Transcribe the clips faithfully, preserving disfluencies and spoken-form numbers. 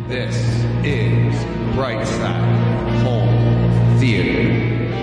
This is Brightside Home Theater.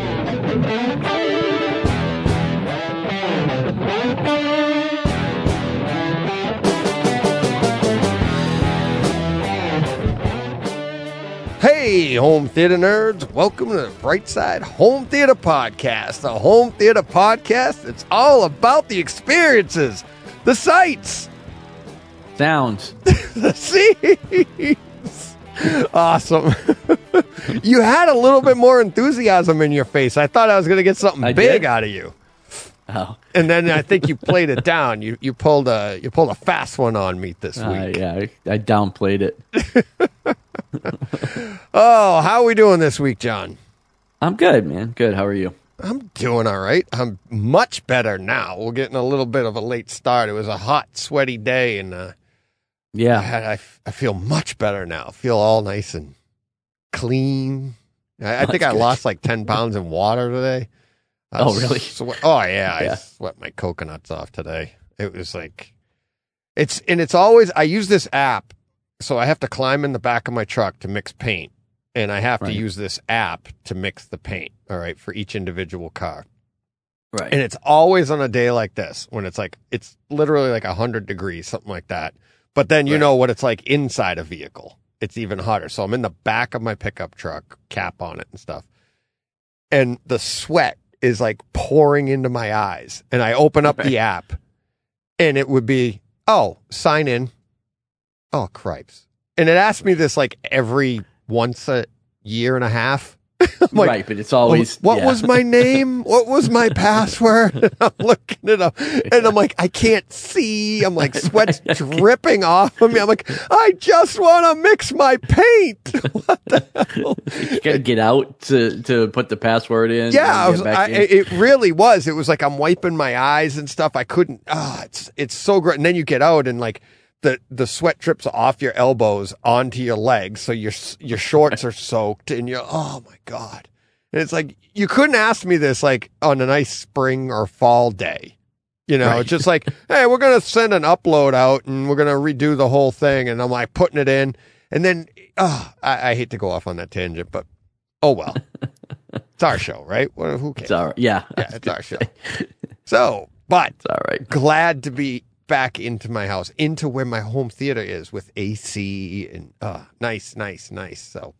Hey, home theater nerds. Welcome to the Brightside Home Theater Podcast, the home theater podcast. It's all about the experiences, the sights, sounds, the scenes. Awesome. You had a little bit more enthusiasm in your face. I thought I was going to get something I big did? out of you. Oh, And then I think you played it down. You you pulled a you pulled a fast one on me this uh, week. yeah, I, I downplayed it. Oh, how are we doing this week, John? I'm good, man. Good. How are you? I'm doing all right. I'm much better now. We're getting a little bit of a late start. It was a hot, sweaty day, and uh, I, Yeah. had, I, I feel much better now. I feel all nice and clean. I, I think That's I good. lost like ten pounds in water today. I Oh, really? swe- oh, yeah. I Yeah. sweat my coconuts off today. It was like, it's, and it's always, I use this app, so I have to climb in the back of my truck to mix paint. And I have Right. to use this app to mix the paint, all right, for each individual car. Right. And it's always on a day like this when it's like, it's literally like one hundred degrees, something like that. But then you Right. know what it's like inside a vehicle. It's even hotter. So I'm in the back of my pickup truck, cap on it and stuff. And the sweat is like pouring into my eyes. And I open up the app and it would be, oh, sign in. Oh, cripes. And it asked me this like every once a year and a half. I'm like, right, but it's always what yeah. was my name? What was my password? And I'm looking it up, and I'm like, I can't see. I'm like, sweat's dripping off of me. I'm like, I just want to mix my paint. What the hell? You gotta get out to, to put the password in. Yeah, and I get was, back I, in. it really was. It was like I'm wiping my eyes and stuff. I couldn't. Ah, it's it's so great. And then you get out and like. The, the sweat drips off your elbows onto your legs, so your your shorts are soaked, and you're oh my god! And it's like you couldn't ask me this like on a nice spring or fall day, you know. Right. It's just like, hey, we're gonna send an upload out, and we're gonna redo the whole thing, and I'm like putting it in, and then oh, I, I hate to go off on that tangent, but oh well, it's our show, right? What, who cares? It's all right. Yeah. Yeah, it's our show. So, but It's all right. glad to be back into my house, into where my home theater is with A C and uh nice, nice, nice. So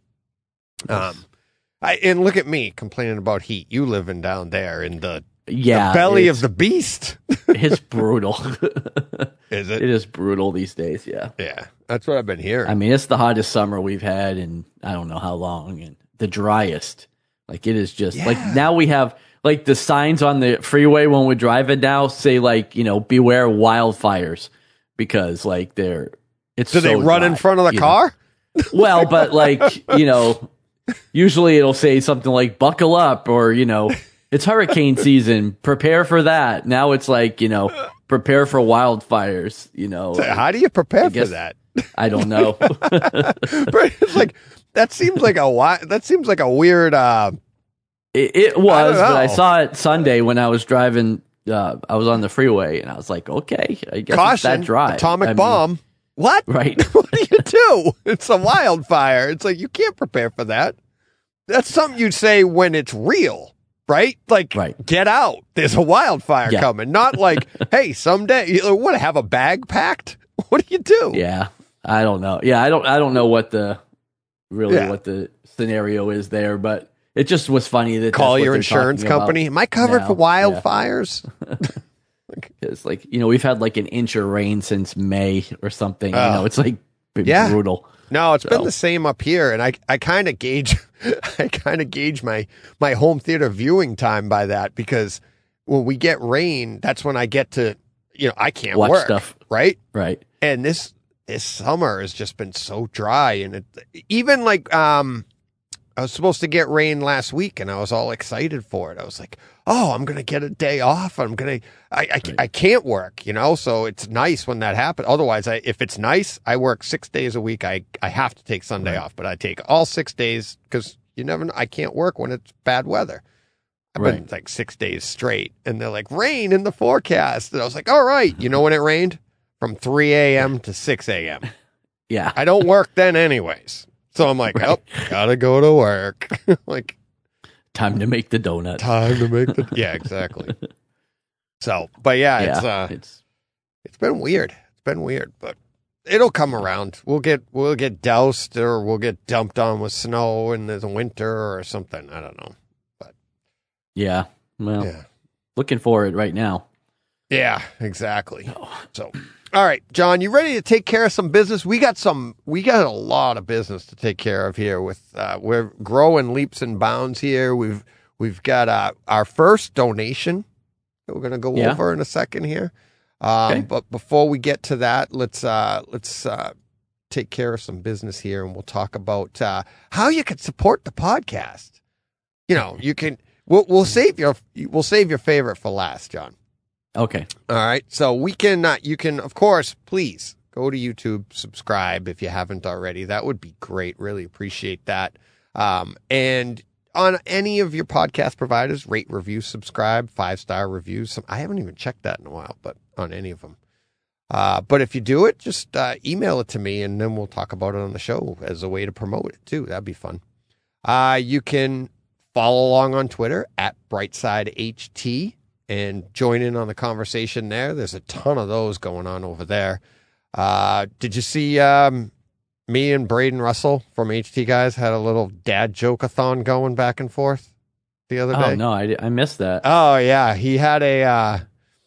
um I and look at me complaining about heat. You living down there in the, Yeah. the belly of it's- the beast. It's brutal. Is it? It is brutal these days, yeah. Yeah. That's what I've been hearing. I mean, it's the hottest summer we've had in I don't know how long, and the driest. Like it is just Yeah. like now we have like the signs on the freeway when we're driving now say like, you know, beware wildfires because like they're it's Do so they run dry, in front of the you know? car? Well, but like, you know, usually it'll say something like buckle up or, you know, it's hurricane season, prepare for that. Now it's like, you know, prepare for wildfires, you know. How do you prepare for guess- that? I don't know. But it's like that seems like a wi- that seems like a weird uh It, it was, I don't but I know. saw it Sunday when I was driving. Uh, I was on the freeway, and I was like, "Okay, I guess caution, it's that dry." atomic I mean, bomb. What? right? What do you do? It's a wildfire. It's like you can't prepare for that. That's something you'd say when it's real, right? Like, Right. get out. There's a wildfire Yeah. coming. Not like, hey, someday you what? Have a bag packed? What do you do? Yeah, I don't know. Yeah, I don't. I don't know what the really Yeah. what the scenario is there, but it just was funny that Call that's what your they're insurance talking about company. Am I covered now. for wildfires? It's like you know we've had like an inch of rain since May or something. Oh. You know, it's like been Yeah. brutal. No, it's been So. the same up here, and I I kind of gauge I kind of gauge my my home theater viewing time by that because when we get rain, that's when I get to you know I can't Watch work stuff. right, Right. and this this summer has just been so dry, and it even like um I was supposed to get rain last week, and I was all excited for it. I was like, oh, I'm gonna get a day off. I'm gonna I I, Right. I can't work, you know. So it's nice when that happens. Otherwise, I, if it's nice, I work six days a week. I I have to take Sunday Right. off, but I take all six days because you never know. I can't work when it's bad weather. I've been Right. like six days straight, and they're like rain in the forecast, and I was like, all right, you know when it rained from three a.m. to six a.m. Yeah. I don't work then anyways. So I'm like, Right. oh, gotta go to work. Like, Time to make the donut. time to make the, yeah, exactly. So, but yeah, yeah, it's, uh, it's it's been weird. It's been weird, but it'll come around. We'll get, we'll get doused or we'll get dumped on with snow and there's a winter or something. I don't know. yeah. Well, Yeah. looking for it right now. Yeah, exactly. Oh. So, all right, John, you ready to take care of some business? We got some, we got a lot of business to take care of here. With uh, we're growing leaps and bounds here. We've we've got uh, our first donation that we're going to go Yeah. over in a second here. Um, Okay. But before we get to that, let's uh, let's uh, take care of some business here, and we'll talk about uh, how you can support the podcast. You know, you can. We'll, we'll save your we'll save your favorite for last, John. Okay. All right. So we can, uh, you can, of course, please go to YouTube, subscribe if you haven't already. That would be great. Really appreciate that. Um, and on any of your podcast providers, rate, review, subscribe, five star reviews. Some, I haven't even checked that in a while, but on any of them. Uh, but if you do it, just uh, email it to me and then we'll talk about it on the show as a way to promote it too. That'd be fun. Uh, you can follow along on Twitter at BrightSideHT. And join in on the conversation there. There's a ton of those going on over there. Uh, did you see um, me and Braden Russell from H T Guys had a little dad joke-a-thon going back and forth the other day? Oh no, I, I missed that. Oh, yeah. He had a... Uh,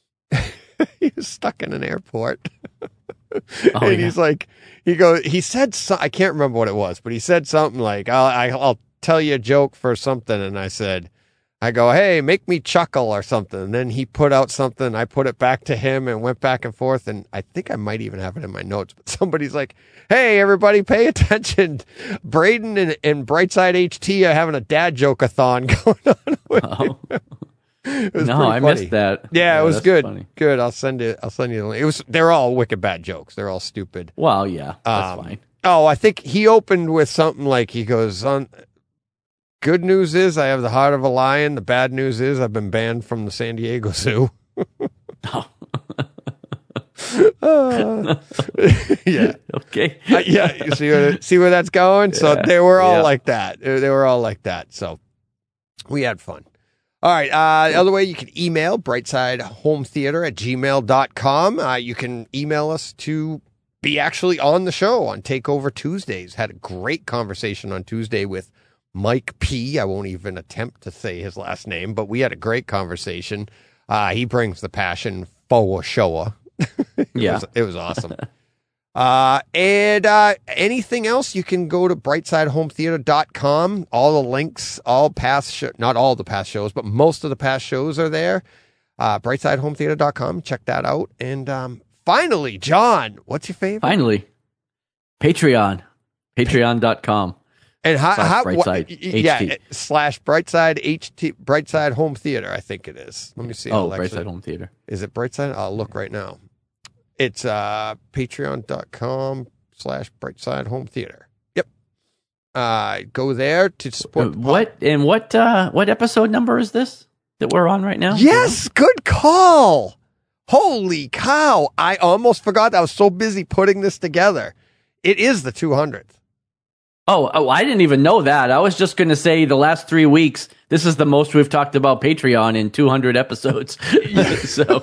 he was stuck in an airport. Oh, and yeah. he's like... He goes. He said... So, I can't remember what it was, but he said something like, I'll, I, I'll tell you a joke for something. And I said... I go, hey, make me chuckle or something. And then he put out something. I put it back to him and went back and forth. And I think I might even have it in my notes. But somebody's like, hey, everybody, pay attention. Braden and, and Brightside H T are having a dad joke-a-thon going on. With Oh. It was No, pretty I funny. missed that. Yeah, it was that's good. funny. Good. I'll send it. I'll send you the link. It was. They're all wicked bad jokes. They're all stupid. Well, yeah, that's Um, fine. Oh, I think he opened with something like he goes on. Good news is I have the heart of a lion. The bad news is I've been banned from the San Diego Zoo. Oh. Uh, yeah, Okay. Uh, yeah. You see where see where that's going? So Yeah, they were all yeah. like that. They they were all like that. So we had fun. All right. Uh, the other way, you can email brightsidehometheater at gmail dot com. Uh, you can email us to be actually on the show on Takeover Tuesdays. Had a great conversation on Tuesday with Mike P. I won't even attempt to say his last name, but we had a great conversation. Uh, he brings the passion for Showa. it Yeah. was, it was awesome. uh, and uh, anything else, you can go to brightside home theater dot com. All the links, all past, sh- not all the past shows, but most of the past shows are there. Uh, brightside home theater dot com. Check that out. And um, finally, John, what's your favorite? Finally, Patreon, patreon dot com. And how, Slash how Brightside what, yeah, H T. slash Brightside H T, Brightside Home Theater, I think it is. Let me see. Oh, I'll actually- Brightside Home Theater. Is it Brightside? I'll look right now. It's uh, patreon.com slash Brightside Home Theater. Yep. Uh, go there to support. Uh, the pod- what and what? Uh, what episode number is this that we're on right now? Yes, good call. Holy cow. I almost forgot. I was so busy putting this together. It is the two hundredth. Oh, oh, I didn't even know that. I was just going to say the last three weeks, this is the most we've talked about Patreon in two hundred episodes. so,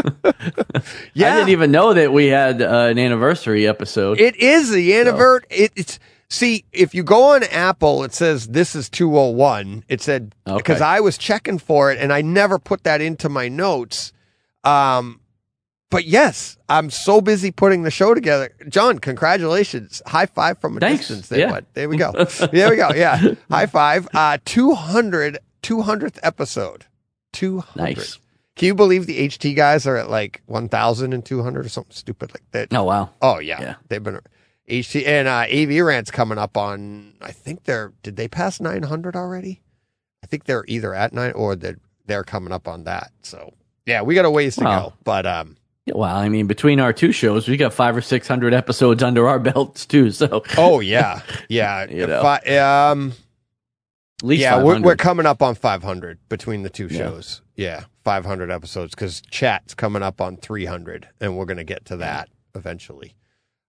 Yeah. I didn't even know that we had uh, an anniversary episode. It is the anniversary. It, it's see if you go on Apple, it says this is two oh one. It said Okay. because I was checking for it and I never put that into my notes. Um, but yes, I'm so busy putting the show together. John, congratulations! High five from a Thanks. distance. There, Yeah. bud. There we go. There we go. Yeah, high five. Uh, two hundred, two hundredth episode. Two hundred. Nice. Can you believe the H T guys are at like one thousand two hundred or something stupid like that? Oh, wow. Oh yeah, Yeah. they've been H T and uh, A V Rant's coming up on. I think they're. Did they pass nine hundred already? I think they're either at nine or they're they're coming up on that. So yeah, we got a ways to Wow. go. But um, Yeah, well, I mean, between our two shows, we got five or six hundred episodes under our belts too. So, oh yeah, yeah, You know. Fi- um, at least yeah, we're, 500. we're coming up on five hundred between the two Yeah. shows. Yeah, five hundred episodes because chat's coming up on three hundred, and we're gonna get to that eventually.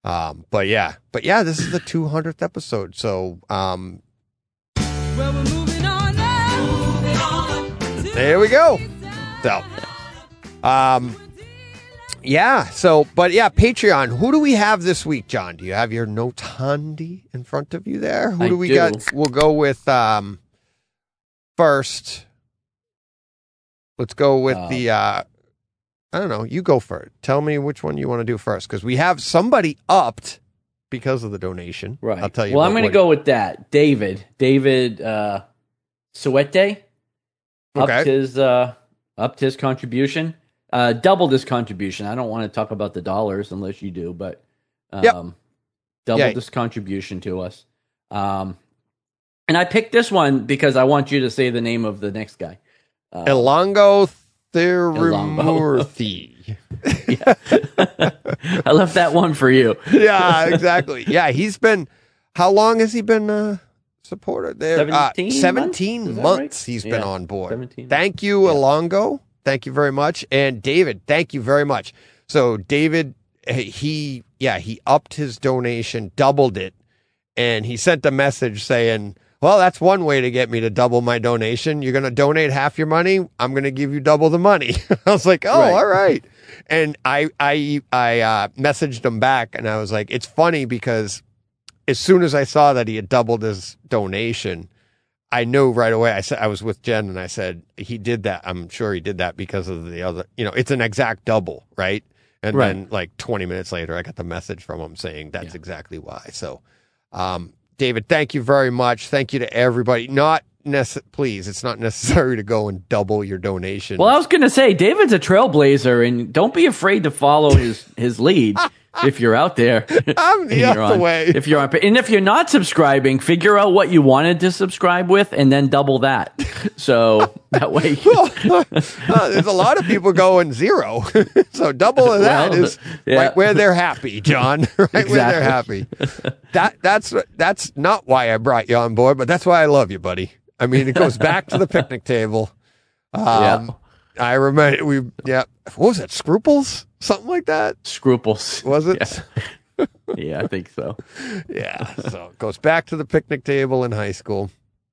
Um, but yeah, but yeah, this is the two hundredth episode. So, um, Well, we're moving on now. Moving on to there we go. So, um, yeah. So, but yeah, Patreon. Who do we have this week, John? Do you have your notes handy in front of you there? Who I do we do. got? We'll go with um, first. Let's go with Uh, the. Uh, I don't know. You go first. Tell me which one you want to do first, because we have somebody upped because of the donation. Right. I'll tell you. Well, what- I'm going to what- go with that. David. David uh, Suete upped Okay. his uh, upped his contribution. Uh, doubled his contribution. I don't want to talk about the dollars unless you do, but um, Yep. doubled Yeah. his contribution to us. Um, and I picked this one because I want you to say the name of the next guy. Uh, Elongo Therumurthy. I left that one for you. Yeah, exactly. Yeah, he's been. How long has he been a supporter there? seventeen uh, seventeen months? Is that months right? he's been Yeah, on board. seventeen Thank you, Yeah. Elongo. Thank you very much. And David, thank you very much. So David, he, yeah, he upped his donation, doubled it, and he sent a message saying, well, that's one way to get me to double my donation. You're going to donate half your money. I'm going to give you double the money. I was like, oh, Right. all right. And I, I, I uh, messaged him back, and I was like, it's funny because as soon as I saw that he had doubled his donation, I knew right away. I said, I was with Jen, and I said, he did that. I'm sure he did that because of the other, you know, it's an exact double, right? And Right. then like twenty minutes later, I got the message from him saying that's Yeah. exactly why. So, um, David, thank you very much. Thank you to everybody. Not necess- please, it's not necessary to go and double your donation. Well, I was going to say, David's a trailblazer, and don't be afraid to follow his, his lead if you're out there. I'm And the you're other on- way. If you're on, and if you're not subscribing, figure out what you wanted to subscribe with, and then double that. So that way, Uh, there's a lot of people going zero. So double of that Well, is yeah. right where they're happy, John. Right where they're happy. That that's that's not why I brought you on board, but that's why I love you, buddy. I mean, it goes back to the picnic table. Um, Yeah. I remember we yeah. What was it? Scruples? Something like that? scruples. Was it? Yeah. Yeah, I think so. Yeah. So it goes back to the picnic table in high school.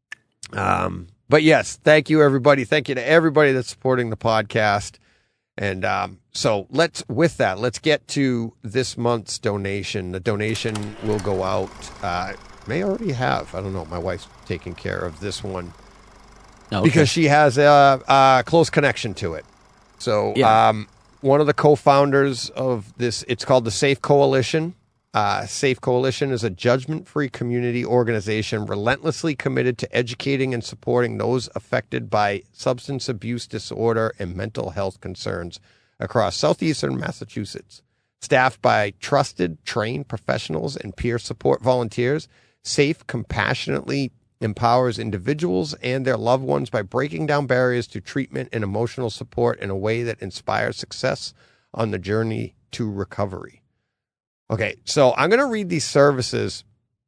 Um, but yes, thank you everybody. Thank you to everybody that's supporting the podcast. And um, so let's, with that, let's get to this month's donation. The donation will go out, uh, may already have, I don't know. My wife's taking care of this one Okay. because she has a, a close connection to it. So, Yeah. um, one of the co-founders of this, it's called the Safe Coalition. Uh, Safe Coalition is a judgment-free community organization relentlessly committed to educating and supporting those affected by substance abuse disorder and mental health concerns across southeastern Massachusetts. Staffed by trusted, trained professionals and peer support volunteers, Safe compassionately empowers individuals and their loved ones by breaking down barriers to treatment and emotional support in a way that inspires success on the journey to recovery. Okay, so I'm going to read these services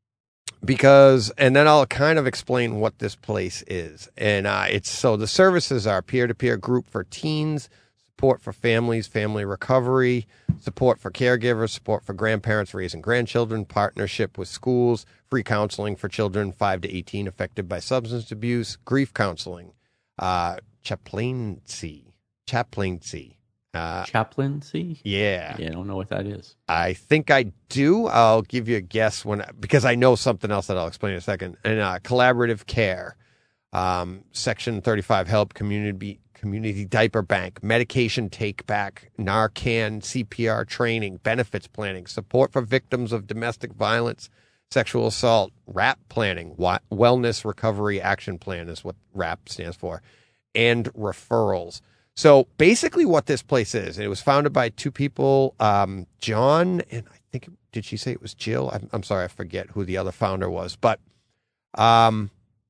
because, and then I'll kind of explain what this place is. And uh, it's so the services are peer-to-peer group for teens, support for families, family recovery, support for caregivers, support for grandparents raising grandchildren, partnership with schools, free counseling for children five to eighteen affected by substance abuse, grief counseling, uh, chaplaincy, chaplaincy. Uh, Chaplaincy? yeah, Yeah, I don't know what that is. I think I do. I'll give you a guess when, because I know something else that I'll explain in a second. And uh, collaborative care, um, Section thirty-five help, community community diaper bank, medication take back, Narcan, C P R training, benefits planning, support for victims of domestic violence, sexual assault, RAP planning, wa- wellness recovery action plan is what RAP stands for, and referrals. So basically what this place is, it was founded by two people, um, John, and I think, did she say it was Jill? I'm, I'm sorry, I forget who the other founder was. But um,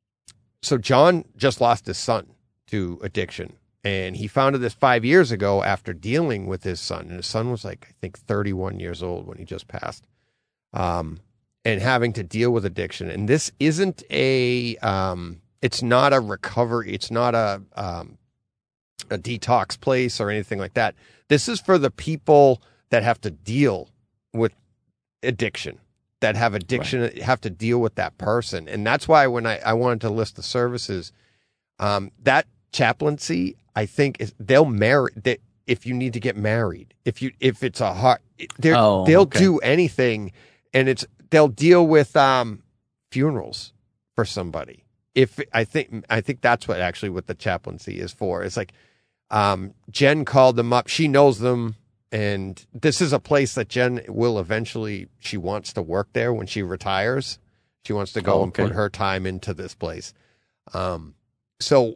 so John just lost his son to addiction. And he founded this five years ago after dealing with his son. And his son was like, I think, thirty-one years old when he just passed. Um, and having to deal with addiction. And this isn't a, um, it's not a recovery. It's not a, um, a detox place or anything like that. This is for the people that have to deal with addiction, that have addiction, right. have to deal with that person. And that's why when I, I wanted to list the services, um, that chaplaincy, I think is they'll marry that if you need to get married, if you, if it's a heart, oh, they'll okay. do anything, and it's, they'll deal with, um, funerals for somebody. If I think, I think that's what actually what the chaplaincy is for. It's like, um, Jen called them up. She knows them. And this is a place that Jen will eventually, she wants to work there when she retires. She wants to go oh, okay. and put her time into this place. Um, so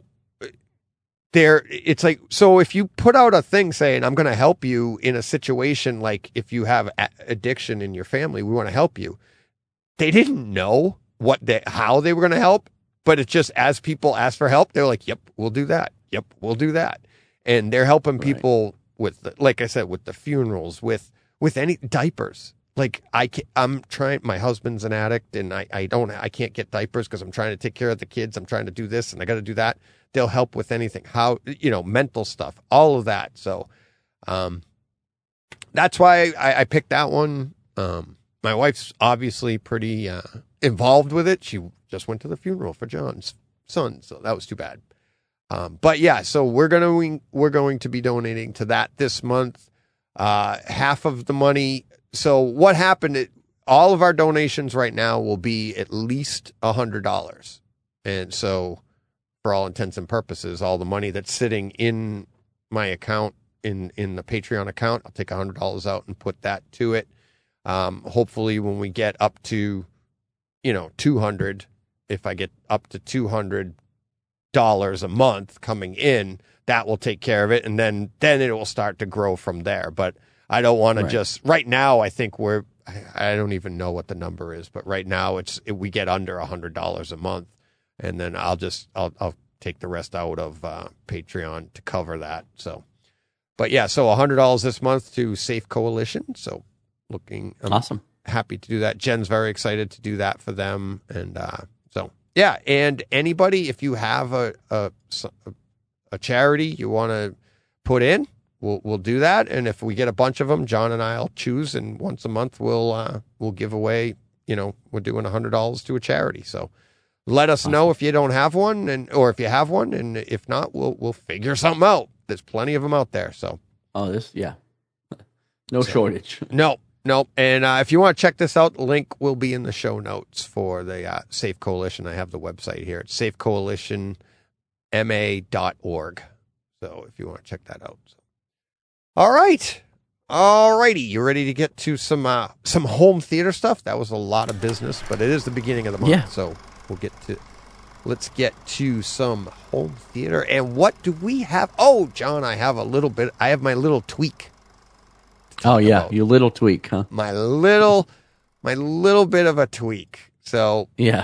there, it's like, so if you put out a thing saying, I'm going to help you in a situation, like if you have a- addiction in your family, we want to help you. They didn't know what they, how they were going to help, but it's just as people ask for help, they're like, yep, we'll do that. Yep, we'll do that. And they're helping people. Right. With the, like I said, with the funerals, with with any diapers. Like I, can, I'm trying. My husband's an addict, and I, I don't, I can't get diapers because I'm trying to take care of the kids. I'm trying to do this, and I got to do that. They'll help with anything. How you know, mental stuff, all of that. So, um, that's why I, I picked that one. Um, my wife's obviously pretty uh, involved with it. She just went to the funeral for John's son, so that was too bad. Um, but yeah, so we're going to, we're going to be donating to that this month, uh, half of the money. So what happened, it, all of our donations right now will be at least a hundred dollars. And so for all intents and purposes, all the money that's sitting in my account, in, in the Patreon account, I'll take a hundred dollars out and put that to it. Um, hopefully when we get up to, you know, two hundred, if I get up to two hundred dollars a month coming in, that will take care of it, and then then it will start to grow from there. But I don't want right. to just right now. I think we're I, I don't even know what the number is, but right now it's it, we get under a hundred dollars a month, and then I'll just I'll I'll take the rest out of uh, Patreon to cover that. So, but yeah, so a hundred dollars this month to Safe Coalition. So looking I'm awesome, happy to do that. Jen's very excited to do that for them, and uh, so. Yeah, and anybody, if you have a a, a charity you want to put in, we'll we'll do that. And if we get a bunch of them, John and I'll choose, and once a month we'll uh, we'll give away. You know, we're doing a hundred dollars to a charity. So let us awesome. know if you don't have one, and or if you have one, and if not, we'll we'll figure something out. There's plenty of them out there. So oh, this yeah, no so, shortage. No. Nope. And uh, if you want to check this out, the link will be in the show notes for the uh, Safe Coalition. I have the website here. It's safe coalition m a dot org. So if you want to check that out. So. All right. All righty. You ready to get to some uh, some home theater stuff? That was a lot of business, but it is the beginning of the month. Yeah. So we'll get to, let's get to some home theater. And what do we have? Oh, John, I have a little bit. I have my little tweak. Oh yeah, your little tweak, huh? My little, my little bit of a tweak. So yeah.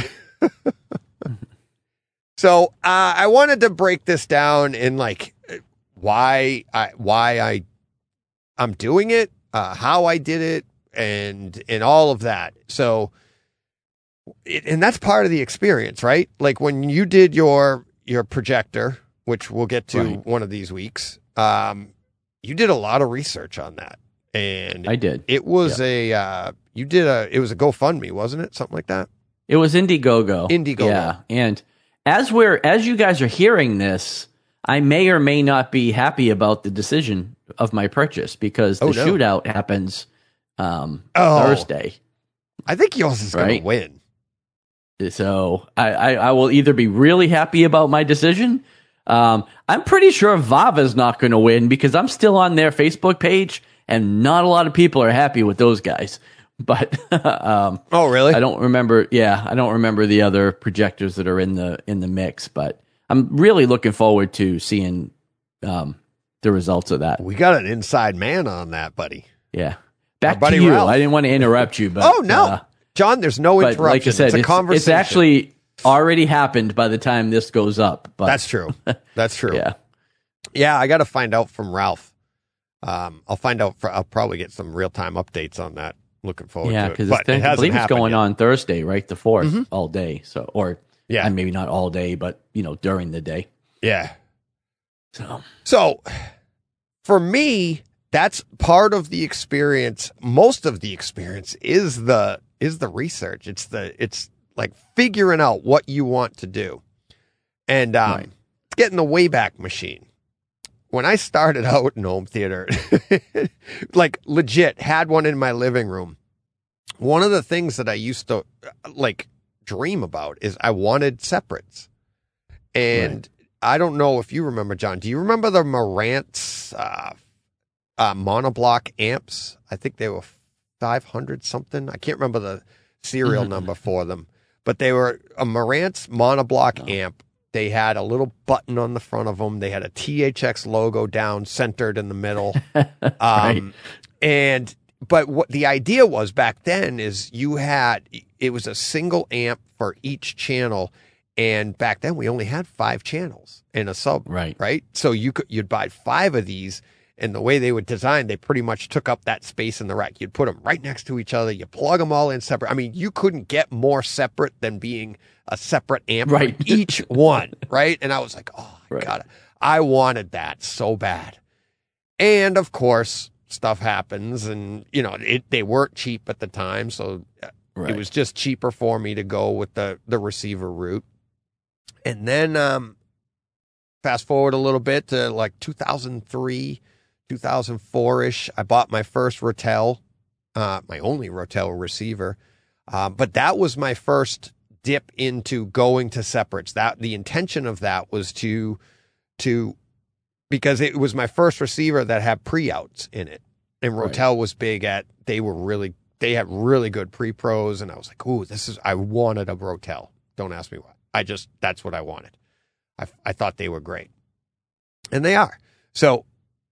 so uh, I wanted to break this down in like why I why I I'm doing it, uh, how I did it, and and all of that. So, it, and that's part of the experience, right? Like when you did your your projector, which we'll get to right. one of these weeks. Um, You did a lot of research on that, and I did. It was yep. a uh, you did a it was a GoFundMe, wasn't it? Something like that. It was Indiegogo. Indiegogo. Yeah, and as we're as you guys are hearing this, I may or may not be happy about the decision of my purchase because the oh, no. shootout happens um, oh, Thursday. I think yours is right? going to win. So I, I, I will either be really happy about my decision. Um, I'm pretty sure Vava's not going to win because I'm still on their Facebook page and not a lot of people are happy with those guys. But um, oh, really? I don't remember. Yeah, I don't remember the other projectors that are in the in the mix. But I'm really looking forward to seeing um, the results of that. We got an inside man on that, buddy. Yeah, back buddy to you. Ralph. I didn't want to interrupt you, but oh no, uh, John, there's no but interruption. Like I said, it's a it's, conversation. It's actually already happened by the time this goes up. But that's true. That's true. yeah, yeah. I got to find out from Ralph. Um, I'll find out. For, I'll probably get some real time updates on that. Looking forward yeah, to it. because it I believe it's going yet. on Thursday, right? The fourth, mm-hmm. all day. So, or yeah, and maybe not all day, but you know, during the day. Yeah. So, so for me, that's part of the experience. Most of the experience is the is the research. It's the it's like figuring out what you want to do, and um, Right. getting the Wayback Machine. When I started out in home theater, like legit had one in my living room. One of the things that I used to like dream about is I wanted separates. And I don't know if you remember, John, do you remember the Marantz uh, uh, monoblock amps? I think they were five hundred something. I can't remember the serial number for them, but they were a Marantz monoblock Oh. amp. They had a little button on the front of them. They had a T H X logo down centered in the middle. Um, Right. And, but what the idea was back then is you had, it was a single amp for each channel. And back then we only had five channels in a sub, Right. right? So you could, you'd buy five of these, and the way they were designed, they pretty much took up that space in the rack. You'd put them right next to each other. You plug them all in separate. I mean, you couldn't get more separate than being a separate amp Right. for each one, right? And I was like, oh, I Right. got it. I wanted that so bad. And of course, stuff happens, and you know, it, they weren't cheap at the time, so Right. it was just cheaper for me to go with the the receiver route. And then um, fast forward a little bit to like two thousand three, two thousand four ish. I bought my first Rotel, uh, my only Rotel receiver, uh, but that was my first dip into going to separates. That the intention of that was to to because it was my first receiver that had pre-outs in it, and Right. Rotel was big at. They were really they had really good pre-pros, and I was like, ooh, this is. I wanted a Rotel. Don't ask me why. I just, that's what I wanted. I, I thought they were great. And they are. So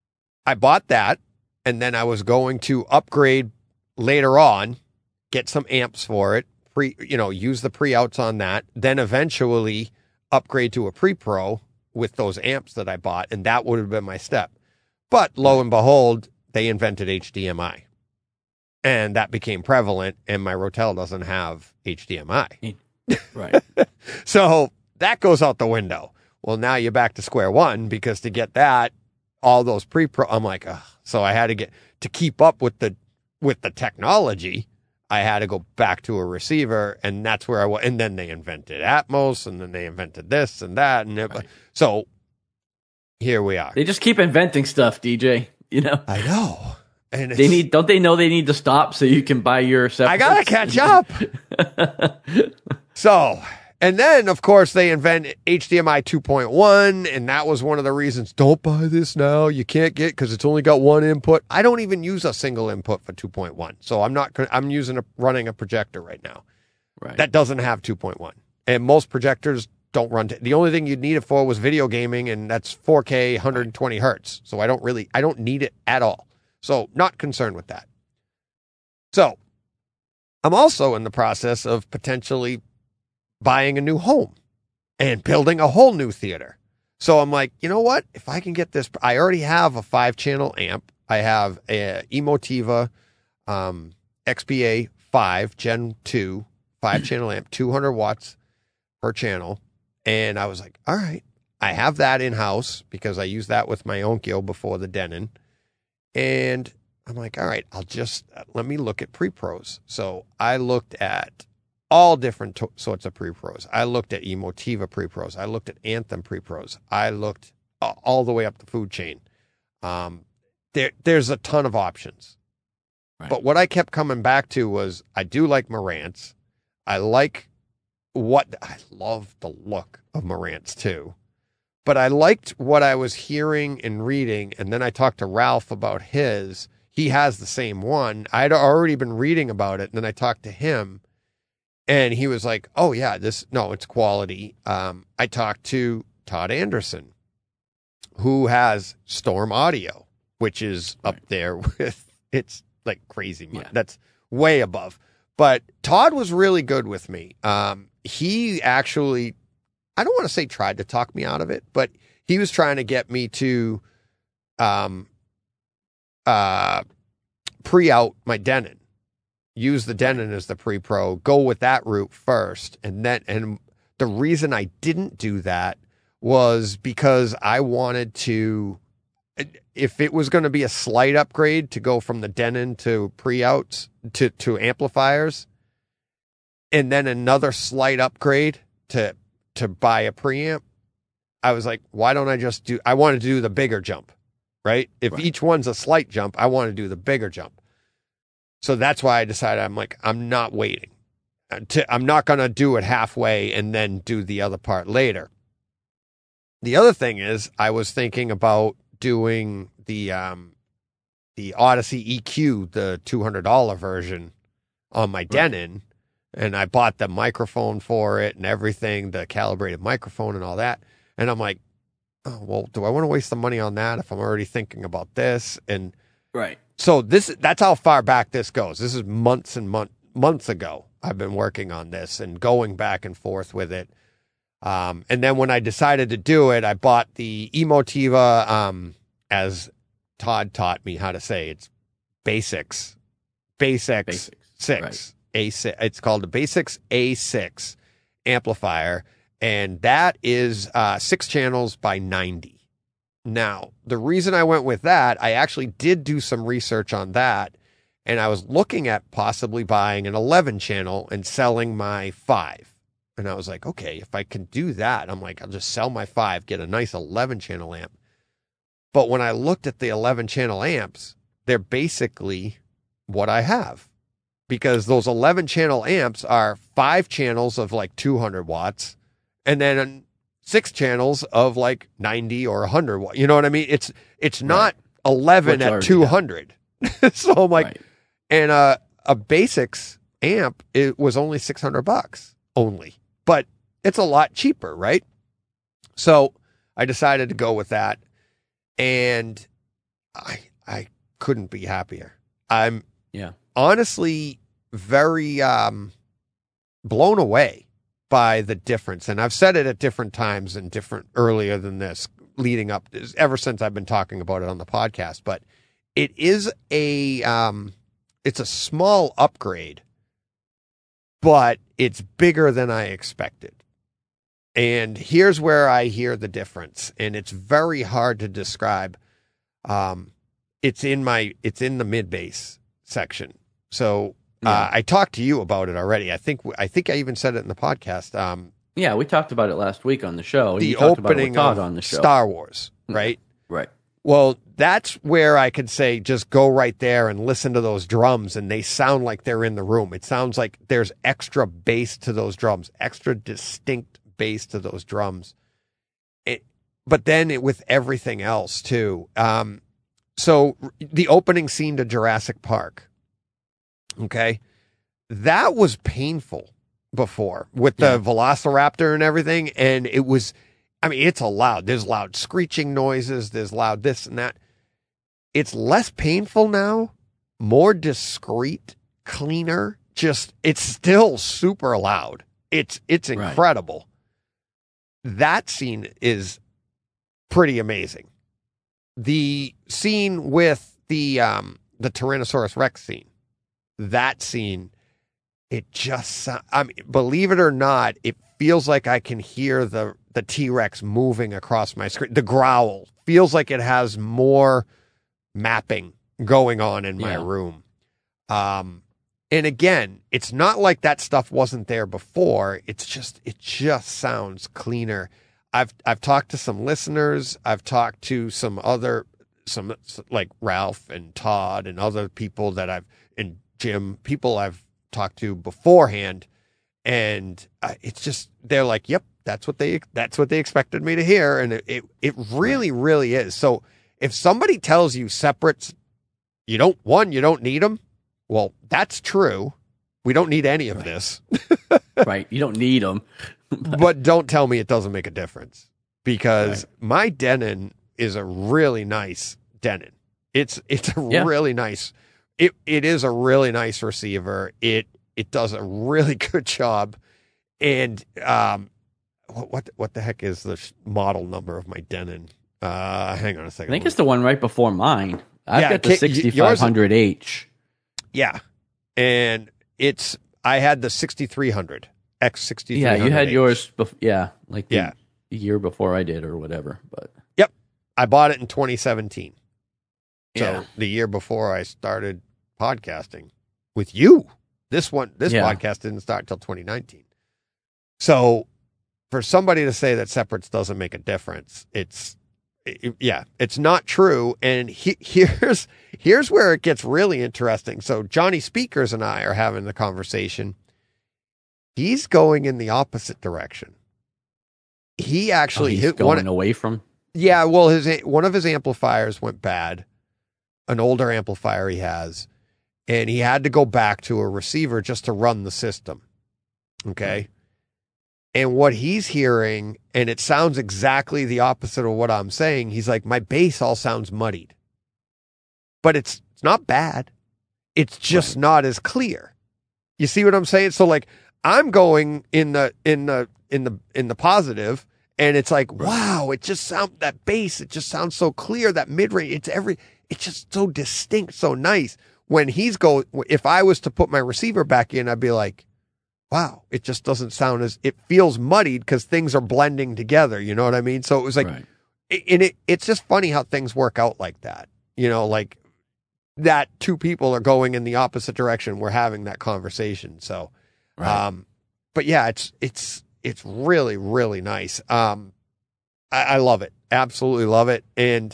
I bought that, and then I was going to upgrade later on, get some amps for it, pre, you know, use the pre-outs on that, then eventually upgrade to a pre-pro with those amps that I bought, and that would have been my step. But lo and behold, they invented H D M I. And that became prevalent, and my Rotel doesn't have H D M I. Right. So that goes out the window. Well, now you're back to square one, because to get that, all those pre-pro, I'm like, ugh. So I had to get, to keep up with the, with the technology, I had to go back to a receiver, and that's where I was. And then they invented Atmos, and then they invented this and that. And it, Right. so here we are. They just keep inventing stuff, D J. You know, I know. And they it's- need. Don't they know they need to stop so you can buy your separates? I gotta catch up. So, and then of course they invent H D M I two point one, and that was one of the reasons, don't buy this now. You can't get, because it's only got one input. I don't even use a single input for two point one. So I'm not, I'm using a, running a projector right now. Right. That doesn't have two point one. And most projectors don't run. T- the only thing you'd need it for was video gaming, and that's four K, one hundred twenty hertz. So I don't really, I don't need it at all. So not concerned with that. So I'm also in the process of potentially buying a new home and building a whole new theater. So I'm like, you know what? If I can get this, I already have a five channel amp. I have a Emotiva um, X P A five Gen two five channel amp, two hundred watts per channel. And I was like, all right, I have that in house because I use that with my Onkyo before the Denon. And I'm like, all right, I'll just, uh, let me look at pre-pros. So I looked at all different to- sorts of pre-pros. I looked at Emotiva pre-pros. I looked at Anthem pre-pros. I looked uh, all the way up the food chain. Um, there, there's a ton of options. Right. But what I kept coming back to was, I do like Marantz. I like what, I love the look of Marantz too. But I liked what I was hearing and reading, and then I talked to Ralph about his. He has the same one. I'd already been reading about it, and then I talked to him, and he was like, oh, yeah, this, no, it's quality. Um, I talked to Todd Anderson, who has Storm Audio, which is up there with, it's like crazy money. Yeah. That's way above. But Todd was really good with me. Um, he actually, I don't want to say tried to talk me out of it, but he was trying to get me to um, uh, pre-out my Denon, use the Denon as the pre-pro, go with that route first. And then, and the reason I didn't do that was because I wanted to, if it was going to be a slight upgrade to go from the Denon to pre-outs to, to amplifiers, and then another slight upgrade to to buy a preamp, I was like, why don't I just do, I want to do the bigger jump, right? If Right. each one's a slight jump, I want to do the bigger jump. So that's why I decided, I'm like, I'm not waiting. To, I'm not going to do it halfway and then do the other part later. The other thing is, I was thinking about doing the um, the Odyssey E Q, the two hundred dollars version on my Denon, and I bought the microphone for it and everything, the calibrated microphone and all that. And I'm like, oh, well, do I want to waste the money on that if I'm already thinking about this? And Right. so this that's how far back this goes. This is months and month, months ago. I've been working on this and going back and forth with it. Um, and then when I decided to do it, I bought the Emotiva, um, as Todd taught me how to say, it's Basics, Basics, Basics, six, right. A six. It's called the Basics A six amplifier, and that is uh, six channels by ninety. Now, the reason I went with that, I actually did do some research on that, and I was looking at possibly buying an eleven channel and selling my five. And I was like, okay, if I can do that, I'm like, I'll just sell my five, get a nice eleven channel amp. But when I looked at the eleven channel amps, they're basically what I have, because those eleven channel amps are five channels of like two hundred watts and then six channels of like ninety or one hundred watts. You know what I mean? It's, it's not eleven Which at already two hundred. So I'm like, Right. and uh, a Basics amp, it was only six hundred bucks only, but it's a lot cheaper, right? So I decided to go with that, and I I couldn't be happier. I'm Yeah. honestly very um, blown away by the difference, and I've said it at different times and different earlier than this, leading up ever since I've been talking about it on the podcast. But it is a um, it's a small upgrade, but it's bigger than I expected. And here's where I hear the difference, and it's very hard to describe. Um, it's in my, it's in the mid bass section. So uh, Yeah. I talked to you about it already. I think I think I even said it in the podcast. Um, Yeah, we talked about it last week on the show. the you talked about it opening with Todd of on the show. Star Wars, right? Right. Well, that's where I could say, just go right there and listen to those drums, and they sound like they're in the room. It sounds like there's extra bass to those drums, extra distinct bass to those drums. It, but then it, with everything else too. Um, so the opening scene to Jurassic Park, okay, that was painful before with the Yeah. Velociraptor and everything, and it was. I mean, it's a loud. There's loud screeching noises. There's loud this and that. It's less painful now, more discreet, cleaner. Just, it's still super loud. It's it's Right. incredible. That scene is pretty amazing. The scene with the um the Tyrannosaurus Rex scene, that scene, it just sou- I mean, believe it or not, it feels like I can hear the the T-Rex moving across my screen. The growl feels like it has more mapping going on in my Yeah. room. Um, and again, it's not like that stuff wasn't there before. It's just, it just sounds cleaner. I've, I've talked to some listeners. I've talked to some other, some like Ralph and Todd and other people that I've, and Jim, people I've talked to beforehand. And uh, it's just, they're like, yep, that's what they, that's what they expected me to hear. And it, it, it really, really is. So if somebody tells you separates, you don't, one, you don't need them. Well, that's true. We don't need any of Right. this, Right. You don't need them. but don't tell me it doesn't make a difference, because Right. my Denon is a really nice Denon. It's, it's a Yeah. really nice, it, it is a really nice receiver. It, it does a really good job. And, um, what, what, what the heck is the sh- model number of my Denon? Uh, hang on a I second. think it's the one right before mine. I've Yeah, got the K- y- yours- sixty-five hundred H. Yeah. And it's, I had the sixty-three hundred, X sixty-three hundred. Yeah, you had H. yours. Bef- yeah, like the Yeah. year before I did or whatever. But Yep. I bought it in twenty seventeen. Yeah. So the year before I started podcasting with you, this one, this Yeah. podcast didn't start until twenty nineteen. So for somebody to say that separates doesn't make a difference, it's, it- yeah, it's not true. And he, here's, here's where it gets really interesting. So Johnny Speakers and I are having the conversation. He's going in the opposite direction. He Oh, actually he's hit going one. away from. Yeah, well, his one of his amplifiers went bad, an older amplifier he has, and he had to go back to a receiver just to run the system. Okay. And what he's hearing, and it sounds exactly the opposite of what I'm saying. He's like, my bass all sounds muddied, but it's it's not bad. It's just Right. not as clear. You see what I'm saying? So like, I'm going in the in the in the in the positive. And it's like, wow, it just sounds, that bass, it just sounds so clear, that mid range, it's every, it's just so distinct, so nice. When he's go, if I was to put my receiver back in, I'd be like, wow, it just doesn't sound as, it feels muddied because things are blending together. You know what I mean? So it was like, Right. and it, it's just funny how things work out like that. You know, like that two people are going in the opposite direction. We're having that conversation. So, Right. um, but yeah, it's, it's, it's really, really nice. Um, I, I love it. Absolutely love it. And,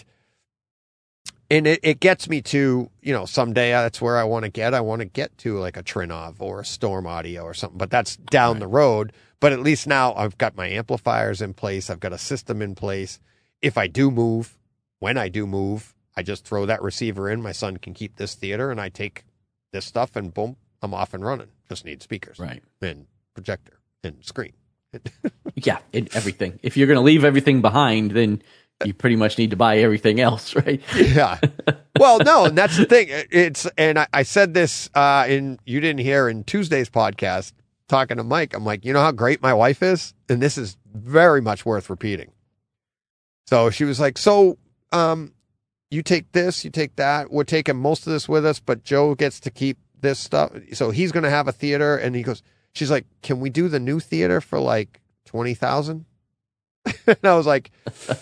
and it, it gets me to, you know, someday that's where I want to get. I want to get to like a Trinov or a Storm Audio or something, but that's down Right. the road. But at least now I've got my amplifiers in place. I've got a system in place. If I do move, when I do move, I just throw that receiver in. My son can keep this theater and I take this stuff and boom, I'm off and running. Just need speakers Right. and projector and screen. Yeah. And everything. If you're going to leave everything behind, then you pretty much need to buy everything else, right? Yeah. Well, no, and that's the thing. It's, and I, I said this, uh, in, you didn't hear in Tuesday's podcast talking to Mike. I'm like, you know how great my wife is? And this is very much worth repeating. So she was like, so, um, you take this, you take that. We're taking most of this with us, but Joe gets to keep this stuff. So he's going to have a theater. And he goes, she's like, can we do the new theater for like twenty thousand? And I was like,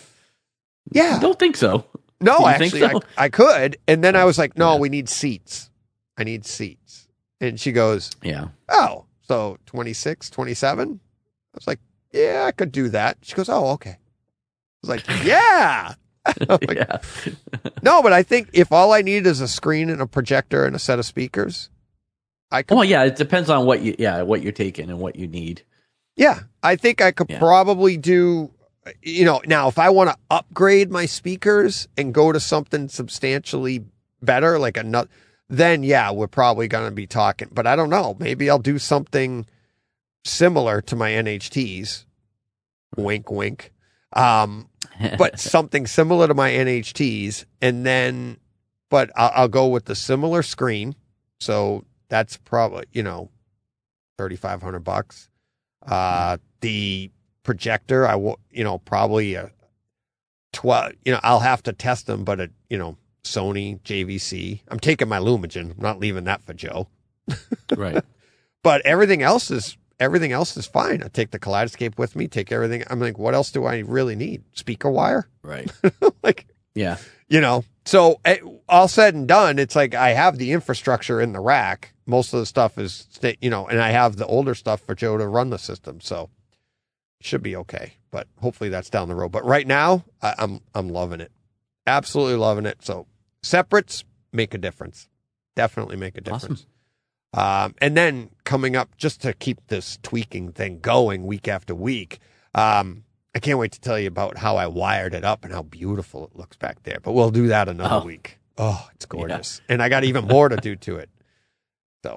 yeah. I don't think so. No, You think actually, so? I, I could. And then I was like, no, Yeah. we need seats. I need seats. And she goes, Yeah. oh, so twenty-six, twenty-seven? I was like, yeah, I could do that. She goes, oh, okay. I was like, yeah. I'm like, Yeah. no, but I think if all I need is a screen and a projector and a set of speakers, I could. Well, yeah, it depends on what you, yeah, what you're taking and what you need. Yeah, I think I could Yeah. probably do, you know, now if I want to upgrade my speakers and go to something substantially better, like a nut, then yeah, we're probably going to be talking. But I don't know. Maybe I'll do something similar to my N H Ts. Wink, wink. Um, but something similar to my N H Ts. And then, but I'll, I'll go with the similar screen. So that's probably, you know, thirty-five hundred bucks. Uh, the projector, I will, you know, probably a twelve, you know, I'll have to test them, but a, you know, Sony J V C. I'm taking my Lumagen. I'm not leaving that for Joe. Right. But everything else is, everything else is fine. I take the Kaleidoscape with me, take everything. I'm like, what else do I really need? Speaker wire? Right. Like, Yeah. you know, so eh, all said and done, it's like I have the infrastructure in the rack. Most of the stuff is, sta- you know, and I have the older stuff for Joe to run the system. So it should be okay. But hopefully that's down the road. But right now, I, I'm I'm loving it. Absolutely loving it. So separates make a difference. Definitely make a difference. Um, and then coming up, just to keep this tweaking thing going week after week, um, I can't wait to tell you about how I wired it up and how beautiful it looks back there. But we'll do that another Oh. week. Oh, it's gorgeous. And I got even more to do to it. So,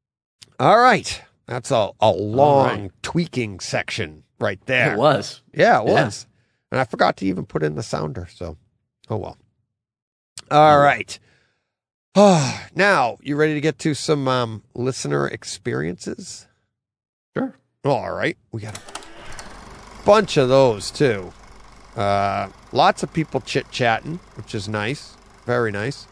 all right. That's a, a long right. tweaking section right there. It was. Yeah, it Yeah. was. And I forgot to even put in the sounder. So, oh well. All right. Oh, now, you ready to get to some um, listener experiences? Sure. All right. We got a bunch of those, too. Uh, lots of people chit-chatting, which is nice. Very nice.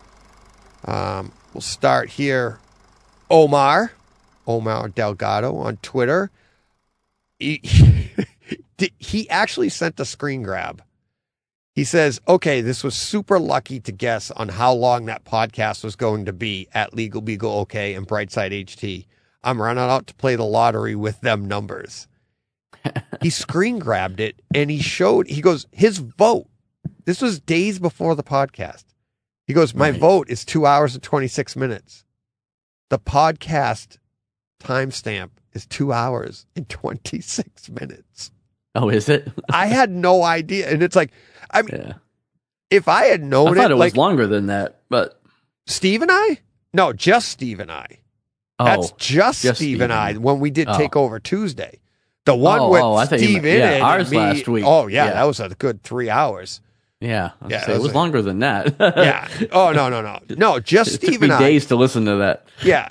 Um, we'll start here. Omar. Omar Delgado on Twitter. He, he actually sent a screen grab. He says, okay, this was super lucky to guess on how long that podcast was going to be at Legal Beagle OK and Brightside H T. I'm running out to play the lottery with them numbers. He screen grabbed it and he showed, he goes, his vote. This was days before the podcast. He goes, my Right. vote is two hours and twenty-six minutes. The podcast timestamp is two hours and twenty-six minutes. Oh, is it? I had no idea. And it's like, I mean, Yeah. if I had I known thought it was like longer than that, but Steve and I, no, just Steve and I. oh, That's just, just Steve Steve and and I you. when we did Oh. Take Over Tuesday. The one Oh, with oh, I thought you Steve meant- in yeah, it. and ours me- last week. Oh, yeah, Yeah. that was a good three hours. yeah, I was Yeah, gonna say, it it was was like- longer than that. Yeah. Oh, no, no, no. No, just It took Steve me and I. days to listen to that. Yeah.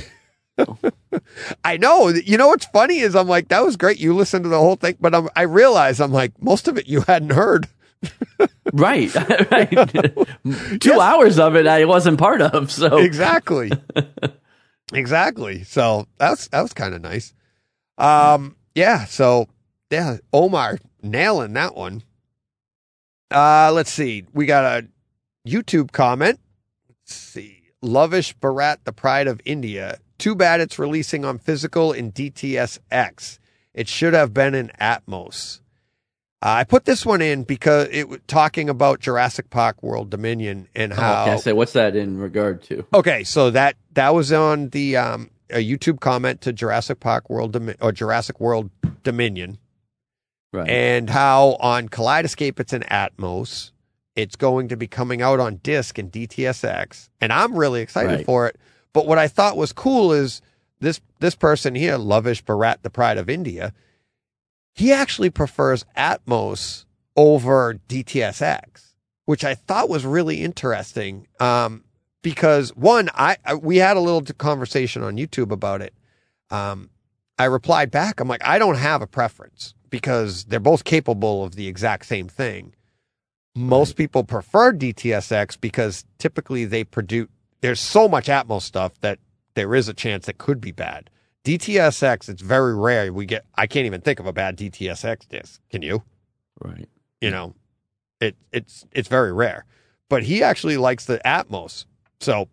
I know. You know what's funny is I'm like, that was great. You listened to the whole thing, but I'm, I realize I'm like, most of it you hadn't heard. Right, right. Two Yes. hours of it I wasn't part of. So Exactly. Exactly. So that was, that was kind of nice. Um, yeah. So yeah, Omar nailing that one. Uh, let's see. We got a YouTube comment. Let's see. Lovish Bharat, the pride of India. Too bad it's releasing on physical in D T S X. It should have been in Atmos. Uh, I put this one in because it was talking about Jurassic Park World Dominion and Oh, how. okay, I say, what's that in regard to? Okay, so that that was on the um, a YouTube comment to Jurassic Park World Domi- or Jurassic World Dominion, Right. and how on Kaleidoscape it's in Atmos. It's going to be coming out on disc in D T S X, and I'm really excited Right. for it. But what I thought was cool is this this person here, Lovish Bharat, the pride of India. He actually prefers Atmos over D T S X, which I thought was really interesting. Um, because one, I, I we had a little conversation on YouTube about it. Um, I replied back. I'm like, I don't have a preference because they're both capable of the exact same thing. Most people prefer D T S X because typically they produce. There's so much Atmos stuff that there is a chance it could be bad. D T S X, it's very rare. We get. I can't even think of a bad D T S X disc. Can you? Right. You know, it it's it's very rare. But he actually likes the Atmos. So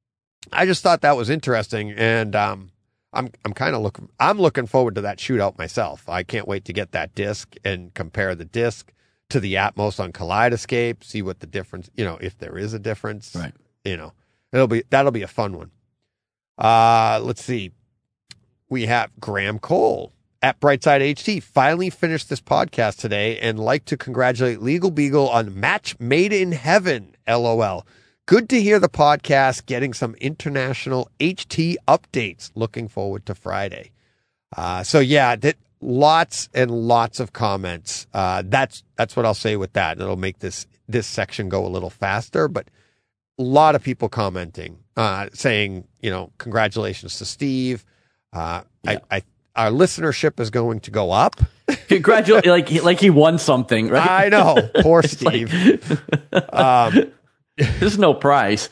I just thought that was interesting, and um, I'm I'm kind of looking I'm looking forward to that shootout myself. I can't wait to get that disc and compare the disc to the Atmos on Kaleidoscape, see what the difference, you know, if there is a difference. Right. You know, it'll be that'll be a fun one. Uh, let's see. We have Graham Cole at Brightside H T finally finished this podcast today and like to congratulate Legal Beagle on Match Made in Heaven. LOL. Good to hear the podcast getting some international H T updates. Looking forward to Friday. Uh, so yeah, that lots and lots of comments. Uh, that's that's what I'll say with that. It'll make this this section go a little faster, but a lot of people commenting, uh, saying, you know, congratulations to Steve. Uh, Yeah. I, I, our listenership is going to go up. Congratulate, like he, like he won something, right? I know. Poor It's like- Steve. um, There's no prize.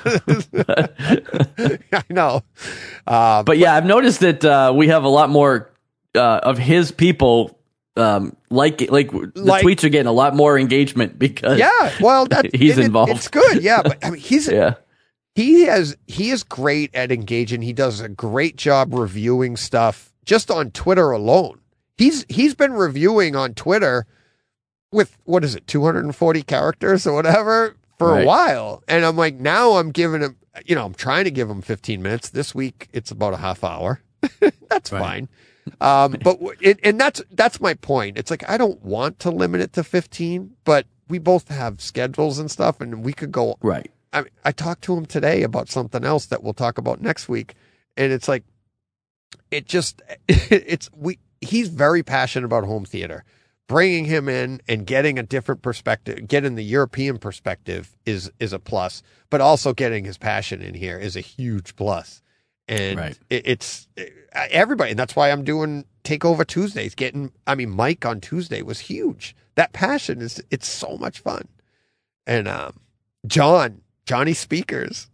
I know. Um, But yeah, I've noticed that uh, we have a lot more uh, of his people um, like it. Like the Like- tweets are getting a lot more engagement because yeah, well, that, He's it- it- involved. It's good. Yeah. But I mean, he's, yeah, he has, he is great at engaging. He does a great job reviewing stuff just on Twitter alone. He's, he's been reviewing on Twitter with, what is it, two hundred forty characters or whatever for a Right. while. And I'm like, now I'm giving him, you know, I'm trying to give him fifteen minutes. This week it's about a half hour. That's Right. fine. Um, but w- it, and that's, that's my point. It's like, I don't want to limit it to fifteen, but we both have schedules and stuff and we could go. right. I I talked to him today about something else that we'll talk about next week. And it's like, it just, it's, we, he's very passionate about home theater. Bringing him in and getting a different perspective, getting the European perspective is, is a plus, but also getting his passion in here is a huge plus. And Right. it, it's it, everybody. And that's why I'm doing Takeover Tuesdays. Getting, I mean, Mike on Tuesday was huge. That passion is, it's so much fun. And, um, John, Johnny Speakers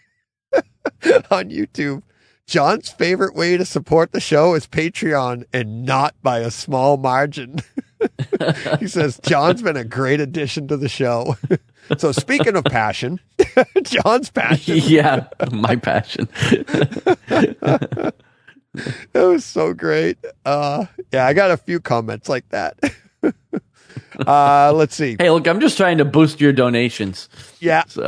on YouTube. John's favorite way to support the show is Patreon and not by a small margin. He says, John's been a great addition to the show. So speaking of passion, John's passion. Yeah, my passion. That was so great. Uh, yeah, I got a few comments like that. uh, let's see. Hey, look, I'm just trying to boost your donations. Yeah. So,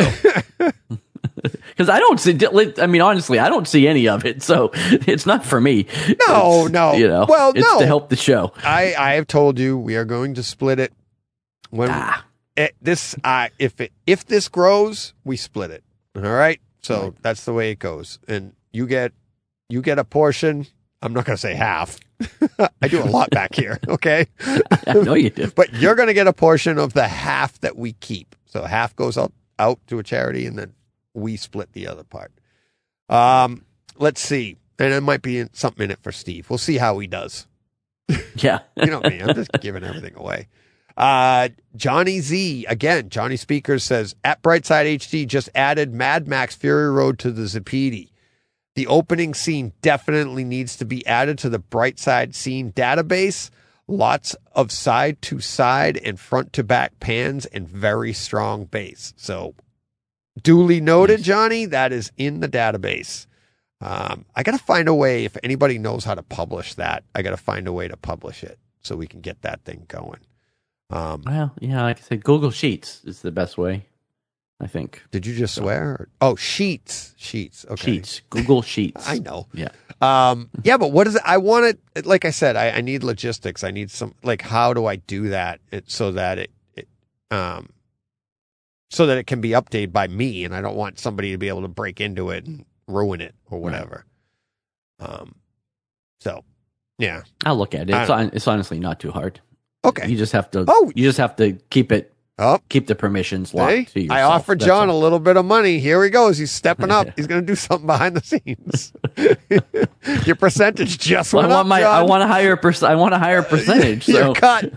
because I don't see, I mean, honestly, I don't see any of it. So it's not for me. No, It's, no. You know, Well, it's no. to help the show. I, I have told you we are going to split it when Ah. it, this. Uh, if it if this grows, we split it. All right. So Right. that's the way it goes, and you get you get a portion. I'm not going to say half. I do a lot back here. Okay. I know you do. But you're going to get a portion of the half that we keep. So half goes out, out to a charity, and then we split the other part. Um, let's see. And it might be in, something in it for Steve. We'll see how he does. Yeah. You know me. I'm just giving everything away. Uh, Johnny Z, again, Johnny Speakers says, at Brightside H D just added Mad Max Fury Road to the Zapedi. The opening scene definitely needs to be added to the Brightside scene database. Lots of side to side and front to back pans and very strong bass. So duly noted, Nice. Johnny, that is in the database. Um, I got to find a way, if anybody knows how to publish that, I got to find a way to publish it so we can get that thing going. Um, Well, yeah, like I said, Google Sheets is the best way, I think. did you just swear? Oh, Sheets. Sheets. Okay. Sheets. Google Sheets. I know. Yeah. Um, yeah, but what is it? I want it, like I said, I, I need logistics. I need some, like, how do I do that it, so that it, it, um, so that it can be updated by me, and I don't want somebody to be able to break into it and ruin it or whatever. Um, so yeah. I'll look at it. I It's, don't- on, it's honestly not too hard. Okay. You just have to. Oh. You just have to keep it. Oh, Keep the permissions locked see? to yourself. I offered That's John all. a little bit of money. Here he goes. He's stepping up. He's going to do something behind the scenes. Your percentage just Well, I went want up, my. John. I want a higher perc- I want a higher percentage. You're So cut.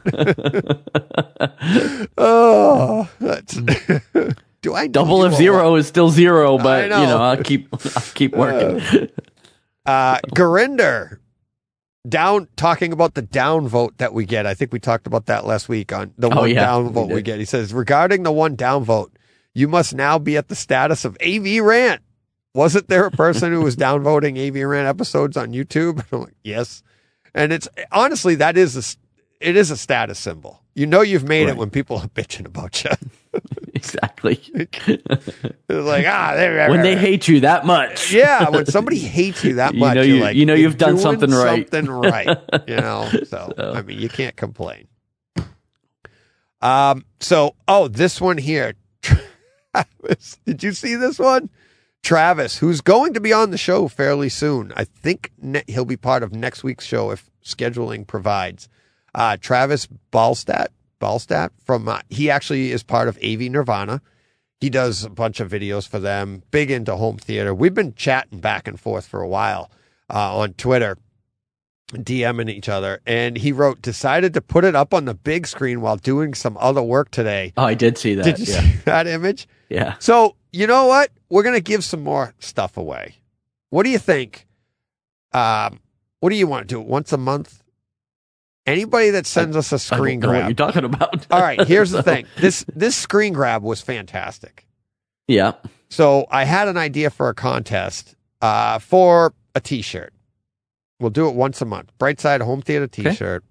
Oh, that's. Do I need double you of a zero is still zero, but know. you know I'll keep. I'll keep working. Uh, Gurinder down talking about the down vote that we get. I think we talked about that last week on the Oh, one yeah, down we vote we did. get. He says, regarding the one down vote, you must now be at the status of A V Rant. Wasn't there a person who was downvoting A V Rant episodes on YouTube? I'm like, yes. And it's honestly, that is a, s- it is a status symbol. You know, you've made it Right. when people are bitching about you. Exactly. It's like, ah, they're, When they hate you that much. yeah, when somebody hates you that You much, know you're you- like, you know you're you've done doing something right. Something right, you know. So, So. I mean, you can't complain. Um. So, oh, this one here, Travis. Did you see this one? Travis, who's going to be on the show fairly soon. I think ne- he'll be part of next week's show if scheduling provides. Uh, Travis Ballstat, Ballstat from uh, he actually is part of A V Nirvana. He does a bunch of videos for them, big into home theater. We've been chatting back and forth for a while uh, on Twitter, DMing each other. And he wrote, decided to put it up on the big screen while doing some other work today. Oh, I did see that. Did you yeah. see that image? Yeah. So, you know what? We're going to give some more stuff away. What do you think? Um, what do you want to do? Once a month? Anybody that sends us a I screen don't know what you're grab. talking about. All right, here's the So, thing. This this screen grab was fantastic. Yeah. So I had an idea for a contest uh, for a T-shirt. We'll do it once a month. Brightside Home Theater T-shirt.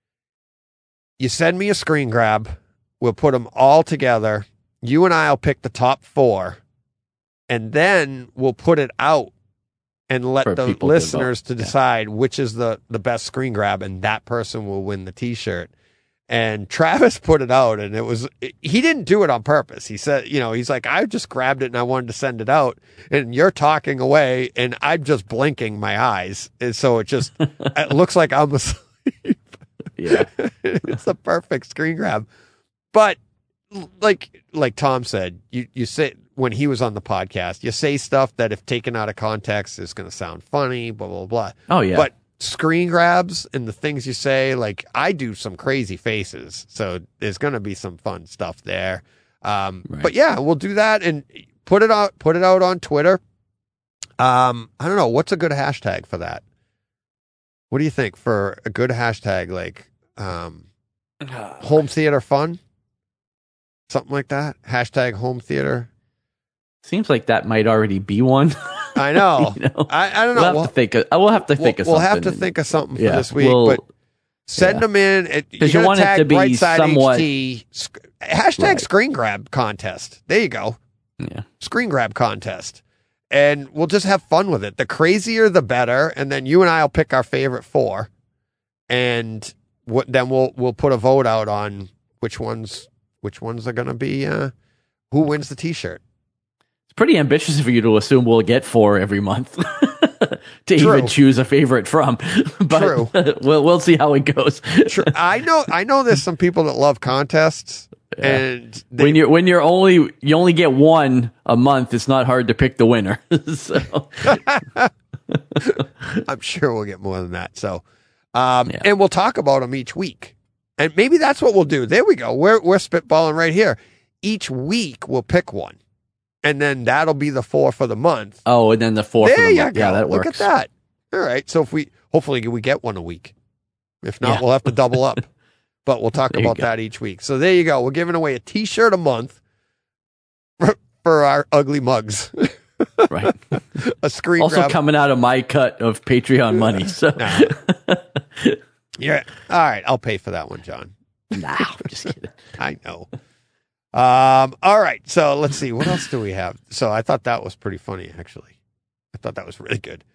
You send me a screen grab. We'll put them all together. You and I'll pick the top four, and then we'll put it out and let For the people to listeners vote. to Yeah. decide which is the, the best screen grab, and that person will win the T-shirt. And Travis put it out, and it was, he didn't do it on purpose. He said, you know, he's like, I just grabbed it and I wanted to send it out. And you're talking away, and I'm just blinking my eyes. And so it just, it looks like I'm asleep. Yeah. It's the perfect screen grab. But like, like Tom said, you, you say, when he was on the podcast, you say stuff that if taken out of context is going to sound funny, blah, blah, blah. Oh, yeah. But screen grabs and the things you say, like I do some crazy faces. So there's going to be some fun stuff there. Um, Right. But yeah, we'll do that and put it out, put it out on Twitter. Um, I don't know. What's a good hashtag for that? What do you think for a good hashtag? Like, um, home theater fun, something like that. Hashtag home theater. Seems like that might already be one. I know. You know? I, I don't know. We'll have We'll, to think. Of, we'll have to think we'll, of we'll something. have to think of something for Yeah, this week, we'll- but send yeah. them in. It, you, Because you gotta want it tag to be Brightside somewhat- H T. Sc- Hashtag Right. screen grab contest. There you go. Yeah. Screen grab contest. And we'll just have fun with it. The crazier, the better. And then you and I will pick our favorite four. And what, then we'll we'll put a vote out on which ones which ones are going to be, uh, who wins the T-shirt. It's pretty ambitious of you to assume we'll get four every month to True. even choose a favorite from. But True. we'll we'll see how it goes. Sure. I know I know there's some people that love contests. And they, when you're when you're only you only get one a month, it's not hard to pick the winner. So I'm sure we'll get more than that. So, um, Yeah. and we'll talk about them each week. And maybe that's what we'll do. There we go. We're we're spitballing right here. Each week we'll pick one, and then that'll be the four for the month. oh, and then the fourth. There of the you month. go. Yeah, that Look works. at that. All right. So if we hopefully we get one a week. If not, Yeah. we'll have to double up. But we'll talk There you about go. that each week. So there you go. We're giving away a T-shirt a month for, for our ugly mugs. Right. A screen Also grab. coming out of my cut of Patreon money. So Nah. Yeah. All right. I'll pay for that one, John. nah, I'm just kidding. I know. Um, all right. So let's see. What else do we have? So I thought that was pretty funny, actually. I thought that was really good.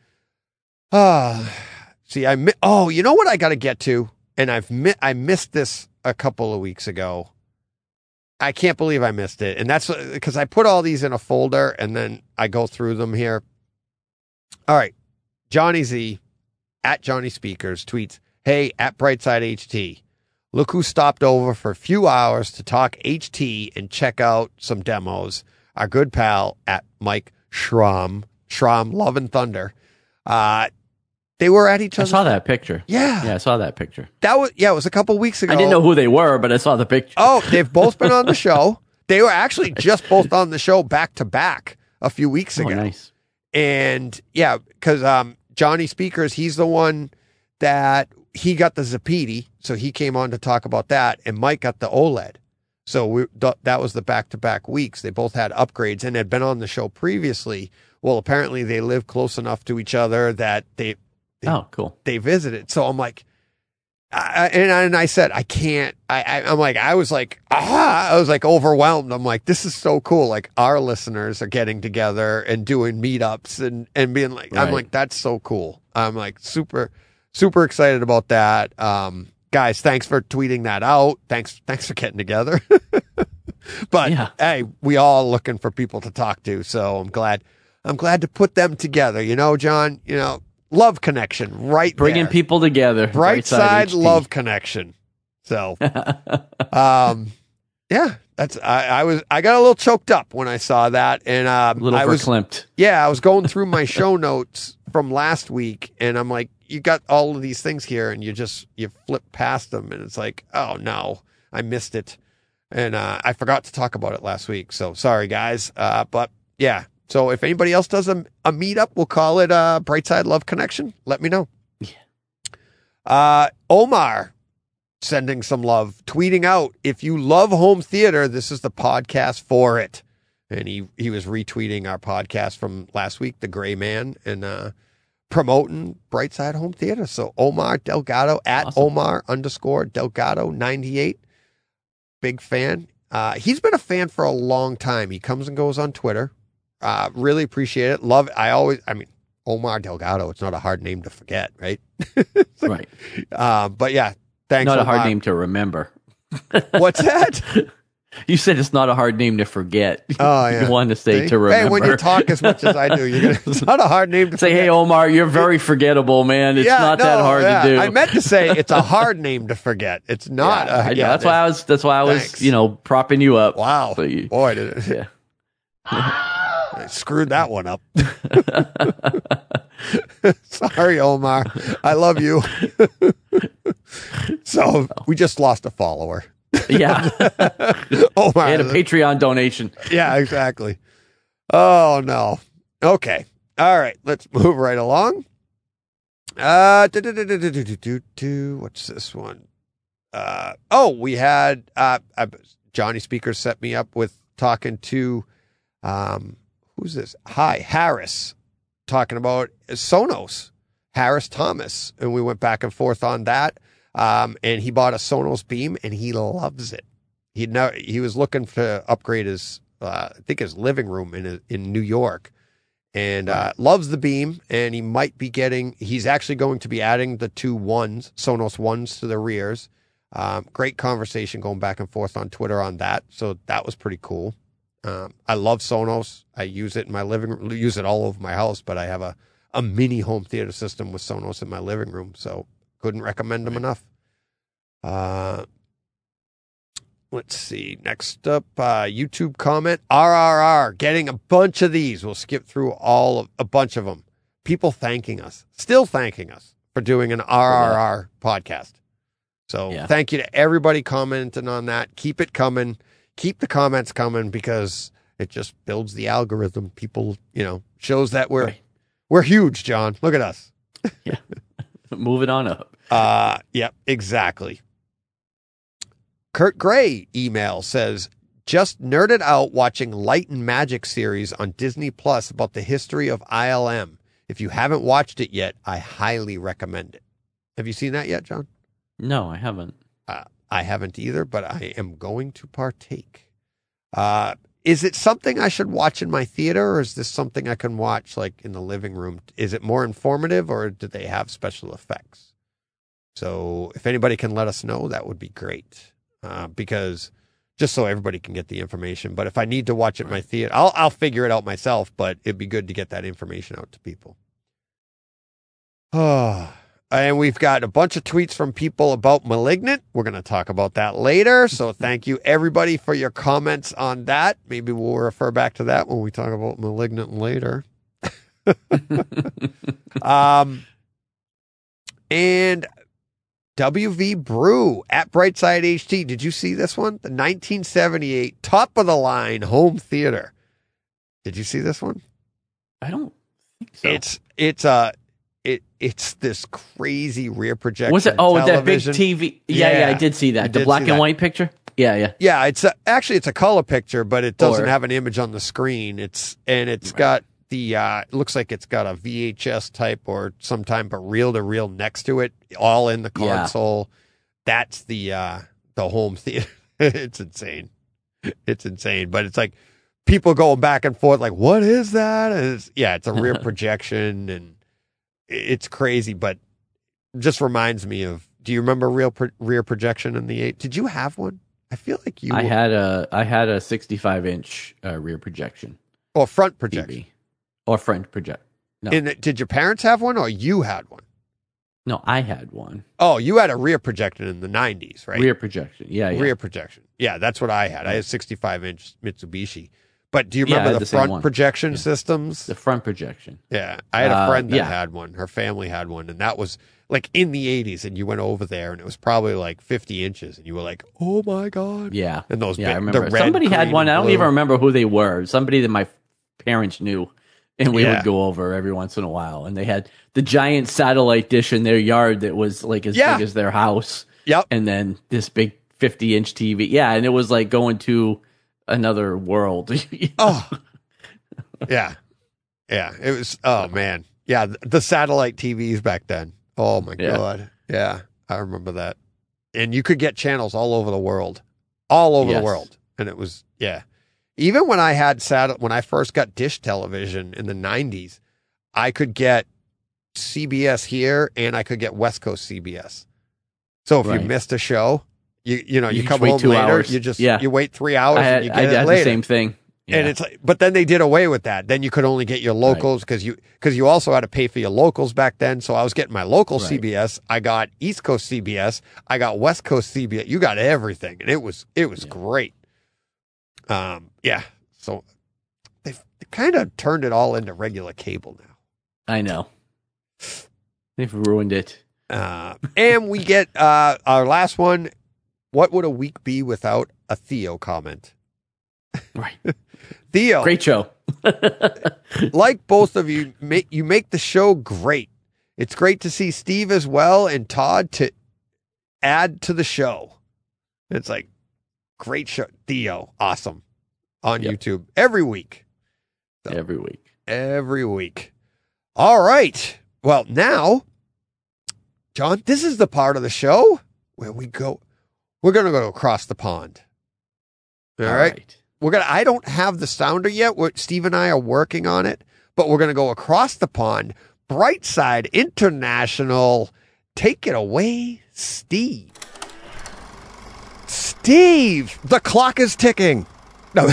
Ah, see, I mi- oh, you know what I got to get to, and I've mi- I missed this a couple of weeks ago. I can't believe I missed it, and that's because I put all these in a folder, and then I go through them here. All right, Johnny Z at Johnny Speakers tweets, "Hey, at Brightside H T. Look who stopped over for a few hours to talk H T and check out some demos. Our good pal at Mike Schramm, Schramm, Love and Thunder. Uh, they were at each I other. saw that picture. Yeah, Yeah, I saw that picture. that was yeah. It was a couple weeks ago. I didn't know who they were, but I saw the picture. Oh, they've both been on the show. They were actually just both on the show back to back a few weeks Oh, ago. nice. And yeah, because um, Johnny Speakers, he's the one that he got the Zapiti, so he came on to talk about that, and Mike got the OLED. So we, th- that was the back-to-back weeks. They both had upgrades and had been on the show previously. Well, apparently they live close enough to each other that they they, Oh, cool. they visited. So I'm like, I, and, I, and I said, I can't, I, I, I'm like, I was like, ah, I was like overwhelmed. I'm like, this is so cool. Like our listeners are getting together and doing meetups and, and being like, I'm Right. like, that's so cool. I'm like super, super excited about that. Um, guys, thanks for tweeting that out. Thanks, thanks for getting together. But Yeah. hey, we all looking for people to talk to. So I'm glad, I'm glad to put them together. You know, John, you know, love connection right Bringing there. people together. Bright side H T. love connection. So, um, yeah, that's, I, I was, I got a little choked up when I saw that. And, um, little I was, verklempt. yeah, I was going through my show notes from last week and I'm like, you got all of these things here and you just, you flip past them and it's like, oh no, I missed it. And, uh, I forgot to talk about it last week. So sorry guys. Uh, but yeah. So if anybody else does a, a meetup, we'll call it a Brightside Love Connection. Let me know. Uh, Omar sending some love, tweeting out, if you love home theater, this is the podcast for it. And he, he was retweeting our podcast from last week, The Gray Man, and uh, promoting Brightside Home Theater. So Omar Delgado at Awesome. Omar underscore Delgado ninety-eight. Big fan. Uh, he's been a fan for a long time. He comes and goes on Twitter. Uh, really appreciate it. Love it. I always, I mean, Omar Delgado, it's not a hard name to forget, right? Right. Uh, but yeah, thanks. Not a hard Omar. name to remember. What's that? You said it's not a hard name to forget. Oh, yeah. You wanted to say See? to remember. Hey, when you talk as much as I do, you're gonna, it's not a hard name to Say, forget. hey, Omar, you're very forgettable, man. It's Yeah, not that no, hard yeah. to do. I meant to say it's a hard name to forget. It's not. yeah, a, I- yeah, that's why I was. That's why I was, Thanks. you know, propping you up. Wow. So you- Boy, did it. Yeah. I screwed that one up. Sorry, Omar. I love you. So we just lost a follower. Yeah. Omar. And a Patreon donation. Yeah, exactly. Oh no. Okay. All right. Let's move right along. Uh, do, do, do, do, do, do, do, do. What's this one? uh, oh, we had uh, uh, Johnny Speaker set me up with talking to um, who's this? Hi, Harris, talking about Sonos, Harris Thomas, and we went back and forth on that. Um, and he bought a Sonos Beam, and he loves it. He now he was looking to upgrade his, uh, I think his living room in in New York, and uh, loves the Beam. And he might be getting. He's actually going to be adding the two ones, Sonos ones, to the rears. Um, great conversation going back and forth on Twitter on that. So that was pretty cool. Um, I love Sonos. I use it in my living room, use it all over my house. But I have a a mini home theater system with Sonos in my living room, so couldn't recommend them enough. Uh, let's see. Next up, uh, YouTube comment. R R R, getting a bunch of these. We'll skip through all of a bunch of them. People thanking us, still thanking us for doing an R R R podcast. So Yeah. thank you to everybody commenting on that. Keep it coming. Keep the comments coming because it just builds the algorithm. People, you know, shows that we're Right. we're huge, John. Look at us. Yeah. Moving on up. Uh, yep, exactly. Kurt Gray email says, just nerded out watching Light and Magic series on Disney Plus about the history of I L M. If you haven't watched it yet, I highly recommend it. Have you seen that yet, John? No, I haven't. Uh, I haven't either, but I am going to partake. Uh, is it something I should watch in my theater, or is this something I can watch like in the living room? Is it more informative, or do they have special effects? So if anybody can let us know, that would be great. Uh, because just so everybody can get the information. But if I need to watch it in my theater, I'll I'll figure it out myself. But it'd be good to get that information out to people. Oh. And we've got a bunch of tweets from people about Malignant. We're going to talk about that later. So thank you, everybody, for your comments on that. Maybe we'll refer back to that when we talk about Malignant later. um, and W V Brew at Brightside H T. Did you see this one? The nineteen seventy-eight top of the line home theater. Did you see this one? I don't think so. It's it's a it it's this crazy rear projection. Was it? Oh, television. that big T V. Yeah, yeah, Yeah, I did see you that. The did black see and that. white picture. Yeah, yeah. Yeah, it's a, actually it's a color picture, but it doesn't Or- have an image on the screen. It's and it's got the uh it looks like it's got a V H S type or some type of reel to reel next to it, all in the Yeah. console. That's the uh the home theater. It's insane. It's insane, but it's like people going back and forth like, what is that? And it's, yeah, it's a rear projection and it's crazy, but just reminds me of, do you remember real pro- rear projection in the eight? Did you have one? I feel like you I were- had a I had a sixty-five inch uh, rear projection or front T projection. V or front project. No, And did your parents have one or you had one? no, I had one Oh, you had a rear projection in the nineties, right? rear projection. Yeah, yeah. Rear projection. Yeah, that's what I had. I had a sixty-five inch Mitsubishi. But do you Yeah, I remember had the, the same front one. projection Yeah. systems? The front projection. Yeah, I had a Uh, friend that yeah. had one. Her family had one, and that was like in the eighties. And you went over there, and it was probably like fifty inches, and you were like, "Oh my god!" Yeah, And those, yeah, big, I remember. the red, Somebody had green, one. I don't blue. even remember who they were. Somebody that my parents knew, and we Yeah. would go over every once in a while. And they had the giant satellite dish in their yard that was like as Yeah. big as their house, Yep. and then this big fifty inch T V. Yeah, and it was like going to another world. Oh, yeah, yeah. It was. Oh man, yeah. The, the satellite T Vs back then. Oh my Yeah. god. Yeah, I remember that. And you could get channels all over the world, all over the Yes. world, and it was yeah. Even when I had sat when I first got dish television in the nineties, I could get C B S here and I could get West Coast C B S. So if Right. you missed a show, you you know you, You just come wait home two later, hours. you just Yeah. you wait three hours I had, and you I get it had later. the same thing. And Yeah. it's like, but then they did away with that. Then you could only get your locals because you because you also had to pay for your locals back then. So I was getting my local Right. C B S. I got East Coast C B S. I got West Coast C B S. You got everything, and it was it was Yeah. great. Um, yeah. So they've they kind of turned it all into regular cable now. I know. They've ruined it. Uh, and we get uh, our last one. What would a week be without a Theo comment? Right. Theo, Great show. like both of you, make you make the show great. It's great to see Steve as well and Todd to add to the show. It's like, great show. Theo, awesome. On Yep. YouTube every week. So, Every week. every week. All right. Well, now, John, this is the part of the show where we go. We're going to go across the pond. All, All right. right. We're gonna. I don't have the sounder yet. We're, Steve and I are working on it, but we're going to go across the pond. Brightside International. Take it away, Steve. Steve, the clock is ticking. No.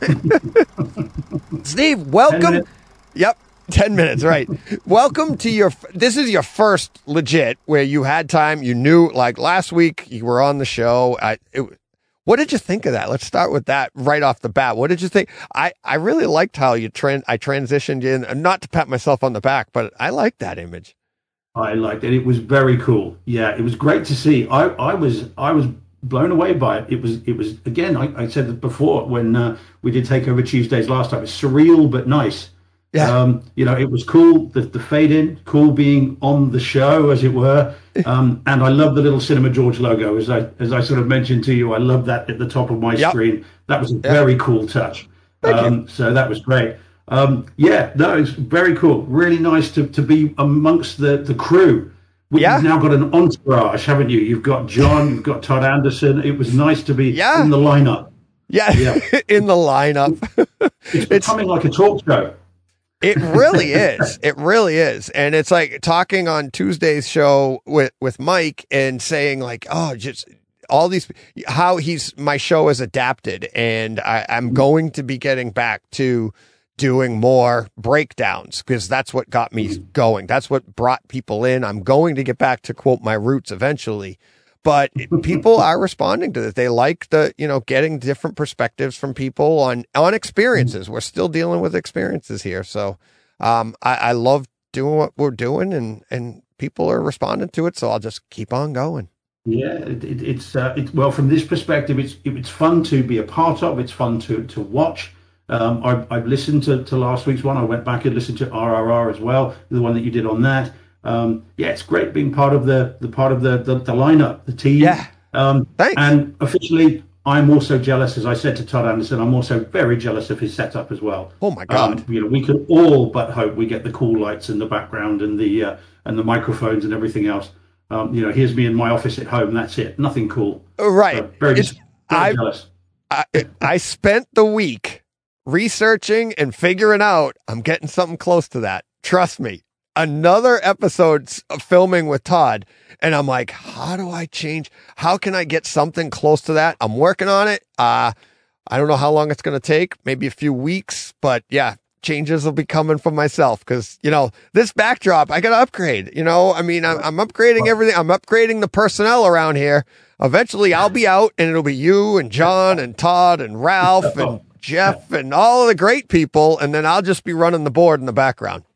Steve, welcome. Yep. ten minutes, right. Welcome to your, this is your first legit where you had time. You knew, like last week you were on the show. I, it, what did you think of that? Let's start with that right off the bat. What did you think? I, I really liked how you trans, I transitioned in, not to pat myself on the back, but I liked that image. I liked it. It was very cool. Yeah, it was great to see. I, I was, I was blown away by it. It was, it was again, I, I said it before when uh, we did Takeover Tuesdays last time. It's surreal but nice. Yeah. Um, you know, it was cool, the, the fade in, cool being on the show, as it were. Um, and I love the little Cinema George logo, as I as I sort of mentioned to you. I love that at the top of my yep. screen. That was a yep. very cool touch. Um, so that was great. Um, yeah, no, it's very cool. Really nice to, to be amongst the, the crew. Yeah. You've now got an entourage, haven't you? You've got John, you've got Todd Anderson. It was nice to be yeah. in the lineup. Yeah, yeah. in the lineup. It's becoming it's, like a talk show. It really is. It really is. And it's like talking on Tuesday's show with, with Mike and saying like, oh, just all these, how he's, my show is adapted. And I, I'm going to be getting back to doing more breakdowns because that's what got me going. That's what brought people in. I'm going to get back to quote my roots eventually. But people are responding to this. They like the, you know, getting different perspectives from people on, on experiences. We're still dealing with experiences here. So, um, I, I love doing what we're doing and, and people are responding to it. So I'll just keep on going. Yeah, it, it, it's, uh, it's, well, from this perspective, it's, it's fun to be a part of. It's fun to, to watch. Um, I, I've listened to, to last week's one. I went back and listened to R R R as well, the one that you did on that. Um, yeah, it's great being part of the, the part of the, the, the lineup, the team. Yeah. Um, Thanks. And officially, I'm also jealous, as I said to Todd Anderson, I'm also very jealous of his setup as well. Oh my God. Um, you know, we could all but hope we get the cool lights in the background and the, uh, and the microphones and everything else. Um, you know, here's me in my office at home. That's it. Nothing cool. Right. So very, It's, very I, jealous. I, I spent the week researching and figuring out I'm getting something close to that. Trust me. Another episode of filming with Todd. And I'm like, how do I change? How can I get something close to that? I'm working on it. Uh, I don't know how long it's going to take, maybe a few weeks, but yeah, changes will be coming from myself. Cause you know, this backdrop, I got to upgrade, you know, I mean, I'm, I'm upgrading everything. I'm upgrading the personnel around here. Eventually I'll be out and it'll be you and John and Todd and Ralph and Jeff and all of the great people. And then I'll just be running the board in the background.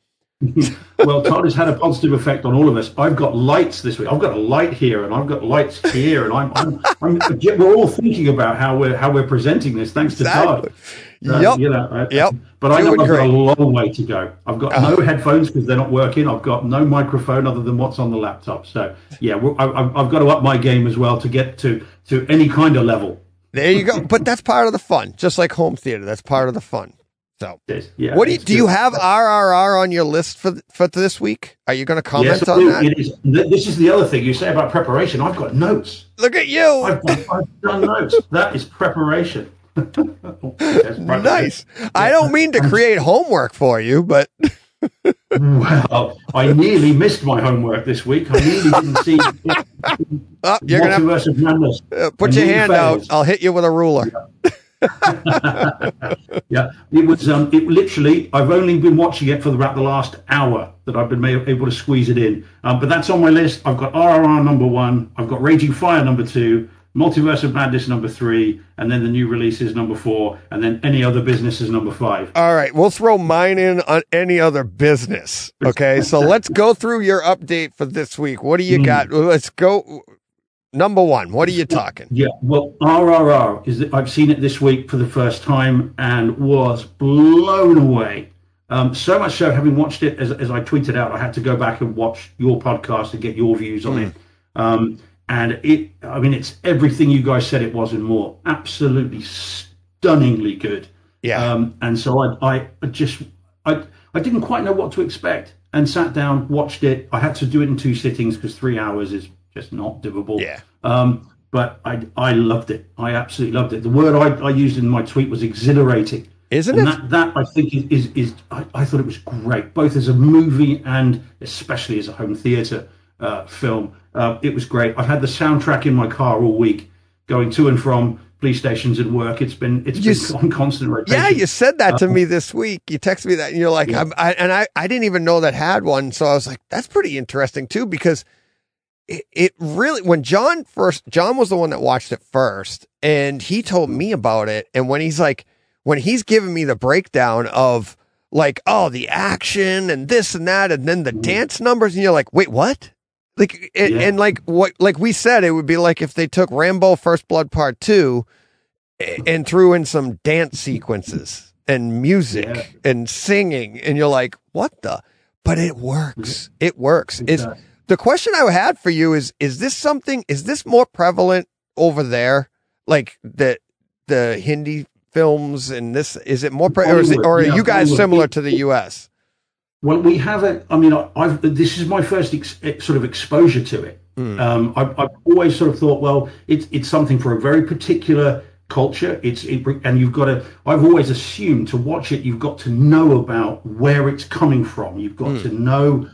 Well, Todd has had a positive effect on all of us. I've got lights this week. I've got a light here, and I've got lights here, and I'm, I'm, I'm we're all thinking about how we're how we're presenting this. Thanks to Exactly. Todd. Uh, Yep. You know, I, Yep. But I know Doing I've got great. a long way to go. I've got Uh-huh. no headphones because they're not working. I've got no microphone other than what's on the laptop. So yeah, we're, I, I've I've got to up my game as well to get to to any kind of level. There you go. But that's part of the fun, just like home theater. That's part of the fun. So, Yes, yeah, what do you it's do? You good. have R R R on your list for for this week? Are you going to comment Yes, I on do. that? It is. Th- This is the other thing you say about preparation. I've got notes. Look at you. I've, I've done notes. That is preparation. That's preparation. Nice. I don't mean to create homework for you, but Well, I nearly missed my homework this week. I nearly didn't see oh, you're going to Multiverse of Madness. have put I your nearly hand failed. out. I'll hit you with a ruler. Yeah, it was. Um, it literally. I've only been watching it for about the last hour that I've been ma- able to squeeze it in. Um, but that's on my list. I've got R R R number one. I've got Raging Fire number two. Multiverse of Madness number three, and then the new releases number four, and then Any Other Business is number five. All right, we'll throw mine in on any other business. Okay, so let's go through your update for this week. What do you got? Let's go. Number one, what are you talking? Yeah, well, R R R is. I've seen it this week for the first time and was blown away. Um, so much so, having watched it as, as I tweeted out, I had to go back and watch your podcast and get your views on it. Um, and it, I mean, it's everything you guys said it was and more. Absolutely stunningly good. Yeah. Um, and so I, I just, I, I didn't quite know what to expect, and sat down, watched it. I had to do it in two sittings because three hours is just not doable. Yeah. Um, but I, I loved it. I absolutely loved it. The word I, I used in my tweet was exhilarating. Isn't and it? That, that I think is, is, is I, I thought it was great, both as a movie and especially as a home theatre uh, film. Uh, it was great. I've had the soundtrack in my car all week, going to and from police stations and work. It's been it's You been s- on constant rotation. Yeah, you said that to Um, me this week. You texted me that, and you're like, Yeah. I'm, I, and I, I didn't even know that had one. So I was like, that's pretty interesting too, because it, it really, when John first, John was the one that watched it first, and he told me about it. And when he's like, when he's giving me the breakdown of like, oh, the action and this and that, and then the dance numbers, and you're like, wait, what? Like, and, Yeah. and like what, like we said, it would be like if they took Rambo First Blood Part Two and threw in some dance sequences and music Yeah. and singing, and you're like, what the? But it works. It works. It Is does. the question I had for you is, is this something, is this more prevalent over there? Like the, the Hindi films and this, is it more, pre- or, is it, or are Yeah, you guys Bollywood. similar to the U S? Well, we have a. I mean, I- I've. This is my first ex, ex- sort of exposure to it. Hmm. Um, I've, I've always sort of thought, well, it's it's something for a very particular culture. It's it, and you've got to. I've always assumed to watch it, you've got to know about where it's coming from. You've got to know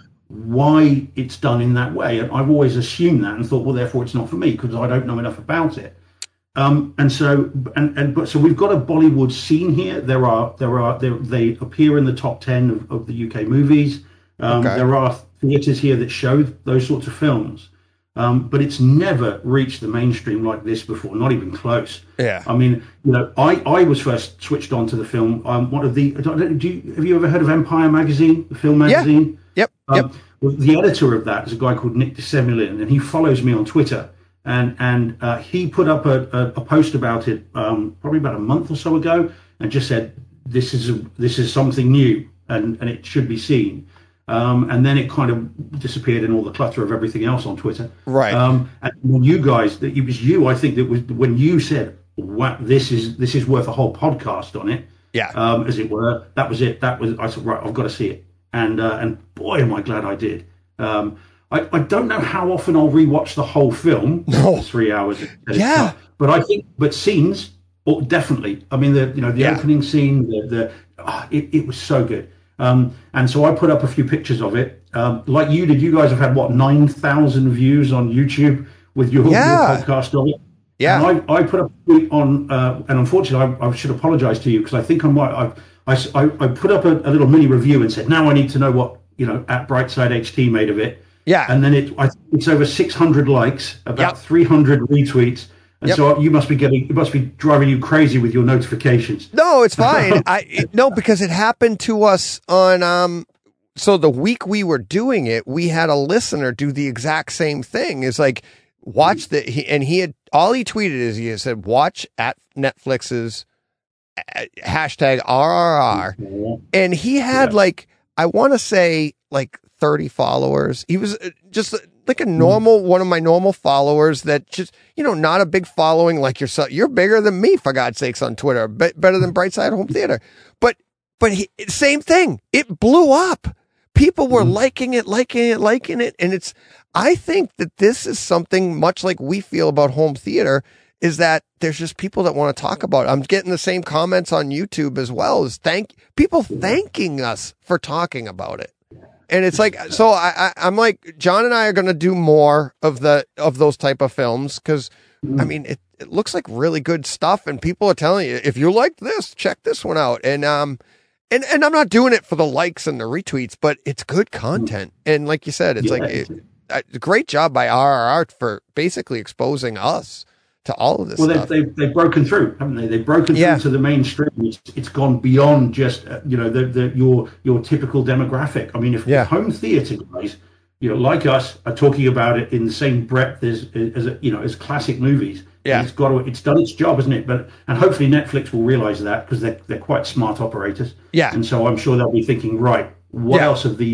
why it's done in that way. And I've always assumed that and thought, well, therefore, it's not for me because I don't know enough about it. Um, and so, and, and but so we've got a Bollywood scene here. There are, there are, there, they appear in the top ten of, of the U K movies. Um, Okay. There are theatres here that show those sorts of films, um, but it's never reached the mainstream like this before. Not even close. Yeah. I mean, you know, I, I was first switched on to the film. Um, one of the, I don't- do you, have you ever heard of Empire magazine, the film Yeah. magazine? Yep. Yep. Um, well, the editor of that is a guy called Nick DeSemulin, and he follows me on Twitter. And and uh, he put up a, a, a post about it um, probably about a month or so ago, and just said this is a, this is something new, and, and it should be seen. Um, and then it kind of disappeared in all the clutter of everything else on Twitter. Right. Um, and when you guys, that it was you, I think that was when you said, "Wow, this is this is worth a whole podcast on it." Yeah. Um, as it were. That was it. That was I said, right, I've got to see it, and uh, and boy, am I glad I did. Um, I, I don't know how often I'll rewatch the whole film. No. The three hours. that it's Yeah. got. But I think, but scenes, oh, definitely. I mean, the you know the Yeah. opening scene, the the ah, it it was so good. Um, and so I put up a few pictures of it. Um, like you did, you guys have had what nine thousand views on YouTube with your, Yeah. your podcast of it. Yeah. And I, I put a tweet on, uh, and unfortunately, I, I should apologise to you because I think I might. I, I, I I put up a, a little mini review and said, now I need to know what you know at Brightside H T made of it. Yeah. And then it, I think it's over six hundred likes, about Yep. three hundred retweets, and Yep. so you must be getting, it must be driving you crazy with your notifications. No, it's fine. I it, no, because it happened to us on um so the week we were doing it, we had a listener do the exact same thing. It's like watch the he, and he had all he tweeted is he said watch at Netflix's uh, hashtag R R R, and he had Yeah. like I want to say like thirty followers. He was uh, just uh, like a normal one of my normal followers that just you know not a big following like yourself. You're bigger than me for God's sakes on Twitter, but better than Brightside Home Theater. But but he, same thing. It blew up. People were liking it, liking it, liking it, and it's. I think that this is something much like we feel about home theater. Is that there's just people that want to talk about it. I'm getting the same comments on YouTube as well as thank people thanking us for talking about it. And it's like, so I, I I'm like, John and I are going to do more of the, of those type of films. Cause I mean, it, it looks like really good stuff and people are telling you, if you liked this, check this one out. And, um, and, and I'm not doing it for the likes and the retweets, but it's good content. And like you said, it's Yeah. like, it, a great job by R R R for basically exposing us to all of this Well, stuff. they've, they've, they've broken through, haven't they? They've broken Yeah. through to the mainstream. It's, it's gone beyond just, uh, you know, the, the, your your typical demographic. I mean, if Yeah. home theatre guys, you know, like us, are talking about it in the same breadth as, as you know, as classic movies, Yeah. it's got to, it's done its job, isn't it? But and hopefully Netflix will realise that because they're they're quite smart operators. Yeah. And so I'm sure they'll be thinking, right, what Yeah. else of these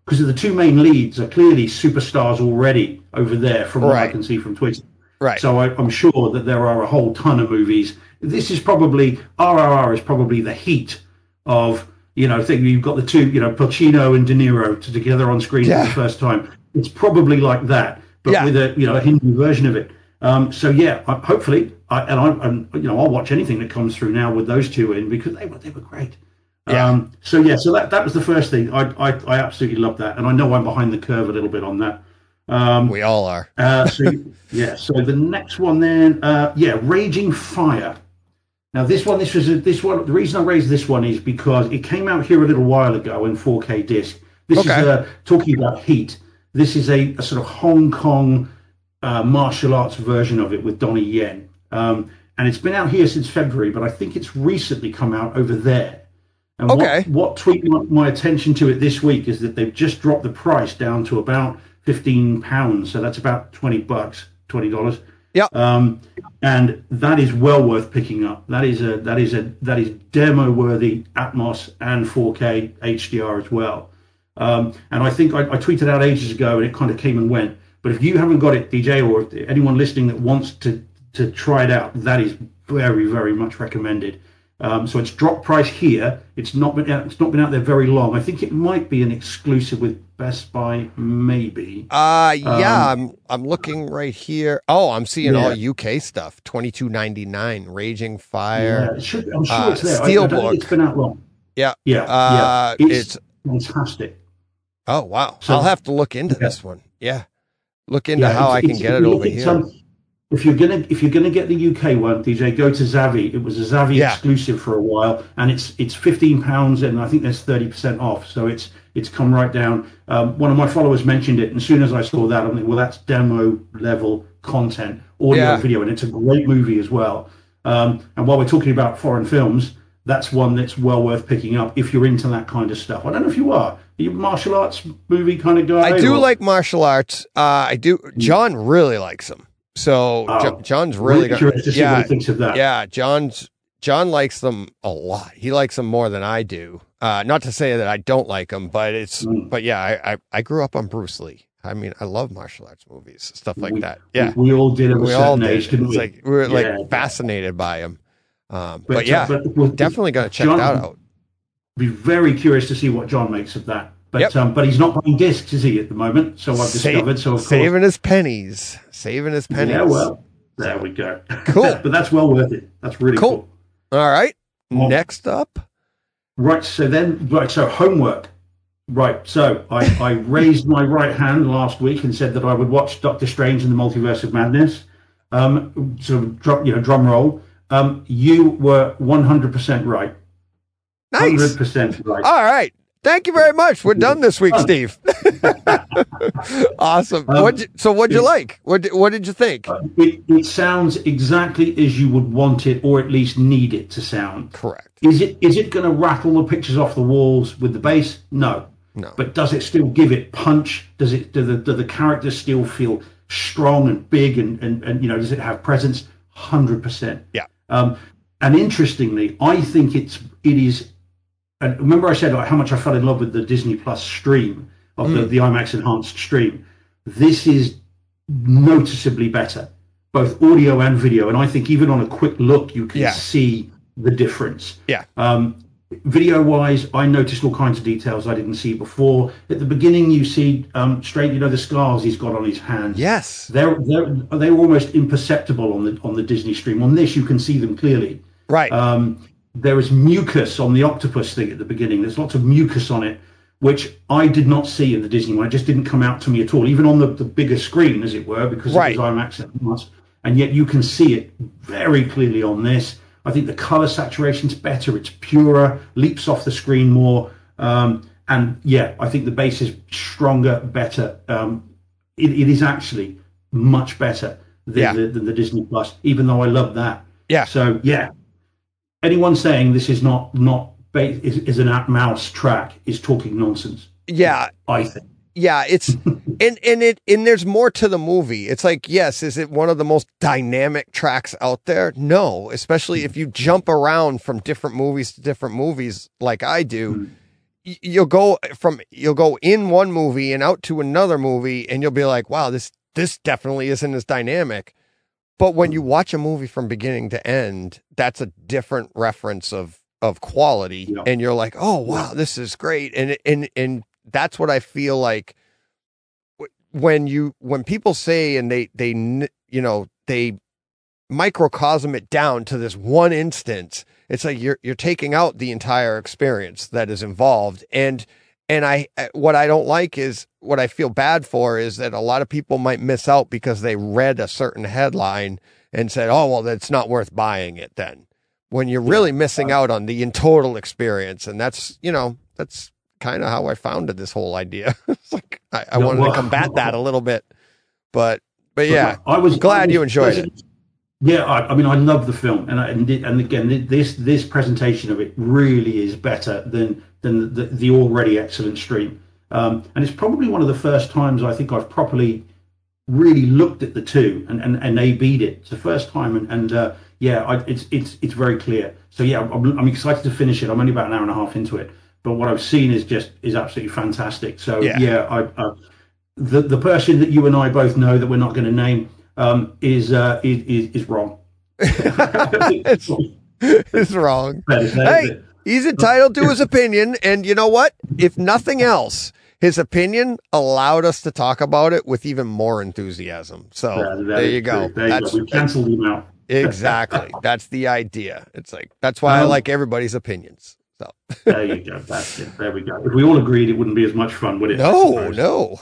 because the two main leads are clearly superstars already over there from what I Right. can see from Twitter. Right. So I, I'm sure that there are a whole ton of movies. This is probably R R R is probably the heat of, you know, think you've got the two, you know, Pacino and De Niro to, together on screen Yeah. for the first time. It's probably like that, but Yeah. with a, you know, a Hindu version of it. Um, so yeah, I, hopefully, I, and I, and you know, I'll watch anything that comes through now with those two in because they were they were great. Yeah. Um, so yeah, so that, that was the first thing. I, I I absolutely love that, and I know I'm behind the curve a little bit on that. Um, We all are. uh, so yeah, so the next one then, uh, yeah, Raging Fire. Now this one, this was a, this one. The reason I raised this one is because it came out here a little while ago in four K disc. This Okay. is uh, talking about Heat. This is a, a sort of Hong Kong uh, martial arts version of it with Donnie Yen, um, and it's been out here since February, but I think it's recently come out over there. And Okay. what, what tweaked my, my attention to it this week is that they've just dropped the price down to about fifteen pounds, so that's about twenty bucks, twenty dollars. Yeah. Um, and that is well worth picking up. That is a that is a that is demo worthy Atmos and four K H D R as well. Um, and I think I, I tweeted out ages ago, and it kind of came and went. But if you haven't got it, D J, or anyone listening that wants to to try it out, that is very very much recommended. Um, so it's dropped price here. It's not been out, it's not been out there very long. I think it might be an exclusive with Best Buy, maybe. Uh yeah, I'm I'm looking right here. Oh, I'm seeing all Yeah. U K stuff. twenty-two ninety-nine, Raging Yeah, Fire. it should, I'm sure uh, it's there. I, I don't Steelbook. think it's been out long. Yeah. Yeah, Uh, yeah. It's, it's fantastic. oh wow. So- I'll have to look into Yeah. this one. Yeah. Look into Yeah, how it's- I can it's- get if it you over look at here. some- if you're gonna if you're gonna get the U K one, D J, go to Zavi. It was a Zavi Yeah. exclusive for a while, and it's it's fifteen pounds, and I think there's thirty percent off. So it's it's come right down. Um, one of my followers mentioned it, and as soon as I saw that, I'm like, well, that's demo level content, audio, Yeah. video, and it's a great movie as well. Um, and while we're talking about foreign films, that's one that's well worth picking up if you're into that kind of stuff. I don't know if you are. Are you a martial arts movie kind of guy? I do or- like martial arts. Uh I do John really likes them. So Oh, Jo- John's really, really good. curious to see what Yeah. he thinks of that. Yeah, John's John likes them a lot. He likes them more than I do. Uh, not to say that I don't like them, but it's Mm. but yeah, I, I I grew up on Bruce Lee. I mean, I love martial arts movies, stuff like We- that. Yeah, we, we all did at a we certain all did. age, didn't It's we? like we were like Yeah. fascinated by him. Um, but, But, uh, yeah, but we'll- definitely gonna check John- that out. Be very curious to see what John makes of that. But Yep. um, but he's not buying discs, is he, at the moment? So I've Sa- discovered. So of saving his pennies, saving his course, pennies. yeah, well, there we go. Cool. But that's well worth it. That's really Cool. cool. All right, Well- next up. Right. So then, right. So homework. Right. So I, I raised my right hand last week and said that I would watch Doctor Strange in the Multiverse of Madness. Um, so drum, you know, drum roll. Um, you were one hundred percent right. Nice. Hundred percent right. All right. Thank you very much. We're done this week, Steve. Awesome. Um, What'd you, so what'd you like? What did- What did you think? It, it sounds exactly as you would want it, or at least need it to sound. Correct. Is it is it going to rattle the pictures off the walls with the bass? No. No. But does it still give it punch? Does it do the do the characters still feel strong and big and and, and you know, does it have presence? Hundred percent. Yeah. Um, and interestingly, I think it's it is. And remember, I said like, how much I fell in love with the Disney Plus stream of the, the IMAX enhanced stream. This is noticeably better, both audio and video. And I think even on a quick look, you can Yeah. see the difference. Yeah. Um, video wise, I noticed all kinds of details I didn't see before. At the beginning, you see um, straight, you know, the scars he's got on his hand. Yes. They're, they're, they were almost imperceptible on the on the Disney stream. On this, you can see them clearly. Right. Um, there is mucus on the octopus thing at the beginning. There's lots of mucus on it, which I did not see in the Disney one. It just didn't come out to me at all, even on the, the bigger screen, as it were, because Right. it was IMAX at once. And yet you can see it very clearly on this. I think the color saturation's better. It's purer, leaps off the screen more. Um, and yeah, I think the bass is stronger, better. Um, it, it is actually much better than, Yeah. the, than the Disney Plus, even though I love that. Yeah. So yeah, anyone saying this is not not ba- is, is an at mouse track is talking nonsense. Yeah. I think. Yeah, it's and and it and there's more to the movie. It's like, yes, is it one of the most dynamic tracks out there? No, especially if you jump around from different movies to different movies like I do. y- you'll go from you'll go in one movie and out to another movie, and you'll be like, wow, this this definitely isn't as dynamic. But when you watch a movie from beginning to end, that's a different reference of of quality, Yeah. and you're like, oh wow, this is great, and and and that's what I feel like w- when you when people say and they they n- you know they microcosm it down to this one instance. It's like you're you're taking out the entire experience that is involved, and and I what I don't like is what I feel bad for is that a lot of people might miss out because they read a certain headline and said, oh well, that's not worth buying it then, when you're really missing out on the in total experience. And that's, you know, that's kind of how I founded this whole idea. It's like I, I No, wanted well- to combat that a little bit, but but yeah, I was I'm glad I was you enjoyed it. Yeah, I, I mean, I love the film, and I, and, it- and again, this this presentation of it really is better than than the, the already excellent stream. Um, and it's probably one of the first times I think I've properly really looked at the two and and, and A B'd it. It's the first time, and, and uh, yeah, I, it's it's it's very clear. So yeah, I'm, I'm excited to finish it. I'm only about an hour and a half into it, but what I've seen is just is absolutely fantastic. So Yeah. yeah, I, I, the the person that you and I both know that we're not going to name um, is, uh, is is is wrong. it's, it's wrong. Better say Hey, it. he's entitled to his opinion, and you know what? If nothing else, his opinion allowed us to talk about it with even more enthusiasm. So Yeah, that there is you go. true. There you That's go. We cancelled him out. exactly. That's the idea. It's like that's why I Um, like everybody's opinions. So There you go. That's it. There we go. If we all agreed, it wouldn't be as much fun, would it? I no, suppose? no.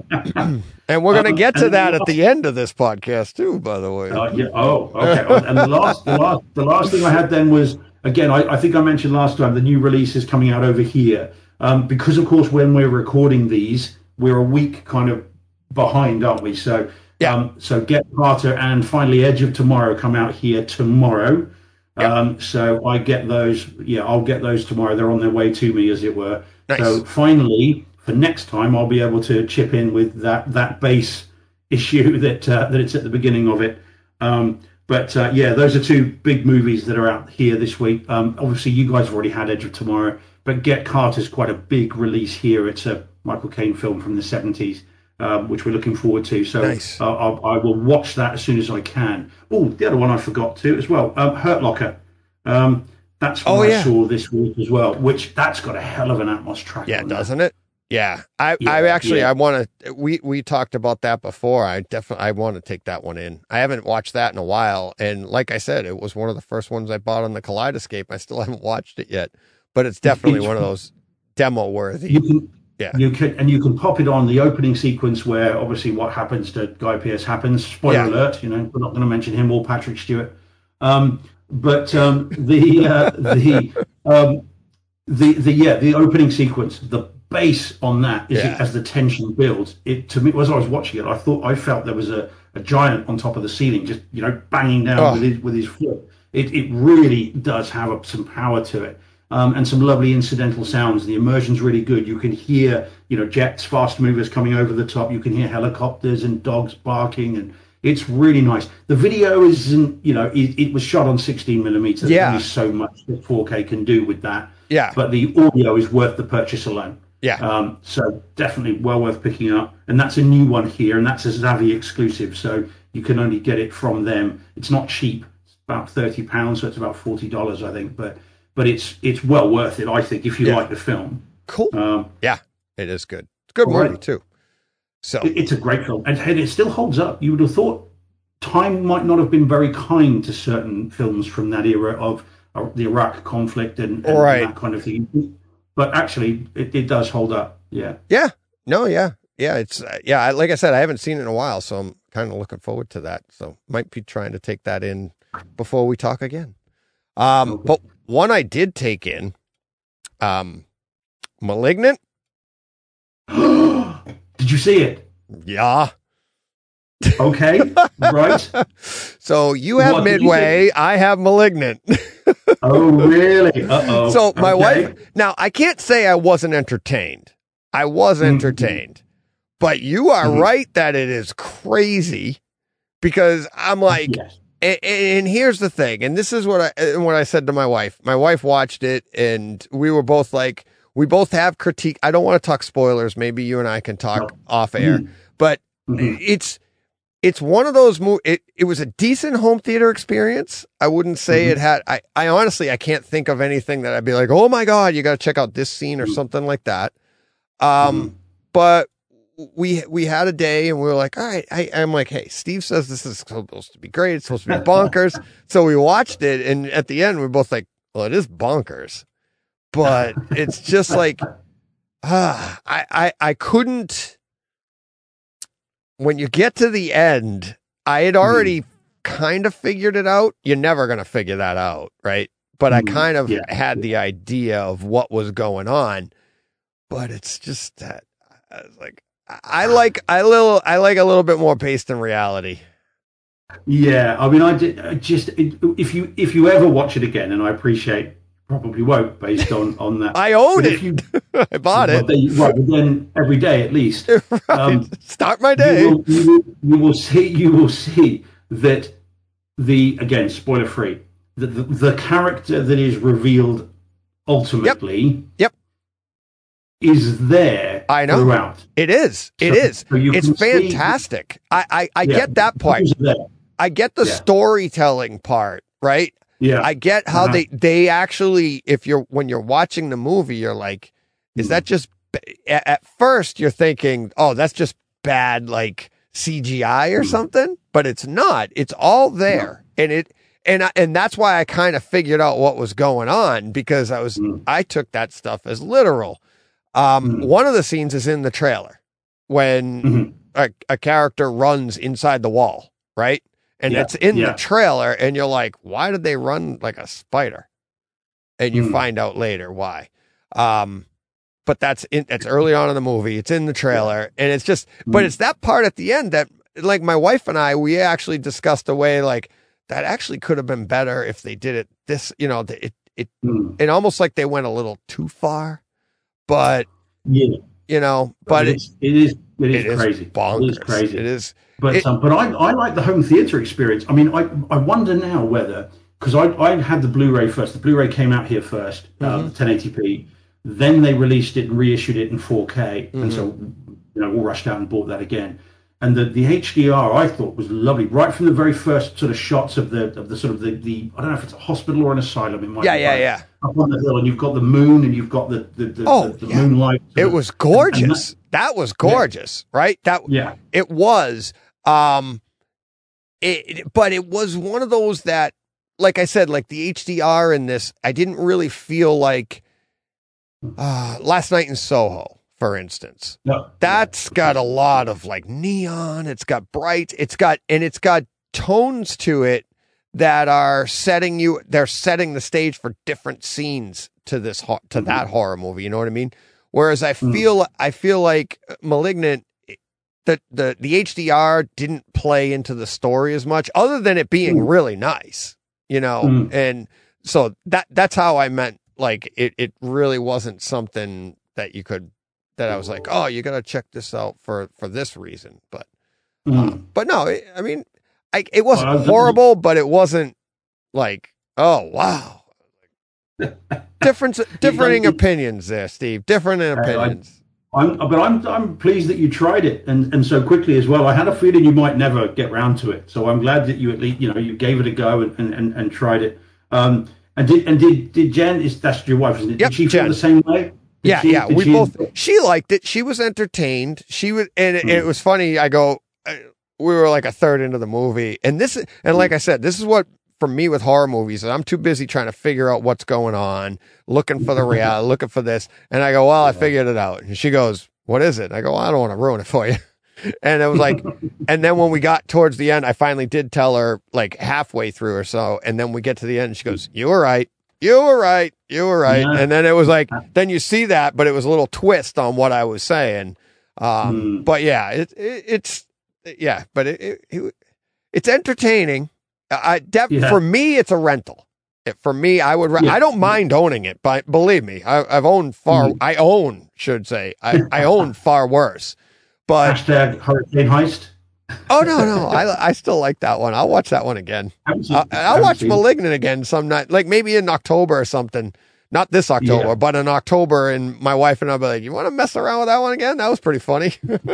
And we're gonna Um, get to and- that at the end of this podcast too, by the way. Uh, yeah. Oh, okay. And the last, the last, the last thing I had then was again. I, I think I mentioned last time the new release is coming out over here um, because, of course, when we're recording these, we're a week kind of behind, aren't we? So, Yeah. um, so Get Carter and finally Edge of Tomorrow come out here tomorrow. Yeah. Um, so I get those. Yeah, I'll get those tomorrow. They're on their way to me, as it were. Nice. So finally, for next time, I'll be able to chip in with that that base issue that uh, that it's at the beginning of it. Um, but uh, yeah, those are two big movies that are out here this week. Um, obviously, you guys have already had Edge of Tomorrow, but Get Carter's quite a big release here. It's a Michael Caine film from the seventies, um, which we're looking forward to. So Nice. uh, I'll, I will watch that as soon as I can. Oh, the other one I forgot to as well, um, Hurt Locker. Um, that's what Oh, I yeah. saw this week as well, which that's got a hell of an Atmos track. Yeah, on that. doesn't it? Yeah, I, Yeah, I actually, yeah. I want to. We we talked about that before. I definitely, I want to take that one in. I haven't watched that in a while, and like I said, it was one of the first ones I bought on the Kaleidoscape. I still haven't watched it yet, but it's definitely It's- one of those demo worthy. You can, Yeah. you can, and you can pop it on the opening sequence where obviously what happens to Guy Pearce happens. Spoiler Yeah. alert, you know, we're not going to mention him or Patrick Stewart. Um, but um, the uh, the um, the the yeah, the opening sequence, the bass on that is Yeah. as the tension builds. It to me, as I was watching it, I thought I felt there was a, a giant on top of the ceiling, just you know, banging down Oh. with his with his foot. It it really does have a, some power to it. Um, and some lovely incidental sounds. The immersion's really good. You can hear, you know, jets, fast movers coming over the top. You can hear helicopters and dogs barking, and it's really nice. The video isn't, you know, it, it was shot on sixteen millimeter. There's Yeah. only so much that four K can do with that. Yeah. But the audio is worth the purchase alone. Yeah. Um, so definitely well worth picking up. And that's a new one here, and that's a Zavi exclusive. So you can only get it from them. It's not cheap. It's about thirty pounds, so it's about forty dollars, I think. But but it's it's well worth it, I think, if you Yeah. like the film. Cool. Um, Yeah, it is good. It's a good All right. movie too. So it- it's a great film, and, and it still holds up. You would have thought time might not have been very kind to certain films from that era of uh, the Iraq conflict and, and Right. that kind of thing. But actually, it, it does hold up. Yeah. yeah, no, yeah, yeah. It's uh, yeah. I- Like I said, I haven't seen it in a while, so I'm kind of looking forward to that. So might be trying to take that in before we talk again. Um, Okay. but one I did take in, um, Malignant. Did you see it? Yeah. Okay, right. So you have What did you Midway, I have Malignant. Oh, really? Uh-oh. So my Okay. wife, now I can't say I wasn't entertained. I was Mhm. entertained, but you are Mhm. right that it is crazy because I'm like, Yes. and, and here's the thing, and this is what I and what I said to my wife. My wife watched it, and we were both like, we both have critique. I don't want to talk spoilers. Maybe you and I can talk No. off air, Mhm. but Mhm. it's it's one of those mo- it, it was a decent home theater experience. I wouldn't say Mhm. it had I, I honestly I can't think of anything that I'd be like, oh my God, you gotta check out this scene or Mhm. something like that. Um Mhm. but we we had a day and we were like, all right, I, I'm like, hey, Steve says this is supposed to be great, it's supposed to be bonkers. So we watched it, and at the end we we're both like, well, it is bonkers. But it's just like ah, I, I I couldn't. When you get to the end, I had already kind of figured it out. You're never going to figure that out, right? But I Mhm. kind of Yeah. had the idea of what was going on. But it's just that I was like, I I like I little I like a little bit more pace than reality. Yeah, I mean, I, did, I just if you if you ever watch it again, and I appreciate probably won't based on on that. I own But it. if you, I bought well, it. then, right, but then every day at least, Right. um, Start my day. you will, you, will, you will see you will see that the again spoiler free the, the the character that is revealed ultimately Yep. is there I know. throughout. It is. It So- is. so you It's can see- fantastic. I I, I Yeah, get that part. who's there. I get the Yeah. storytelling part, right? Yeah, I get how Uh-huh. they they actually, if you're when you're watching the movie, you're like, is that just b- at, at first you're thinking, oh, that's just bad like C G I or Mhm. something, but it's not. It's all there, and it and I, and that's why I kind of figured out what was going on, because I was Mhm. I took that stuff as literal. Um, Mhm. One of the scenes is in the trailer when Mhm. a, a character runs inside the wall, right? And Yeah, it's in yeah. the trailer, and you're like, why did they run like a spider? And you Hmm. find out later why. Um, but that's in, it's early on in the movie. It's in the trailer, and it's just, but Hmm. it's that part at the end that, like, my wife and I, we actually discussed a way like that actually could have been better if they did it this, you know, it it Mhm. it almost like they went a little too far, but Yeah, you know, but it, it's, it is it it is is crazy. bonkers. It is crazy. It is. But It- um, but I, I like the home theater experience. I mean, I, I wonder now whether, because I, I had the Blu-ray first. The Blu-ray came out here first, Mm-hmm. uh, ten eighty p. Then they released it and reissued it in four K. Mm-hmm. And so, you know, all rushed out and bought that again. And the, the H D R I thought was lovely, right from the very first sort of shots of the of the sort of the, the I don't know if it's a hospital or an asylum. It might Yeah, be yeah, right. yeah. Up on the hill, and you've got the moon, and you've got the the, the, Oh, the, the yeah. moonlight. It was gorgeous. And That was gorgeous, right? That Yeah. it was. Um, it, but it was one of those that, like I said, like the H D R in this, I didn't really feel like uh, Last Night in Soho, for instance. No, That's got a lot of like neon. It's got bright. It's got, and it's got tones to it that are setting you, they're setting the stage for different scenes to this, ho- to that horror movie. You know what I mean? Whereas I feel, I feel like Malignant, the, the, the H D R didn't play into the story as much, other than it being really nice, you know? Mm. And so that, that's how I meant, like, it, it really wasn't something that you could, that I was like, oh, you got to check this out for, for this reason. But, Mm. uh, but no, it, I mean, I, it wasn't Well, I- horrible, but it wasn't like, oh, wow. Different, differing it- opinions there, Steve. Different I- opinions. I'm, but I'm I'm pleased that you tried it and, and so quickly as well. I had a feeling you might never get round to it, so I'm glad that you at least you know you gave it a go and, and, and, and tried it. Um, and did and did did Jen? Is that's your wife, isn't it? Yep, did she Jen. feel the same way? Did Yeah, she- yeah. did We she- both. She liked it. She was entertained. She was, and it, it was funny. I go, uh, we were like a third into the movie, and this, and like I said, this is what for me with horror movies. I'm too busy trying to figure out what's going on, looking for the reality, looking for this, and I go, well, I figured it out. And she goes, what is it? I go, well, I don't want to ruin it for you. And it was like, and then when we got towards the end, I finally did tell her like halfway through or so, and then we get to the end, and she goes, you were right. You were right. You were right. Yeah. And then it was like, then you see that, but it was a little twist on what I was saying. Um, Mm. But yeah, it, it, it's, yeah, but it, it, it it's entertaining. I def- Yeah. For me, it's a rental. It, for me, I would, re- Yeah. I don't mind owning it, but believe me, I, I've owned far, Mm. I own, should say, I, I own far worse. But, Hashtag Hurricane Heist. oh, no, no, I, I still like that one. I'll watch that one again. Haven't seen- I'll, I'll haven't watch seen- Malignant again some night, like maybe in October or something, Not this October, Yeah. but in October, and my wife and I'll be like, "You want to mess around with that one again? That was pretty funny."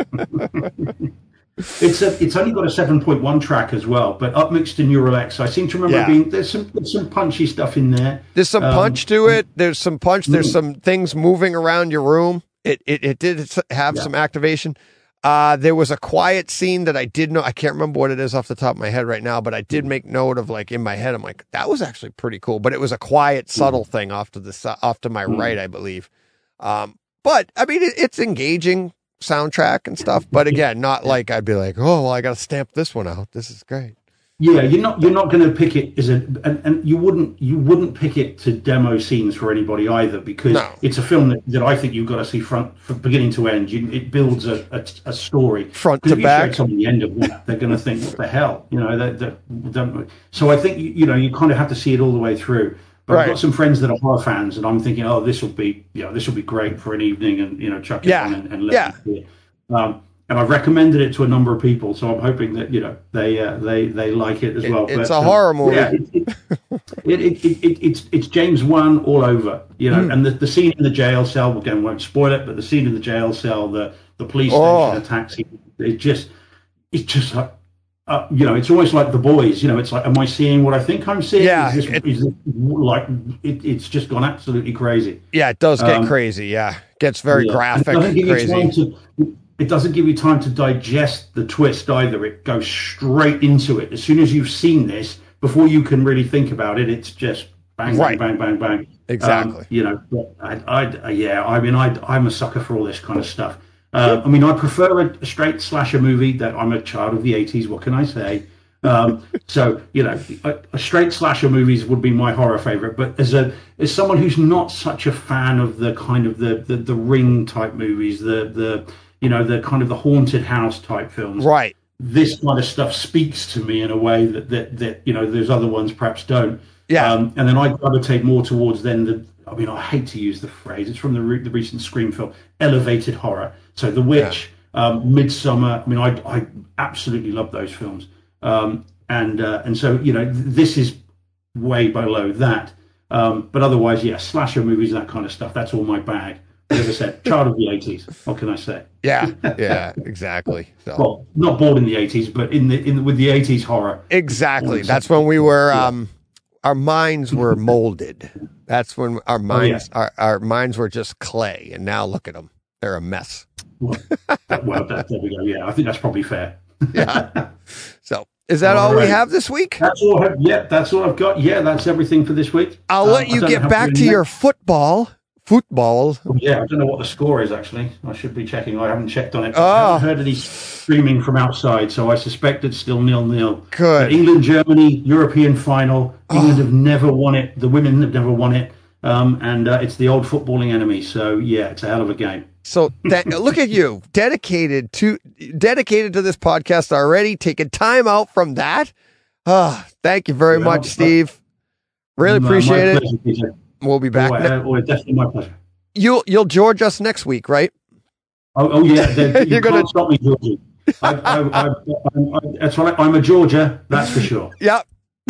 It's a, it's only got a seven point one track as well, but upmixed in Neural X. I seem to remember Yeah. being there's some there's some punchy stuff in there. There's some Um, punch to it. There's some punch. There's Mm. some things moving around your room. It it, it did have Yeah. some activation. Uh, there was a quiet scene that I did know. I can't remember what it is off the top of my head right now, but I did make note of, like, in my head. I'm like, that was actually pretty cool. But it was a quiet, subtle thing off to the si- off to my right, I believe. Um, but I mean, it, it's engaging soundtrack and stuff. But again, not like I'd be like, oh, well, I got to stamp this one out. This is great. Yeah, you're not you're not going to pick it as a and, and you wouldn't you wouldn't pick it to demo scenes for anybody either, because No. it's a film that, that I think you've got to see front from beginning to end. You, it builds a, a, a story Front 'Cause to if back. You show someone the end of that, they're going to think, what the hell, you know? That that so I think you, you know you kind of have to see it all the way through. But Right. I've got some friends that are horror fans, and I'm thinking, oh, this will be you know this will be great for an evening, and you know chuck it Yeah. on and, and let Yeah. them see it. Um, and I've recommended it to a number of people, so I'm hoping that you know they uh, they they like it as It- well. it's But, a um, horror movie. Yeah, it, it, it, it, it, it, it's it's James Wan all over, you Hmm. know. And the, the scene in the jail cell, again, won't spoil it, but the scene in the jail cell, the the police Oh. station, a taxi, it just it's just like. Uh, you know, it's almost like The Boys. You know, it's like, am I seeing what I think I'm seeing? Yeah, is this, it- is this like it, it's just gone absolutely crazy. Yeah, it does get Um, crazy. Yeah, gets very Yeah. graphic, It doesn't give you time crazy. to. It doesn't give you time to digest the twist either. It goes straight into it. As soon as you've seen this, before you can really think about it, it's just bang, Right. bang, bang, bang, bang. Exactly. Um, you know, but I, I, yeah. I mean, I, I'm a sucker for all this kind of stuff. Uh, I mean, I prefer a, a straight slasher movie. That I'm a child of the eighties. What can I say? Um, so you know, a, a straight slasher movies would be my horror favorite. But as a as someone who's not such a fan of the kind of the the, the Ring type movies, the the you know the kind of the haunted house type films, Right. this kind of stuff speaks to me in a way that that, that you know those other ones perhaps don't. Yeah. Um, and then I gravitate more towards then the. I mean, I hate to use the phrase. It's from the re- the recent Scream film, elevated horror. So The Witch, um, Midsummer. I mean, I I absolutely love those films. Um, and uh, and so you know th- this is way below that. Um, but otherwise, yeah, slasher movies, that kind of stuff. That's all my bag. But as I said, child of the eighties. What can I say? Yeah. Yeah. Exactly. So. Well, not born in the eighties, but in the in the, with the eighties horror. Exactly. That's when we were. Um, our minds were molded. That's when our minds, our, our minds were just clay, and now look at them. They're a mess. Well, that, well that, there we go. Yeah, I think that's probably fair. Yeah. So, is that all, All we right. have this week? That's all. I have, yeah, that's all I've got. Yeah, that's everything for this week. I'll Um, let I you don't get have back to really- your football. Football. Yeah, I don't know what the score is actually. I should be checking. I haven't checked on it. Oh. I haven't heard any screaming from outside, so I suspect it's still nil nil. Good. England, Germany, European final. England have never won it. The women have never won it, um, and uh, it's the old footballing enemy. So yeah, it's a hell of a game. So that, look at you, dedicated to dedicated to this podcast already. Taking time out from that. Ah, thank you very Well, much, Steve. Really My- appreciate my it. pleasure, Peter. We'll be back. Oh, ne- uh, oh, definitely my pleasure. you'll you'll George us next week, right? Oh, oh yeah, they- you You're can't gonna- stop me, Georgie. I, I, I, I, I, that's right. I'm a Georgia, that's for sure. Yep.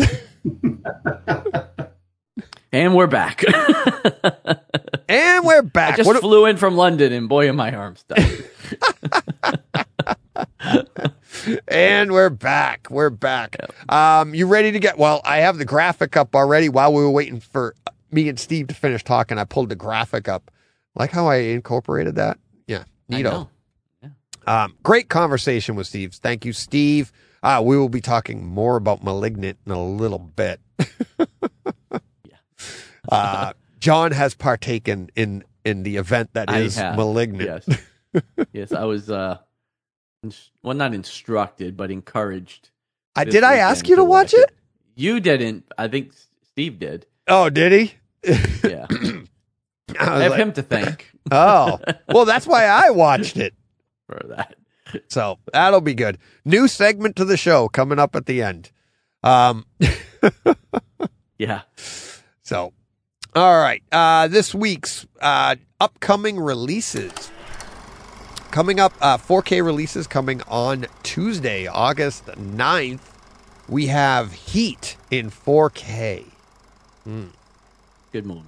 And we're back. And we're I back. just What, flew in from London, and boy, am my arms done. and we're back. We're back. Um, you ready to get? Well, I have the graphic up already. While we were waiting for me and Steve to finish talking, I pulled the graphic up. Like how I incorporated that. Yeah, I neato. know. Um, great conversation with Steve. Thank you, Steve. Uh, we will be talking more about Malignant in a little bit. Yeah. uh, John has partaken in in the event that I is have. Malignant. Yes. Yes, I was, uh, ins- well, not instructed, but encouraged. I this did. I weekend ask you to to watch watch it. You didn't. I think Steve did. Oh, did he? Yeah. I I was have like, him to thank oh, well, that's why I watched it. for that. So that'll be good. New segment to the show coming up at the end. Um, Yeah. so, all right. Uh, this week's uh, upcoming releases. Coming up, uh, four K releases coming on Tuesday, August ninth. We have Heat in four K. Good movie.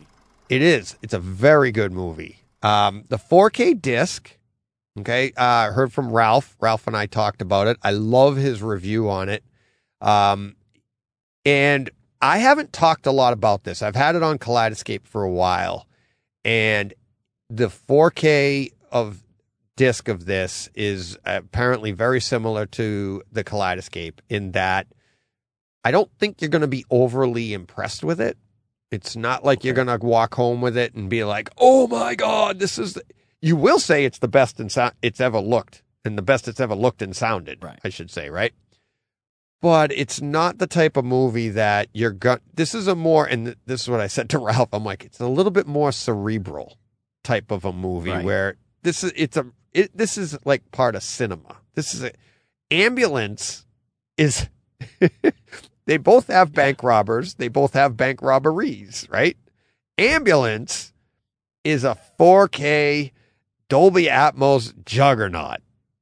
It is. It's a very good movie. Um, the four K disc, okay, I uh, heard from Ralph. Ralph and I talked about it. I love his review on it. Um, and I haven't talked a lot about this. I've had it on Kaleidoscape for a while. And the four K of disc of this is apparently very similar to the Kaleidoscape in that I don't think you're going to be overly impressed with it. It's not like okay. you're going to walk home with it and be like, oh my God, this is, the... you will say it's the best in so- it's ever looked and the best it's ever looked and sounded, right. I should say, right? But it's not the type of movie that you're going, this is a more, and this is what I said to Ralph, I'm like, it's a little bit more cerebral type of a movie right. where this is, it's a, it, this is like part of cinema. This is a, Ambulance is, they both have bank robbers. They both have bank robberies, right? Ambulance is a four K Dolby Atmos juggernaut.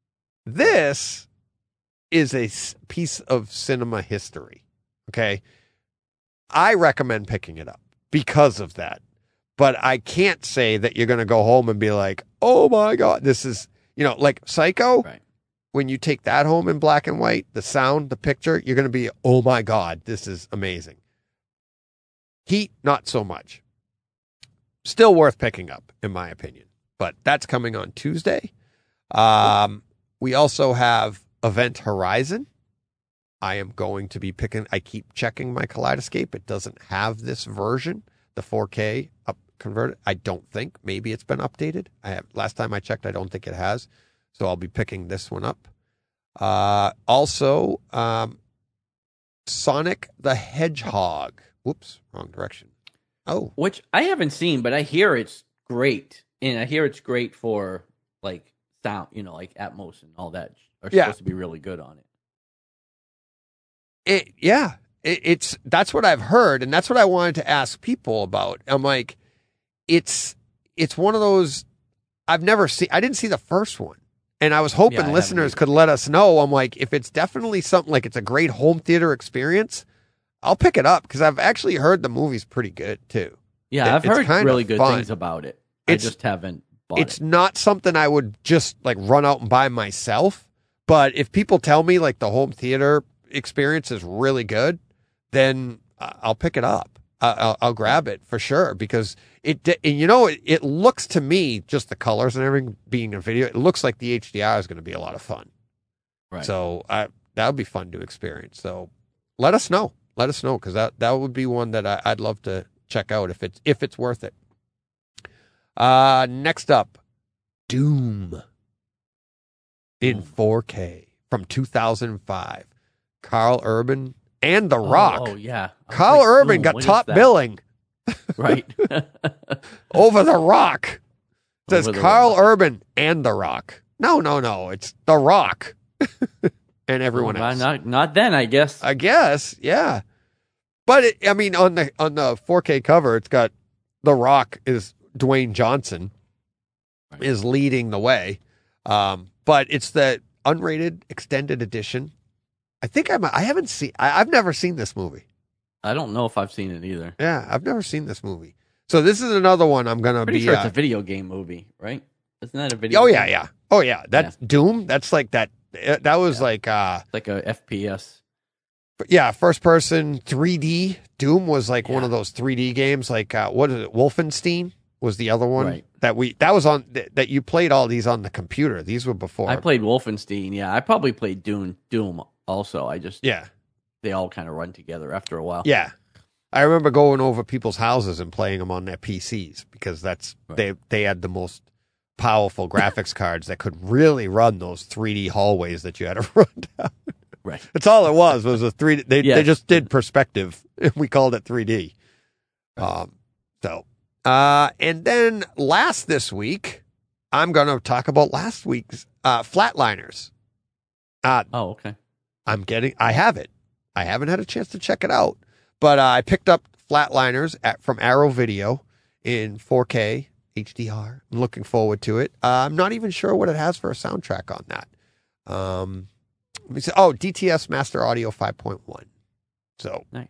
This is a piece of cinema history, okay? I recommend picking it up because of that. But I can't say that you're going to go home and be like, oh my God, this is, you know, like Psycho. Right. When you take that home in black and white, the sound, the picture, you're going to be, oh my God, this is amazing. Heat, not so much. Still worth picking up, in my opinion. But that's coming on Tuesday. Um, we also have Event Horizon. I am going to be picking, I keep checking my Kaleidoscape. It doesn't have this version, the four K up converted. I don't think. Maybe it's been updated. I have, last time I checked, I don't think it has. So I'll be picking this one up. Uh, also, um, Sonic the Hedgehog. Whoops, wrong direction. Oh. Which I haven't seen, but I hear it's great. And I hear it's great for, like, sound, you know, like Atmos and all that are yeah. supposed to be really good on it. It yeah. It, it's that's what I've heard, and that's what I wanted to ask people about. I'm like, it's it's one of those I've never seen. I didn't see the first one. And I was hoping yeah, I listeners could let us know. I'm like, if it's definitely something like it's a great home theater experience, I'll pick it up because I've actually heard the movie's pretty good too. Yeah, it, I've heard really good fun. things about it. It's, I just haven't bought it's it. It's not something I would just like run out and buy myself. But if people tell me like the home theater experience is really good, then I'll pick it up. I'll, I'll grab it for sure because it, and you know, it, it looks to me, just the colors and everything being a video, it looks like the H D R is going to be a lot of fun. Right. So I, that would be fun to experience. So let us know. Let us know because that, that would be one that I, I'd love to check out if it's, if it's worth it. Uh, next up, Doom in four K from two thousand five. Carl Urban and The Rock. Oh, oh yeah. Carl like, Urban Doom, got top billing. Right. Over The Rock. It says Carl Rock. Urban and The Rock. No, no, no. It's The Rock. And everyone well, else. Not, not then, I guess. I guess, yeah. But, it, I mean, on the on the four K cover, it's got The Rock is Dwayne Johnson right. is leading the way. Um, but it's the unrated extended edition. I think I'm, I haven't seen, I, I've never seen this movie. I don't know if I've seen it either. Yeah, I've never seen this movie. So this is another one I'm going to be. Pretty sure uh, it's a video game movie, right? Isn't that a video Oh, game? yeah, yeah. Oh, yeah. That's yeah. Doom. That's like that. That was yeah. like. uh it's like a F P S. Yeah, first person three D. Doom was like yeah. one of those three D games. Like, uh, what is it? Wolfenstein was the other one. Right. That we, that was on, th- that you played all these on the computer. These were before. I played Wolfenstein, yeah. I probably played Doom, Doom also. I just. Yeah. They all kind of run together after a while. Yeah. I remember going over people's houses and playing them on their P Cs because that's right. they they had the most powerful graphics cards that could really run those three D hallways that you had to run down. Right. That's all it was, was a three D. They, yes. they just did perspective. We called it three D. Right. Um, so, uh, and then last this week, I'm going to talk about last week's uh, Flatliners. Uh, oh, okay. I'm getting, I have it. I haven't had a chance to check it out. But uh, I picked up Flatliners at, from Arrow Video in four K H D R. I'm looking forward to it. Uh, I'm not even sure what it has for a soundtrack on that. Um, let me see. Oh, D T S Master Audio five point one. So nice.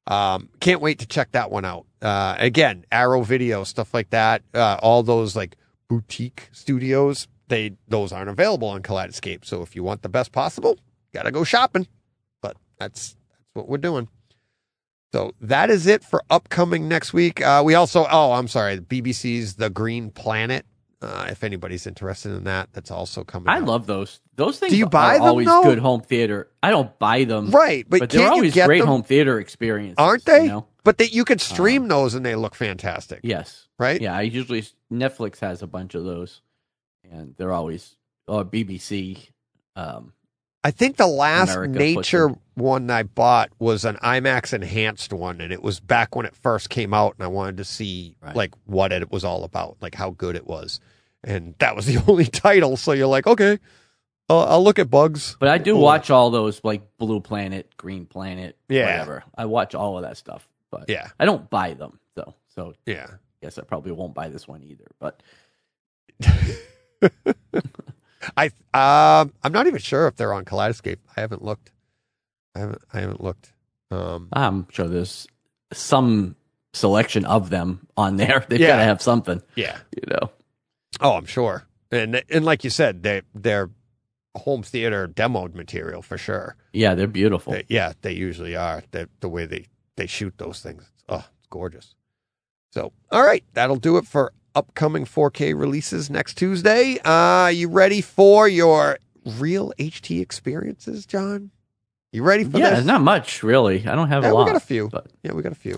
Um, can't wait to check that one out. Uh, again, Arrow Video, stuff like that. Uh, all those like boutique studios, they those aren't available on Kaleidoscape. So if you want the best possible, gotta go shopping. But that's that's what we're doing. So that is it for upcoming next week. Uh, we also, oh, I'm sorry, B B C's The Green Planet. Uh, if anybody's interested in that, that's also coming I out. love those. Those things Do you buy are them, always though? good home theater. I don't buy them. Right, but but can't they're you always get great them? home theater experiences. Aren't they? You know? But that you could stream those and they look fantastic. Yes. Right? Yeah, I usually Netflix has a bunch of those, and they're always or B B C. Um, I think the last America nature puts one I bought was an IMAX enhanced one, and it was back when it first came out, and I wanted to see Right. like what it was all about, like how good it was, and that was the only title. So you're like, okay, I'll, I'll look at Bugs. but I do Or- watch all those like Blue Planet, Green Planet, Yeah. whatever. I watch all of that stuff, but Yeah. I don't buy them though. So Yeah. I guess I probably won't buy this one either. But I um I'm not even sure if they're on Kaleidoscape. I haven't looked. I haven't I haven't looked. Um I'm sure there's some selection of them on there. They've Yeah. got to have something, yeah. you know. Oh, I'm sure. And and like you said, they they're home theater demoed material for sure. Yeah, they're beautiful. They- yeah, they usually are. The the way they they shoot those things. Oh, it's gorgeous. So, all right, that'll do it for upcoming four K releases next Tuesday. Uh, you ready for your real H D experiences, John? You ready for Yeah, this? not much really. I don't have Yeah, a lot. we got a few. But Yeah, we got a few.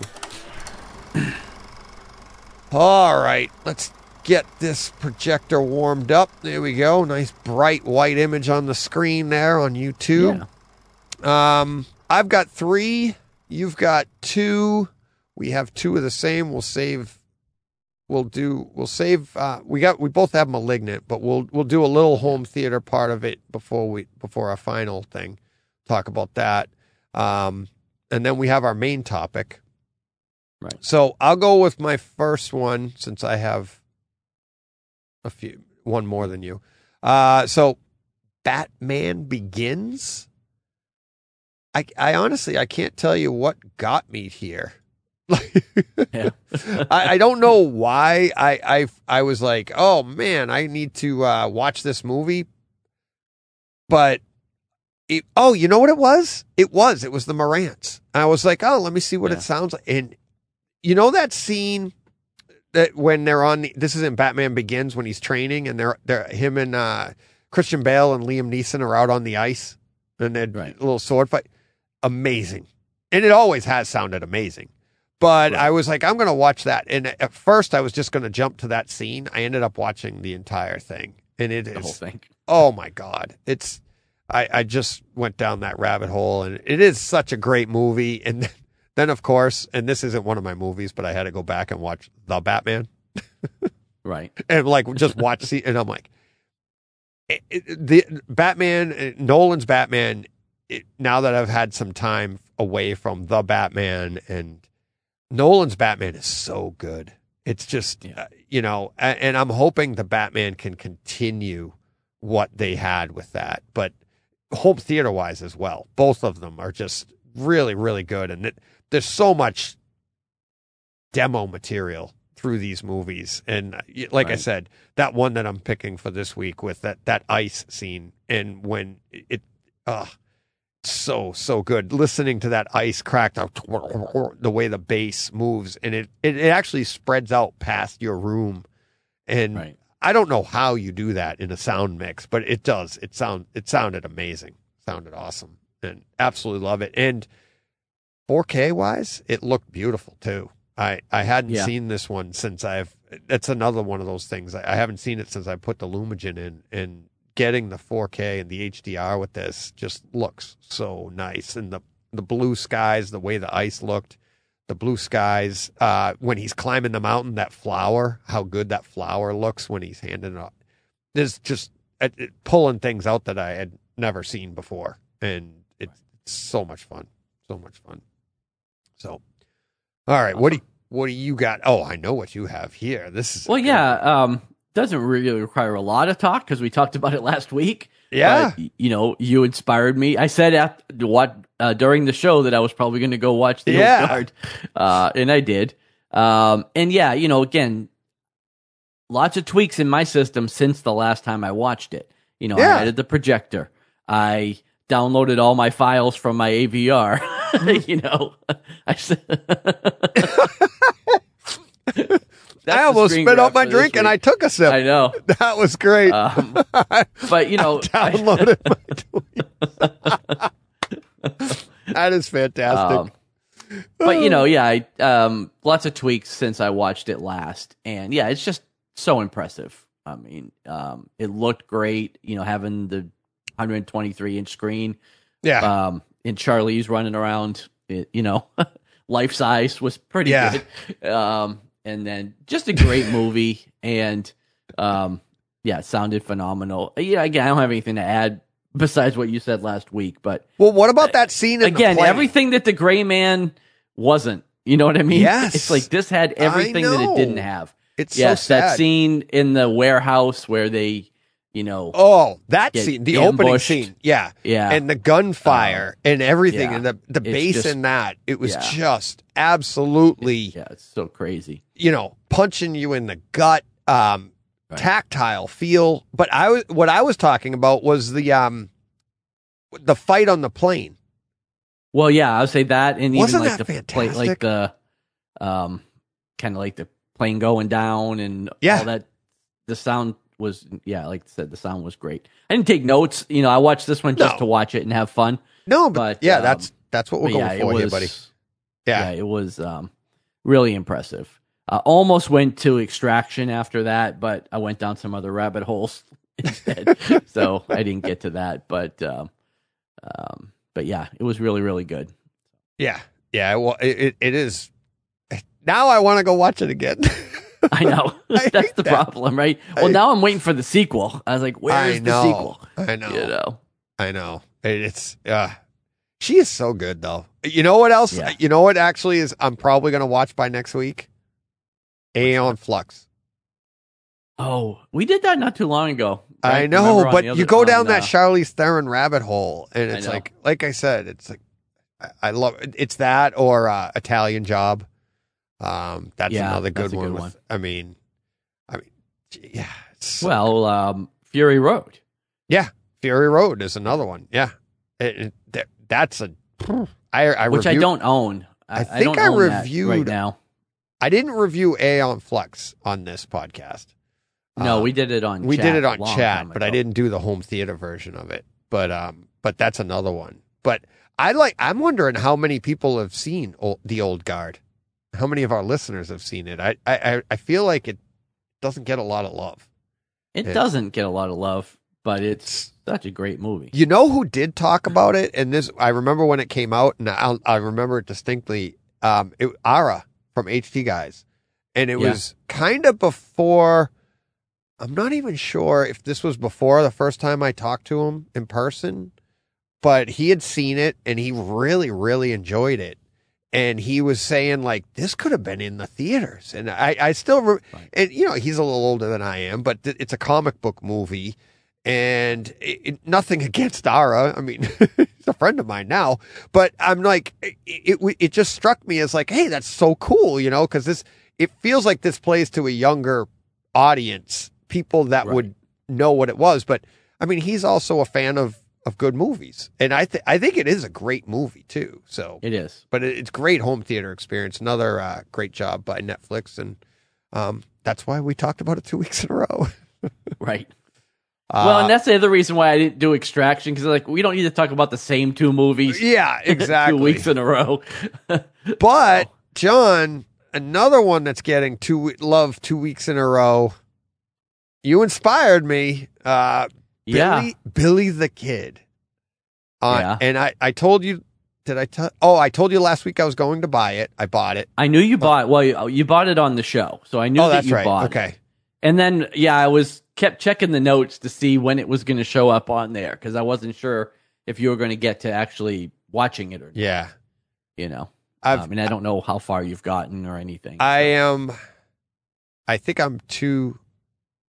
All right, let's get this projector warmed up. There we go. Nice bright white image on the screen there on YouTube. yeah. Um, I've got three. You've got two. We have two of the same. We'll save. We'll do. We'll save. Uh, we got. We both have Malignant, but we'll we'll do a little home theater part of it before we before our final thing. Talk about that. Um, and then we have our main topic. Right. So I'll go with my first one since I have a few, one more than you. Uh, so Batman Begins. I, I honestly, I can't tell you what got me here. Yeah. I, I don't know why I, I, I was like, oh man, I need to uh, watch this movie. But it, oh, you know what it was? It was, it was the Morants. I was like, oh, let me see what Yeah. it sounds like. And you know that scene that when they're on the, this is in Batman Begins when he's training and they're, they're him and uh, Christian Bale and Liam Neeson are out on the ice and they're Right. a little sword fight. Amazing. And it always has sounded amazing. But Right. I was like, I'm going to watch that. And at first I was just going to jump to that scene. I ended up watching the entire thing. And it The whole is, thing. oh my God. It's, I, I just went down that rabbit hole and it is such a great movie. And then, then of course, and this isn't one of my movies, but I had to go back and watch The Batman Right. and like just watch, see, and I'm like, it, it- the Batman, uh, Nolan's Batman, it, now that I've had some time away from The Batman and Nolan's Batman is so good. It's just, Yeah. uh, you know, and, and I'm hoping the Batman can continue what they had with that, but home theater wise as well. Both of them are just really, really good. And it, there's so much demo material through these movies. And uh, y- like I Right. said, that one that I'm picking for this week with that, that ice scene and when it, uh, so, so good. Listening to that ice crack, the way the bass moves and it, it, it actually spreads out past your room. And Right. I don't know how you do that in a sound mix, but it does. It sound it sounded amazing. Sounded awesome. And absolutely love it. And four K wise, it looked beautiful too. I, I hadn't Yeah. seen this one since I've that's another one of those things. I, I haven't seen it since I put the Lumigen in and getting the four K and the H D R with this just looks so nice. And the the blue skies, the way the ice looked, the blue skies, uh, when he's climbing the mountain, that flower, how good that flower looks when he's handing it up. There's just it, it, pulling things out that I had never seen before. And it's so much fun. So much fun. So, all right. What do you, what do you got? Oh, I know what you have here. This is Well, yeah. Um, doesn't really require a lot of talk because we talked about it last week. Yeah. But, you know, you inspired me. I said after what uh, during the show that I was probably going to go watch the Yeah. Old Guard, uh, and I did. Um, and yeah, you know, again, lots of tweaks in my system since the last time I watched it. You know, Yeah. I added the projector. I downloaded all my files from my A V R. you know, I said. I almost spit out my drink and I took a sip. I know. That was great. Um, but you know, Downloaded my tweets. That is fantastic. Um, but you know, yeah, I, um, lots of tweaks since I watched it last, and yeah, it's just so impressive. I mean, um, it looked great. You know, having the one hundred twenty-three inch screen. Yeah. Um, and Charlize running around, it, you know, life size was pretty Yeah. good. Um, and then just a great movie, and um, yeah, it sounded phenomenal. Yeah, again, I don't have anything to add besides what you said last week, but Well, what about that scene in again, the plane? everything that the Gray Man wasn't. You know what I mean? Yes. It's like this had everything that know. it didn't have. It's yes, so sad. that scene in the warehouse where they, you know, Oh, that Get scene, the opening ambushed. scene, yeah, Yeah. and the gunfire and everything, yeah. and the the It's bass just- in that, it was yeah. just absolutely, yeah, it's so crazy. you know, punching you in the gut, um, Right. tactile feel. But I was what I was talking about was the um, the fight on the plane. Well, yeah, I would say that, and Wasn't even like that the plane, fantastic? like the, um, kind of like the plane going down and Yeah. all that. The sound was, yeah, like I said, the sound was great. I didn't take notes. You know, I watched this one just No. to watch it and have fun. No, but, But, yeah, um, that's that's what we're But going yeah, it for was, here, buddy. Yeah. yeah, it was um, really impressive. Uh, almost went to Extraction after that, but I went down some other rabbit holes instead, so I didn't get to that. But um, um, but yeah, it was really really good. Yeah, yeah. Well, it it, it is. Now I want to go watch it again. I know I that's hate the that. problem, right? Well, I- now I'm waiting for the sequel. I was like, where I is know. the sequel? I know. You know, I know. It- It's uh she is so good though. You know what else? Yeah. You know what actually is I'm probably gonna watch by next week? Aeon Flux. oh, we did that not too long ago. I right? know, Remember on but the you other- go down on, that uh, Charlize Theron rabbit hole, and I it's know. like, like I said, it's like I, I love it's that or uh, Italian Job. Um, that's Yeah, another good that's a one. good with, one. I mean, I mean, yeah. It's so well, um, Fury Road. Yeah, Fury Road is another one. Yeah, it, it- that, that's a. I, I which I reviewed- don't own. I, I I think don't I own that reviewed- right now. I didn't review Aeon Flux on this podcast. No, Uh, we did it on. we chat did it a on long chat, time but I ago. didn't do the home theater version of it. But um, but that's another one. But I like. I'm wondering how many people have seen old, the Old Guard. How many of our listeners have seen it? I I I feel like it doesn't get a lot of love. It Yeah. doesn't get a lot of love, but it's such a great movie. You know who did talk about it? And this, I remember when it came out, and I, I remember it distinctly. Um, it, Ara from H T Guys, and it Yeah. was kind of before. I'm not even sure if this was before the first time I talked to him in person, but he had seen it and he really, really enjoyed it. And he was saying like, this could have been in the theaters. And I, I still, re- Right. and you know, he's a little older than I am, but th- it's a comic book movie. And it, it- nothing against Ara. I mean, he's a friend of mine now, but I'm like, it, it, it just struck me as like, hey, that's so cool, you know, because this, it feels like this plays to a younger audience, people that Right. would know what it was. But I mean, he's also a fan of, of good movies. And I think, I think it is a great movie too. So, It is. but it, it's great home theater experience. Another uh, great job by Netflix. And um, that's why we talked about it two weeks in a row. Right. Uh, well, and that's the other reason why I didn't do Extraction, because like we don't need to talk about the same two movies yeah, exactly. two weeks in a row. But John, another one that's getting two love two weeks in a row. You inspired me, uh, Billy, yeah. Billy the Kid. Uh, Yeah. And I, I told you, did I tell? Oh, I told you last week I was going to buy it. I bought it. I knew you bought. Well, you, you bought it on the show, so I knew oh, that that's you right. bought. it. Okay. And then, yeah, I was kept checking the notes to see when it was going to show up on there because I wasn't sure if you were going to get to actually watching it or not. Yeah. You know, I've, um, and I don't know how far you've gotten or anything. I am, I think I'm two,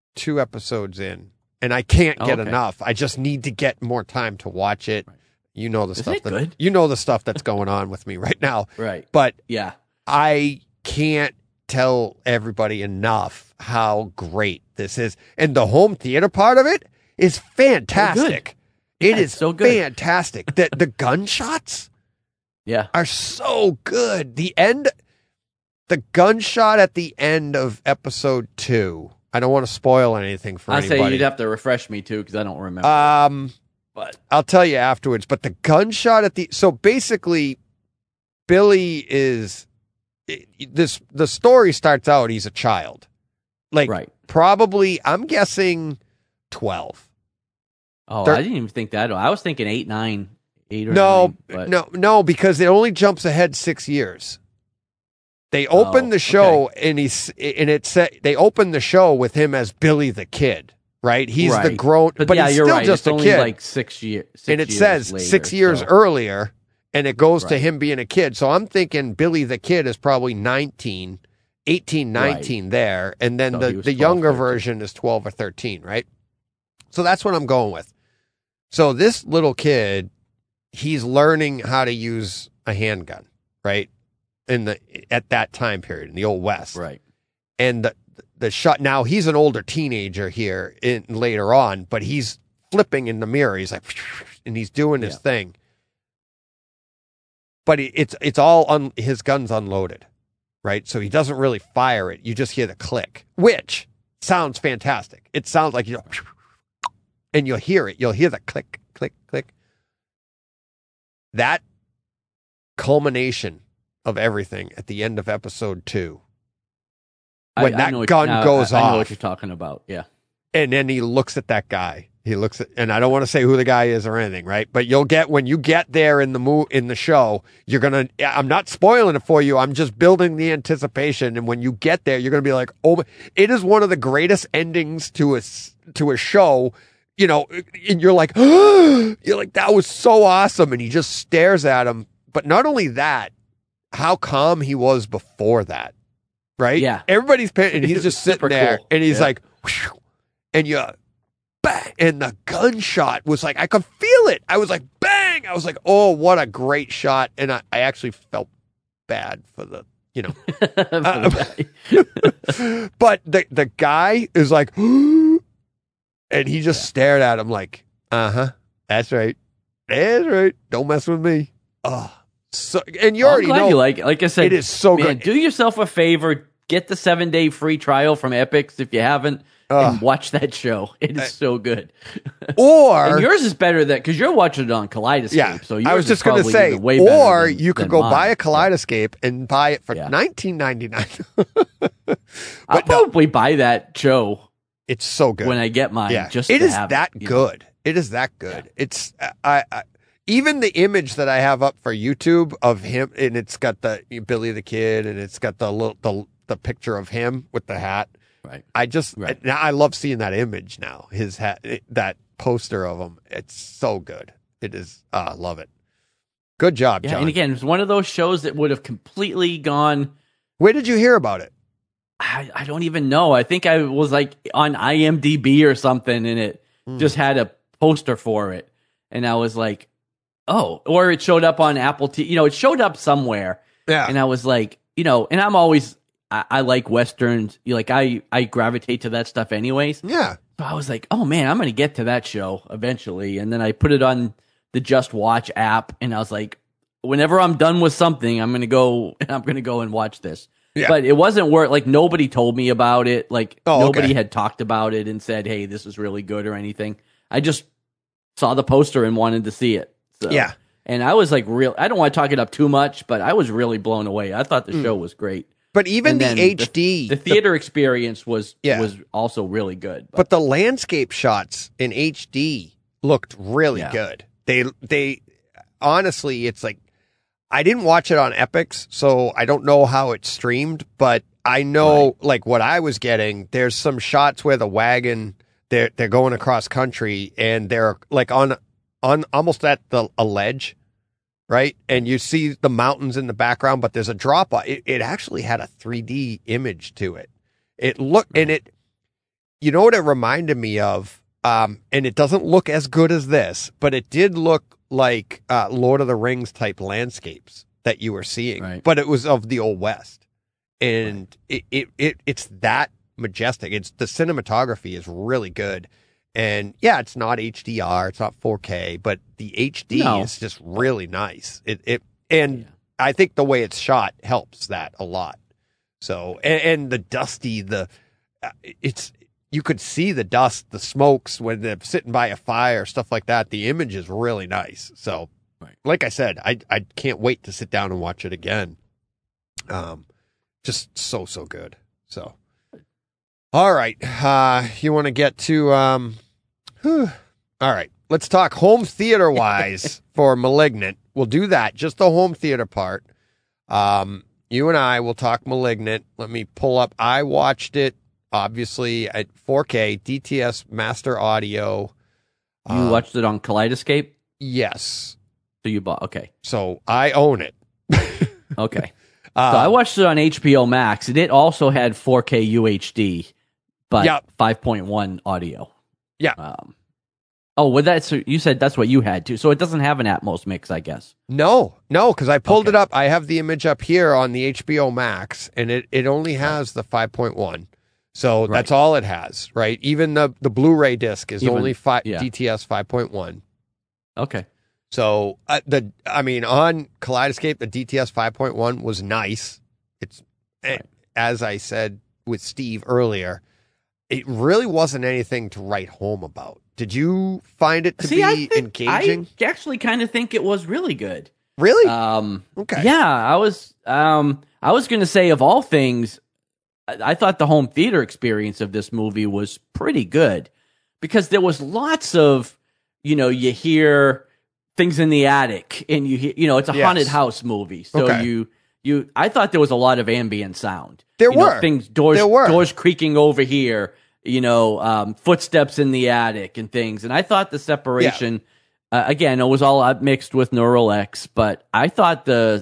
two episodes in, and I can't get Okay. enough. I just need to get more time to watch it. You know the Isn't stuff it that good? you know the stuff that's going on with me right now. Right. But Yeah. I can't tell everybody enough how great this is. And the home theater part of it is fantastic. Yeah, it it's is so good. fantastic. The the gunshots Yeah. are so good. The end the gunshot at the end of episode two. I don't want to spoil anything for I anybody. say you'd have to refresh me too because I don't remember. um but I'll tell you afterwards, but the gunshot at the so basically Billy is this the story starts out he's a child. Like right. probably I'm guessing twelve. Oh, They're- I didn't even think that. I was thinking eight, nine, eight or No, nine. But no, no, because it only jumps ahead six years. They open Oh, the show and he's and it said they open the show with him as Billy the Kid, right? He's the Right. grown, But, but, yeah, he's you're still right. just it's a only kid. like six years. and it says later, six years so- earlier, and it goes to Right. him being a kid. So I'm thinking Billy the Kid is probably nineteen, eighteen, nineteen there, and then So the, he was the twelve, younger thirteen. version is twelve or thirteen, right? So that's what I'm going with. So this little kid, he's learning how to use a handgun, right? In the at that time period in the old West, Right. and the the shot. Now he's an older teenager here in later on, but he's flipping in the mirror. He's like, and he's doing his Yeah. thing. But it, it's it's all un, his gun's unloaded, right? So he doesn't really fire it. You just hear the click, which sounds fantastic. It sounds like you know, and you'll hear it. You'll hear the click, click, click. That culmination of everything at the end of episode two. When that know what- gun now goes I, I know off. what you're talking about. Yeah. And then he looks at that guy. He looks at, and I don't want to say who the guy is or anything, right? But you'll get when you get there in the mo- in the show, you're gonna. I'm not spoiling it for you. I'm just building the anticipation. And when you get there, you're gonna be like, oh, my- it is one of the greatest endings to a s- to a show. You know, and you're like, you're like that was so awesome. And he just stares at him. But not only that, how calm he was before that, right? Yeah. Everybody's paying, and he's just sitting Super there, cool. and he's Yeah. like, whew, and you, bang, and the gunshot was like, I could feel it. I was like, bang. I was like, oh, what a great shot. And I, I actually felt bad for the, you know, but the the guy is like, and he just stared at him like, uh huh, that's right, that's right. Don't mess with me. Oh, so and you I'm already glad know you like it. Like I said, it is so man, good. do yourself a favor. Get the seven day free trial from Epix if you haven't, Ugh. and watch that show. It is so good. Or And yours is better than because you're watching it on Kaleidoscope. yeah, So yours I was is just going to probably say, even way better or than- you could than go mine. buy a Kaleidoscope and buy it for Yeah. nineteen ninety nine. I'll But no, probably buy that show it's so good. when I get mine. yeah, just it to is have that it, you know? good. It is that good. It's I, I even the image that I have up for YouTube of him, and it's got the Billy the Kid, and it's got the little the the picture of him with the hat. Right. I just Right. now I love seeing that image now. His hat, it- that poster of him. It's so good. It is. Ah, I love it. Good job, Yeah, John. and again, it's one of those shows that would have completely gone. Where did you hear about it? I, I don't even know. I think I was like on I M D B or something, and it Hmm. just had a poster for it, and I was like, "Oh," or it showed up on Apple T V. You know, it showed up somewhere, Yeah. and I was like, you know, and I'm always I, I like westerns. You like I I gravitate to that stuff anyways. Yeah. So I was like, oh man, I'm gonna get to that show eventually, and then I put it on the Just Watch app, and I was like, whenever I'm done with something, I'm gonna go and I'm gonna go and watch this. Yeah. But it wasn't worth like nobody told me about it. Like Oh, nobody okay. had talked about it and said, hey, this is really good or anything. I just saw the poster and wanted to see it. So, Yeah. and I was like, real. I don't want to talk it up too much, but I was really blown away. I thought the Mm. show was great. But even And the then H D, the theater experience was Yeah. was also really good. but the landscape shots in H D looked really Yeah. good. They they honestly, it's like I didn't watch it on Epix, so I don't know how it's streamed, but I know like what I was getting. There's some shots where the wagon they're they're going across country and they're like on on almost at the a ledge, right? And you see the mountains in the background, but there's a drop off. It, it actually had a three D image to it. It looked and it you know what it reminded me of? Um, and it doesn't look as good as this, but it did look like uh, Lord of the Rings type landscapes that you were seeing, Right. but it was of the Old West. And it, it, it, it's that majestic. It's the cinematography is really good. And yeah, it's not H D R, it's not four K, but the H D No. is just really nice. It, it, and Yeah. I think the way it's shot helps that a lot. So, and, and the dusty, the, uh, it's, you could see the dust, the smokes when they're sitting by a fire, stuff like that. The image is really nice. So, Right. like I said, I, I can't wait to sit down and watch it again. Um, just so, so good. So, all right. Uh, you want to get to, um, whew. All right, let's talk home theater wise for Malignant. We'll do that, just the home theater part. Um, you and I will talk Malignant. Let me pull up. I watched it obviously at four K, D T S Master Audio. You Um, watched it on Kaleidoscape, Yes. so you bought. Okay, So I own it. okay. Uh, So I watched it on H B O Max, and it also had four K U H D, but Yep. five point one audio. Yeah. Um, oh, well, that's you said that's what you had too. So it doesn't have an Atmos mix, I guess. No, no, because I pulled Okay. it up. I have the image up here on the H B O Max, and it, it only has the five point one. So Right. that's all it has, right? Even the, the Blu-ray disc is Even- only fi- yeah. D T S five point one. Okay. So uh, the I mean, on Kaleidoscape, the D T S five point one was nice. It's eh, Right. as I said with Steve earlier, it really wasn't anything to write home about. Did you find it to See, be I think, engaging? I actually kind of think it was really good. Really? Um, Okay. Yeah, I was. Um, I was going to say, of all things, I, I thought the home theater experience of this movie was pretty good because there was lots of, you know, you hear things in the attic, and you hear, you know, it's a Yes. haunted house movie, so Okay. you you. I thought there was a lot of ambient sound. There You know, were. things doors There were. doors creaking over here. You know, um, footsteps in the attic and things, and I thought the separation. Uh, again, it was all uh, mixed with Neural X, but I thought the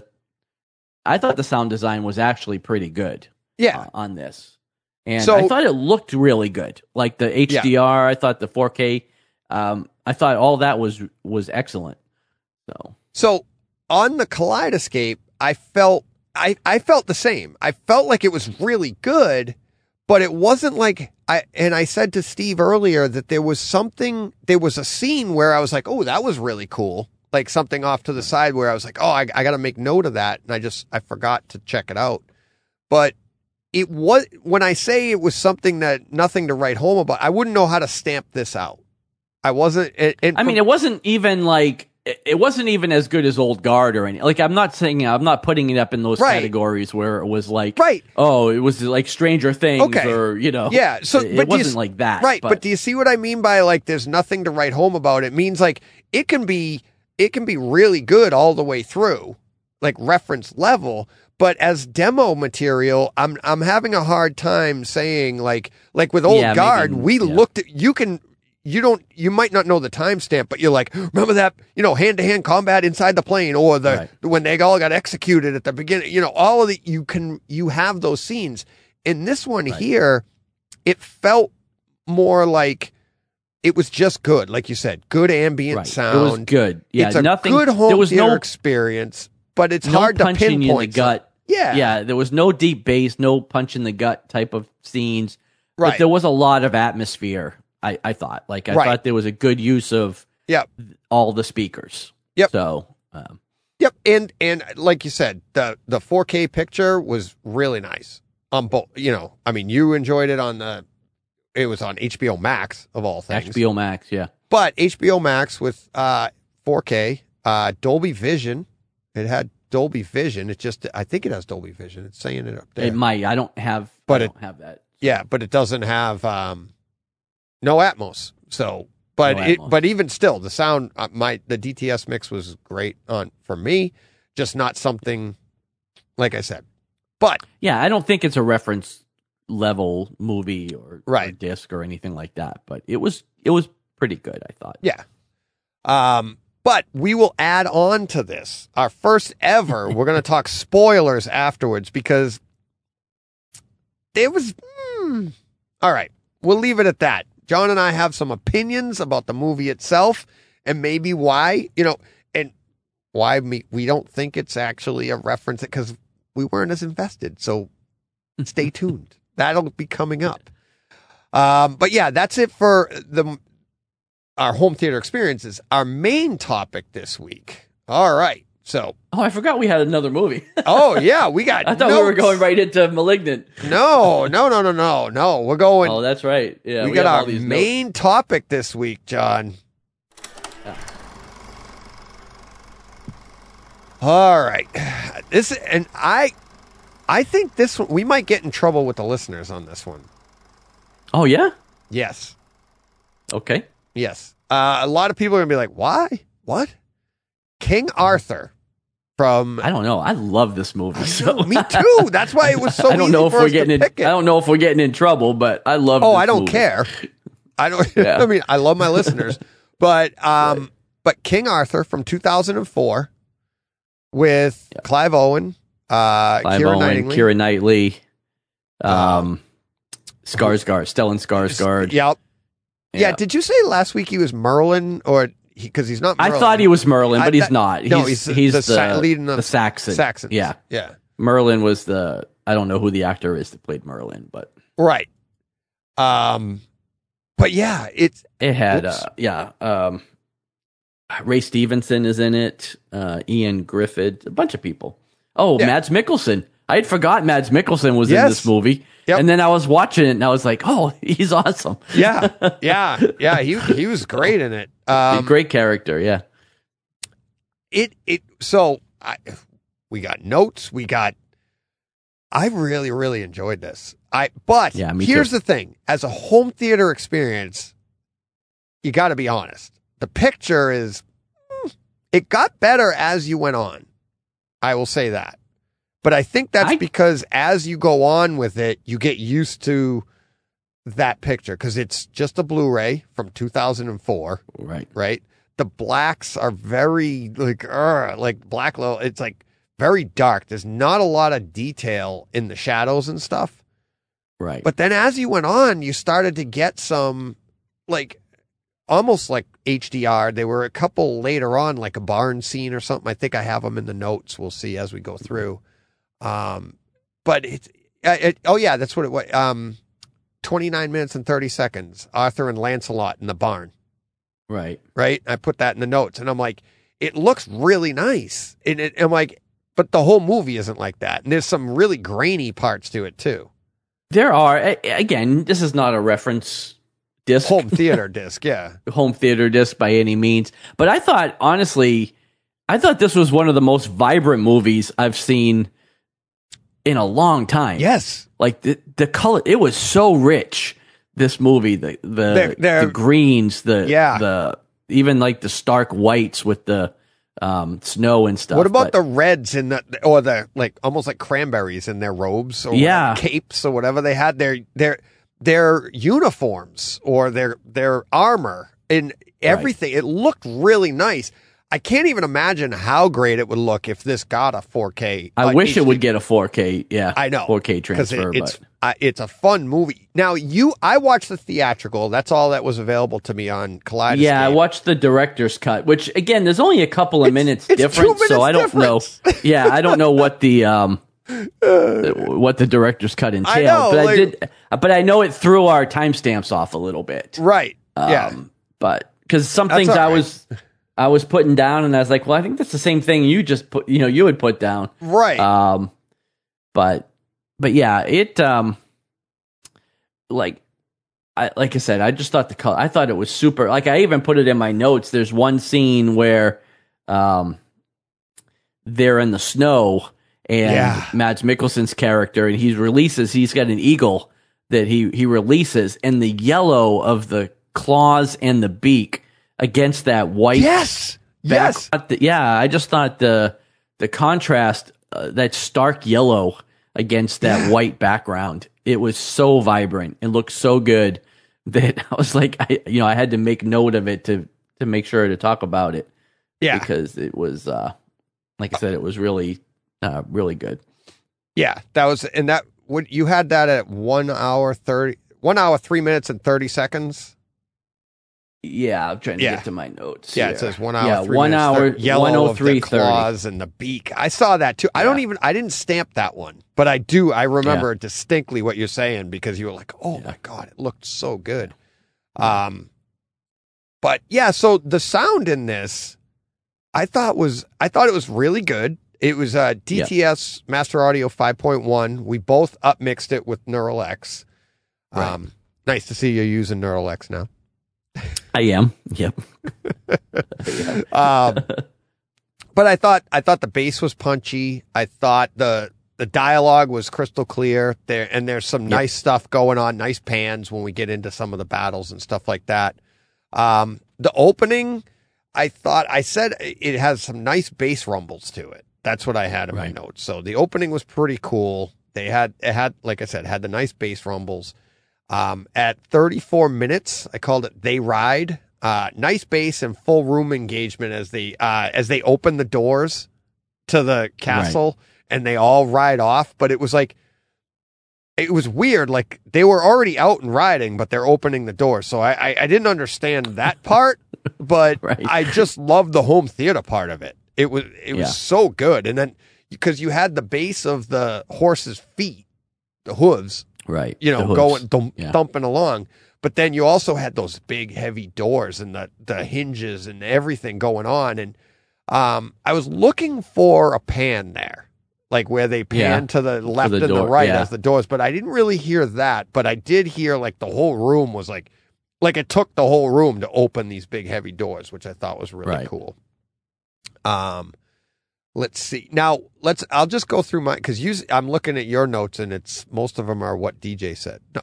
I thought the sound design was actually pretty good yeah. uh, on this, and So- I thought it looked really good. Like the H D R, I thought the four K, um, I thought all that was was excellent. So So on the Kaleidoscape, I felt I, I felt the same. I felt like it was really good, but it wasn't like I and I said to Steve earlier that there was something there was a scene where I was like, oh, that was really cool. Like something off to the side where I was like, oh, I, I gotta make note of that. And I just I forgot to check it out. But it was when I say it was something that nothing to write home about, I wouldn't know how to stamp this out. I wasn't it, it, I mean, it wasn't even like it it wasn't even as good as Old Guard or anything. Like I'm not saying I'm not putting it up in those Right. categories where it was like Right. oh, it was like Stranger Things Okay. or you know Yeah, so it, but it do you wasn't s- like that, right? But, do you see what I mean by like there's nothing to write home about? It means like it can be it can be really good all the way through, like reference level. But as demo material, I'm I'm having a hard time saying like like with Old Yeah, Guard, maybe, we yeah. looked at you can. You don't. You might not know the timestamp, but you're like, remember that? You know, hand to hand combat inside the plane, or the Right. when they all got executed at the beginning. You know, all of the you can you have those scenes. In this one Right. here, it felt more like it was just good, like you said, good ambient right. sound. It was good. Yeah, it's a nothing. good home there was theater no experience, but it's no hard to punching pinpoint you in the some- gut. Yeah, Yeah, there was no deep bass, no punch in the gut type of scenes. Right. But there was a lot of atmosphere, I, I thought. Like, I Right. thought there was a good use of Yep. all the speakers. Yep. So, um, Yep, and and like you said, the the four K picture was really nice on both. You know, I mean, you enjoyed it on the. It was on H B O Max of all things. H B O Max, yeah. But H B O Max with uh, four K, uh, Dolby Vision. It had Dolby Vision. It just, I think it has Dolby Vision. It's saying it up there. It might. I don't have, But I it- don't have that. Yeah, but it doesn't have um, no Atmos. So, but No it, Atmos. but even still, the sound, uh, my the D T S mix was great on for me. Just not something, like I said. But Yeah, I don't think it's a reference level movie or, or Right. disc or anything like that. But it was, it was pretty good, I thought. yeah, um, but we will add on to this our first ever. We're going to talk spoilers afterwards because there was. Hmm, all right, we'll leave it at that. John and I have some opinions about the movie itself and maybe why, you know, and why we, we don't think it's actually a reference because we weren't as invested. So stay tuned. That'll be coming up. Um, but yeah, that's it for the our home theater experiences. Our main topic this week. All right. So, Oh, I forgot we had another movie. oh yeah, we got. I thought notes. we were going right into Malignant. No, no, no, no, no, no. We're going. Oh, that's right. Yeah, we, we, got have our all these main notes. topic this week, John. Yeah. All right, this and I, I think this one we might get in trouble with the listeners on this one. Oh yeah. Yes, Okay. yes. Uh, a lot of people are gonna be like, "Why? What?" King Arthur from. I don't know. I love this movie. So Me too. That's why it was so. I don't easy know if for we're us to getting in. I pick it. don't know if we're getting in trouble, but I love. Oh, this I don't movie. care. I don't. Yeah. I mean, I love my listeners, but um, but King Arthur from two thousand four with Yeah. Clive Owen, uh, Clive Keira Owen, Knightley. Keira Knightley, um, Um, Skarsgård, Stellan Skarsgård. Yep. Yeah. Did you say last week he was Merlin or because he's not? I Merlin. thought he was Merlin, but I- he's that- not. He's no, he's the- he's the the, Sa- leading the- the Saxon. Saxons. Yeah, Yeah. Merlin was the. I don't know who the actor is that played Merlin, but Right. Um, but yeah, it's it had. Oops. Uh, yeah. Um, Ray Stevenson is in it. Uh, Ian Griffith, a bunch of people. Oh, Yeah. Mads Mikkelsen. I had forgotten Mads Mikkelsen was Yes. in this movie. Yep. And then I was watching it and I was like, oh, he's awesome. yeah, yeah, yeah. He he was great in it. Um, Great character, yeah. it it so I we got notes. We got. I really really enjoyed this. I but Yeah, me here's too. the thing: as a home theater experience, you got to be honest. The picture is hmm, it got better as you went on. I will say that. But I think that's I- because as you go on with it, you get used to that picture because it's just a Blu-ray from two thousand four, Right. right? The blacks are very like, uh, like black low. It's like very dark. There's not a lot of detail in the shadows and stuff. Right. But then as you went on, you started to get some like almost like H D R. There were a couple later on, like a barn scene or something. I think I have them in the notes. We'll see as we go through. Um, but it's, uh, it, oh yeah, that's what it was. Um, twenty-nine minutes and thirty seconds, Arthur and Lancelot in the barn, right. right? I put that in the notes and I'm like, it looks really nice. And it, I'm like, but the whole movie isn't like that. And there's some really grainy parts to it too. There are, a- again, this is not a reference disc, Home theater disc. Yeah. home theater disc by any means. But I thought, honestly, I thought this was one of the most vibrant movies I've seen in a long time. Yes. Like the the color, it was so rich. This movie, the the, They're- they're- the greens, the Yeah. the even like the stark whites with the um, snow and stuff. What about But the reds in the or the like almost like cranberries in their robes or Yeah. capes or whatever they had their their their uniforms or their their armor and everything. It looked really nice. I can't even imagine how great it would look if this got a four K. I uh, wish H D. it would get a four K. Yeah, I know four K 'cause transfer. It, it's but uh, it's a fun movie. Now you, I watched the theatrical. That's all that was available to me on Kaleidoscope. yeah, I watched the director's cut, which again, there's only a couple of minutes it's two difference, so minutes I don't difference. know. Yeah, I don't know what the um what the director's cut entailed, know, but like- I did. But I know it threw our timestamps off a little bit. Right. yeah. Um, but because some That's things all I right. was I was putting down, and I was like, well, I think that's the same thing you just put. You know, you would put down. Right. Um, but but yeah, it um, like I like I said, I just thought the color. I thought it was super. Like I even put it in my notes. There's one scene where um, they're in the snow, and Yeah. Mads Mikkelsen's character, and he releases. He's got an eagle that he he releases, and the yellow of the claws and the beak against that white yes. back- Yes. the- yeah, I just thought the the contrast, uh, that stark yellow against that Yeah. white background, it was so vibrant and looked so good that I was like, I you know, I had to make note of it to to make sure to talk about it Yeah. because it was, uh, like I said, it was really, uh, really good. Yeah, that was, and that would you had that at one hour thirty, one hour, three minutes, and thirty seconds. Yeah, I'm trying to Yeah. get to my notes. Yeah, here. it says one hour, Yeah, three one minutes, hour, thirty, yellow one oh of three the thirty. claws and the beak. I saw that too. I don't Yeah. even, I didn't stamp that one, but I do, I remember Yeah. distinctly what you're saying because you were like, oh Yeah. my God, it looked so good. Um, but yeah, so the sound in this, I thought was, I thought it was really good. It was uh, D T S Master Audio five point one. We both upmixed it with Neural X. Um, Right. Nice to see you using Neural X now. I am. Yep. um, but I thought I thought the bass was punchy. I thought the the dialogue was crystal clear there, and there's some Yep. nice stuff going on, nice pans when we get into some of the battles and stuff like that. Um, the opening, I thought I said it has some nice bass rumbles to it. That's what I had in Right. my notes. So the opening was pretty cool. They had it had like I said had the nice bass rumbles. Um, at thirty-four minutes, I called it "They Ride." Uh, nice bass and full room engagement as they uh, as they open the doors to the castle and they all ride off. But it was like it was weird. Like they were already out and riding, but they're opening the door. So I I, I didn't understand that part, but Right. I just loved the home theater part of it. It was it was Yeah. so good. And then because you had the base of the horse's feet, the hooves. Right. You know, The hooves. going thump, Yeah. thumping along. But then you also had those big, heavy doors and the the hinges and everything going on. And um, I was looking for a pan there, like where they pan Yeah. to the left the and the door, right yeah. as the doors. But I didn't really hear that. But I did hear like the whole room was like, like it took the whole room to open these big, heavy doors, which I thought was really Right. cool. Um. Let's see. Now, let's. I'll just go through my because I'm looking at your notes and it's most of them are what D J said. No.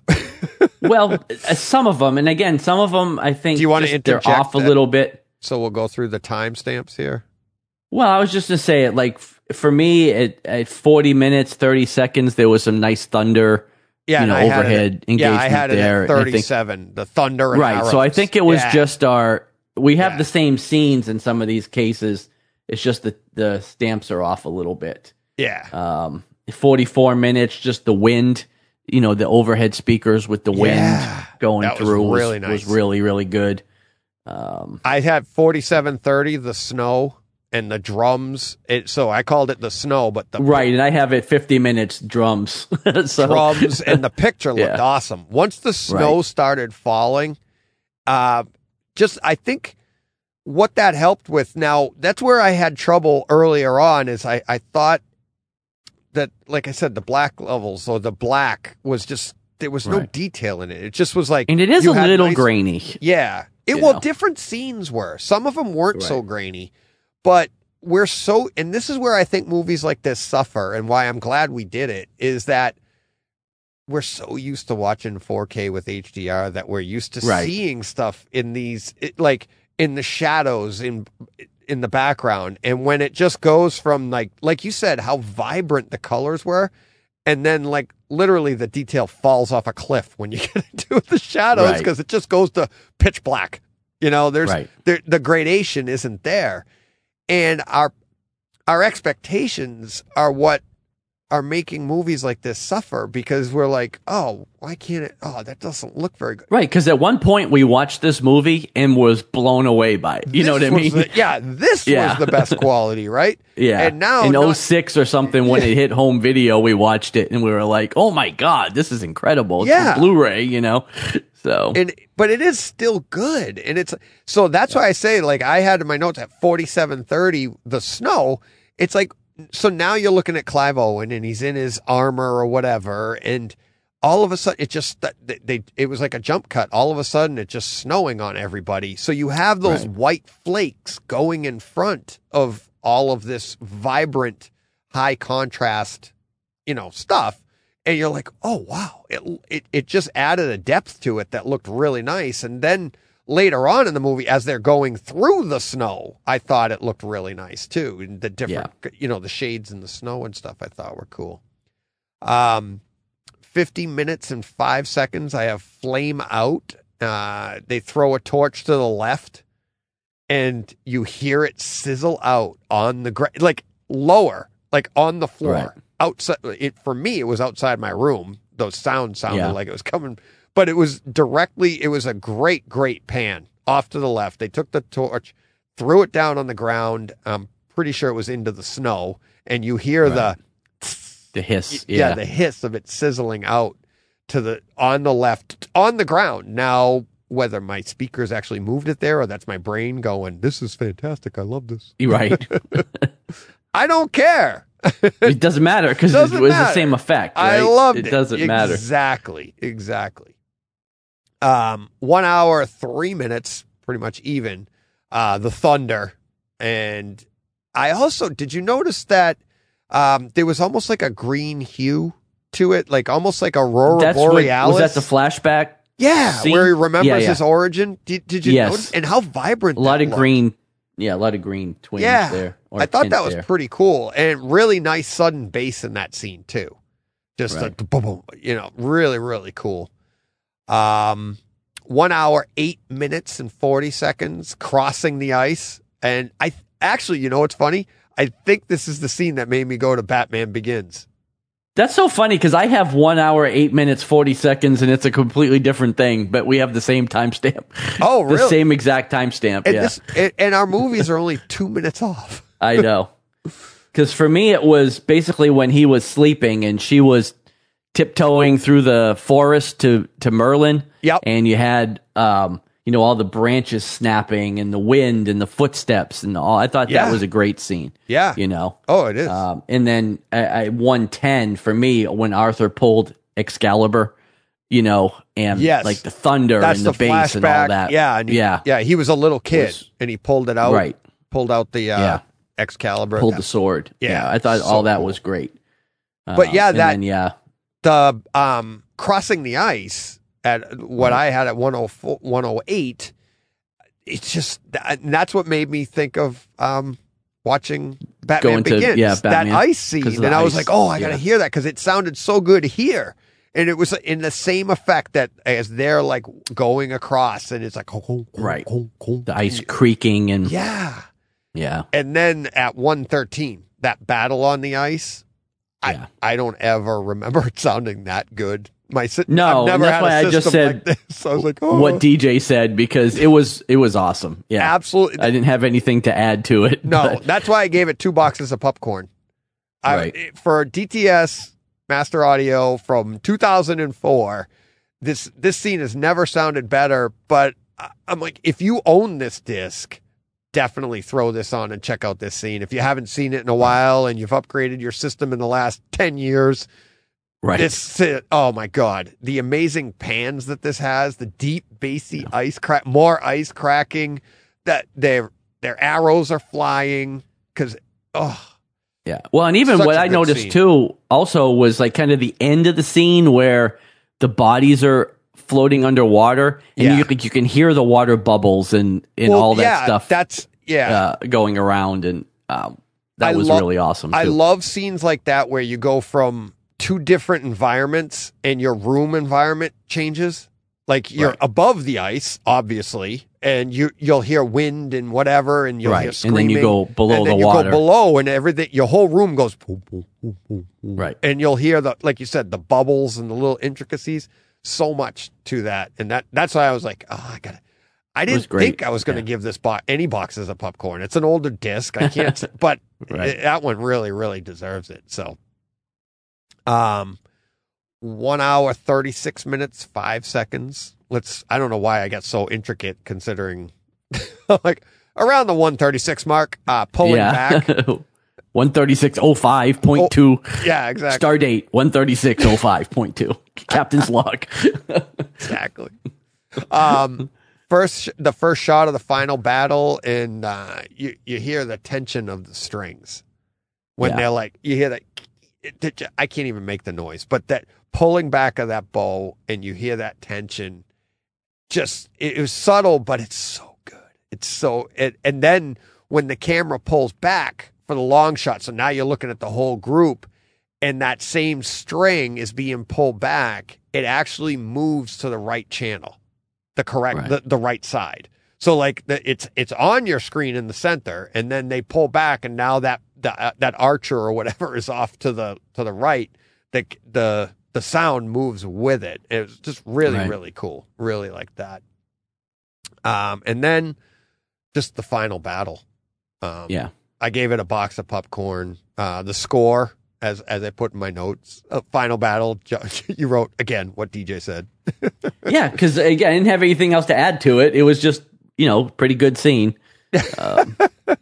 Well, uh, some of them, and again, some of them, I think Do you wanna just they're interject off a that? little bit. So we'll go through the timestamps here. Well, I was just to say it. Like f- for me, at, at forty minutes, thirty seconds, there was some nice thunder. Yeah, you and know, I had it overhead at- engagement Yeah, I had it there. at and I think- thirty-seven. The thunder and right. So I arrows. think it was Yeah. just our. We have Yeah. the same scenes in some of these cases. It's just the the stamps are off a little bit. yeah. Um, forty-four minutes, just the wind. You know, the overhead speakers with the wind Yeah. going That was through was really was, nice. really really good. Um, I had forty-seven thirty. The snow and the drums. It so I called it the snow, but the right, and I have it fifty minutes drums. so drums and the picture looked Yeah. awesome. Once the snow Right. started falling, uh, just I think what that helped with. Now that's where I had trouble earlier on. Is I I thought that, like I said, the black levels or the black was just there was no Right. detail in it. It just was like, and it is you a had little nice- grainy. Yeah. It You well, know. different scenes were. Some of them weren't so Right. grainy, but we're so, and this is where I think movies like this suffer, and why I'm glad we did it is that we're so used to watching four K with H D R that we're used to Right. seeing stuff in these, it, like in the shadows in in the background, and when it just goes from like like you said, how vibrant the colors were. And then, like, literally the detail falls off a cliff when you get into the shadows Right. because it just goes to pitch black. You know, there's Right. there, the gradation isn't there. And our our expectations are what are making movies like this suffer because we're like, oh, why can't it? Oh, that doesn't look very good. Right, because at one point we watched this movie and was blown away by it. You know what This I was mean? the- yeah, this Yeah. was the best quality, right? Yeah. And now, in not- oh six or something, when it hit home video, we watched it and we were like, "Oh my god, this is incredible!" It's Yeah. a Blu-ray, you know. So and but it is still good, and it's so that's why I say, like, I had in my notes at forty-seven thirty the snow. It's like, so now you're looking at Clive Owen and he's in his armor or whatever, and all of a sudden it just they, they it was like a jump cut. All of a sudden it's just snowing on everybody. So you have those Right. white flakes going in front of all of this vibrant, high contrast, you know, stuff. And you're like, oh wow, it it it just added a depth to it that looked really nice. And then later on in the movie, as they're going through the snow, I thought it looked really nice too. And the different, you know, the shades in the snow and stuff, I thought were cool. Um, fifty minutes and five seconds. I have flame out. Uh, they throw a torch to the left, and you hear it sizzle out on the ground, like lower, like on the floor. Right. Outside, it for me, it was outside my room. Those sounds sounded Yeah. like it was coming, but it was directly, it was a great, great pan off to the left. They took the torch, threw it down on the ground. I'm pretty sure it was into the snow. And you hear Right. the, The hiss. yeah. Yeah. the hiss of it sizzling out to the, on the left, on the ground. Now, whether my speakers actually moved it there or that's my brain going, this is fantastic. I love this. You're right. I don't care. It doesn't matter because it was Doesn't the matter. same effect. I right? loved it. It doesn't matter. Exactly. Exactly. Um, one hour, three minutes, pretty much even. Uh, the thunder. And I also, did you notice that um, there was almost like a green hue to it? Like almost like Aurora That's what, Borealis? was that the flashback? Yeah, scene? where he remembers Yeah, yeah. his origin. Did, did you Yes. notice? And how vibrant A lot that of looked. green. Yeah, a lot of green twins Yeah, there. or I thought tint that was there. pretty cool and really nice sudden bass in that scene too. Just Right. a boom, boom, you know, really, really cool. Um, one hour, eight minutes and forty seconds crossing the ice, and I actually, you know, what's funny? I think this is the scene that made me go to Batman Begins. That's so funny because I have one hour, eight minutes, forty seconds, and it's a completely different thing, but we have the same timestamp. Oh, The really? same exact timestamp. And Yeah, this, and, and our movies are only two minutes off. I know. Because for me, it was basically when he was sleeping and she was tiptoeing through the forest to, to Merlin. Yep. And you had, um, you know, all the branches snapping and the wind and the footsteps and all. I thought Yeah. that was a great scene. Yeah. You know? Oh, it is. Um, and then I, I one ten for me when Arthur pulled Excalibur, you know, and Yes. like the thunder That's and the, the bass flashback. and all that. Yeah, and he, yeah, yeah. He was a little kid, Was- and he pulled it out. Right. Pulled out the uh, Yeah. Excalibur. pulled the sword. Yeah, Yeah, I thought so all that cool. was great. But Uh, yeah, and that- then, yeah, the um, crossing the ice at what I had at one oh four, one oh eight. It's just that, and that's what made me think of um, watching Batman Going to- Begins. yeah, that Batman, ice 'cause scene, of and the I was ice, like, oh, I gotta yeah. hear that because it sounded so good here. And it was in the same effect that as they're like going across, and it's like, Right. the the ice creaking and Yeah. yeah, And then at one thirteen, that battle on the ice, Yeah. I, I don't ever remember it sounding that good. My si- No, I've never and that's had why a I just system said like this. So I was like, oh, what D J said because it was it was awesome. Yeah, absolutely. I didn't have anything to add to it. No, but- that's why I gave it two boxes of popcorn. I, Right. it- for D T S Master Audio from two thousand four, this this scene has never sounded better. But I- I'm like, if you own this disc, definitely throw this on and check out this scene. If you haven't seen it in a while and you've upgraded your system in the last ten years, right. this, oh my God, the amazing pans that this has, the deep, bassy ice crack, more ice cracking, that their their arrows are flying because, oh, Yeah. Well, and even Such what a I good noticed scene. too also was like kind of the end of the scene where the bodies are floating underwater and Yeah. you can, you can hear the water bubbles and, and well, all that yeah, stuff That's yeah. uh, going around. And um, that I was lo- really awesome. I too. love scenes like that where you go from two different environments and your room environment changes. Like you're Right. above the ice, obviously, and you you'll hear wind and whatever, and you'll Right. hear And screaming. then you go below and then the you water. go below, and everything. Your whole room goes boom, boom, boom, boom, boom. Right. and you'll hear the like you said the bubbles and the little intricacies. So much to that, and that that's why I was like, oh, I gotta. I was didn't great. think I was going to Yeah. give this bo- any boxes of popcorn. It's an older disc. I can't, but Right. it- that one really, really deserves it. So, um, one hour, thirty-six minutes, five seconds. Let's, I don't know why I got so intricate considering like around the one thirty-six mark, uh, pulling back. one thirty-six oh five point two. Yeah, exactly. Star date one thirty-six oh five point two. Captain's log. Exactly. Um, first, the first shot of the final battle, and uh, you you hear the tension of the strings when Yeah. they're like, you hear that. It, it- I can't even make the noise, but that pulling back of that bow, and you hear that tension. Just it, it was subtle, but it's so good. It's so it, and then when the camera pulls back for the long shot, so now you're looking at the whole group. And that same string is being pulled back, it actually moves to the right channel, the correct, Right. the, the right side. So like the, it's it's on your screen in the center, and then they pull back, and now that the, uh, that archer or whatever is off to the to the right. The the the sound moves with it. It was just really, Right. really cool. Really like that. Um, and then just the final battle. Um, Yeah. I gave it a box of popcorn. Uh, the score, as as I put in my notes, uh, final battle. You wrote again what D J said. Yeah, because again, I didn't have anything else to add to it. It was just, you know, pretty good scene. Um,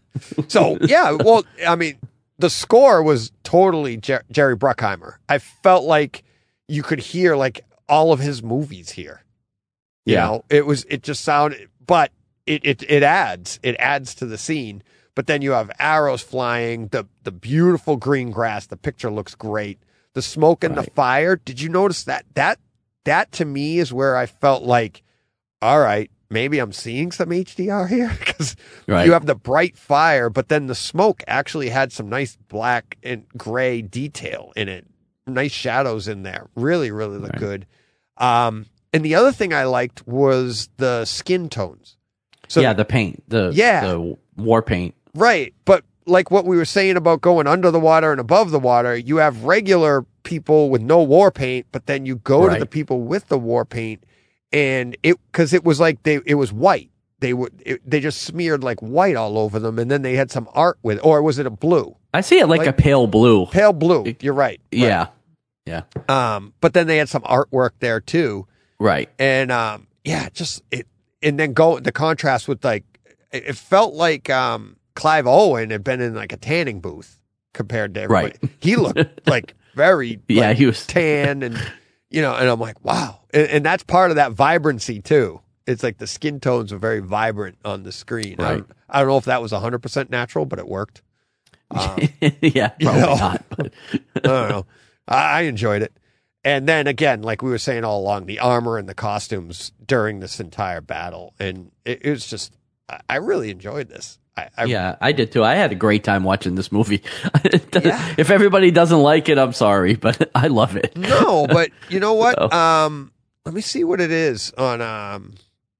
So yeah, well, I mean, the score was totally Jer- Jerry Bruckheimer. I felt like you could hear like all of his movies here. You Yeah. know, it was it just sounded, but it it it adds it adds to the scene. But then you have arrows flying, the the beautiful green grass. The picture looks great. The smoke and the Right. fire. Did you notice that? That that to me is where I felt like, all right, maybe I'm seeing some H D R here because Right. you have the bright fire, but then the smoke actually had some nice black and gray detail in it. Nice shadows in there. Really, really look Right. good. Um, and the other thing I liked was the skin tones. So yeah, the paint, the Yeah. the war paint. right, but like what we were saying about going under the water and above the water, you have regular people with no war paint, but then you go to Right. the people with the war paint, and it because it was like they it was white. They would it, they just smeared like white all over them, and then they had some art with, or was it a blue, I see it like, Like- a pale blue. pale blue? You're right. right. Yeah, yeah, Um, but then they had some artwork there too, right. and um, yeah, just it, and then go the contrast with like it, it felt like um Clive Owen had been in like a tanning booth compared to everybody. Right. He looked like very Yeah, like, he was- tan and you know, and I'm like, wow, and, and that's part of that vibrancy too. It's like the skin tones are very vibrant on the screen. I, Right. don't, I don't know if that was one hundred percent natural, but it worked. Um, yeah, probably know. not. But I don't know. I, I enjoyed it. And then again, like we were saying all along, the armor and the costumes during this entire battle. And it, it was just, I, I really enjoyed this. I, I, yeah, I did too. I had a great time watching this movie. Yeah. If everybody doesn't like it, I'm sorry, but I love it. No, but you know what? So. Um, let me see what it is on, um,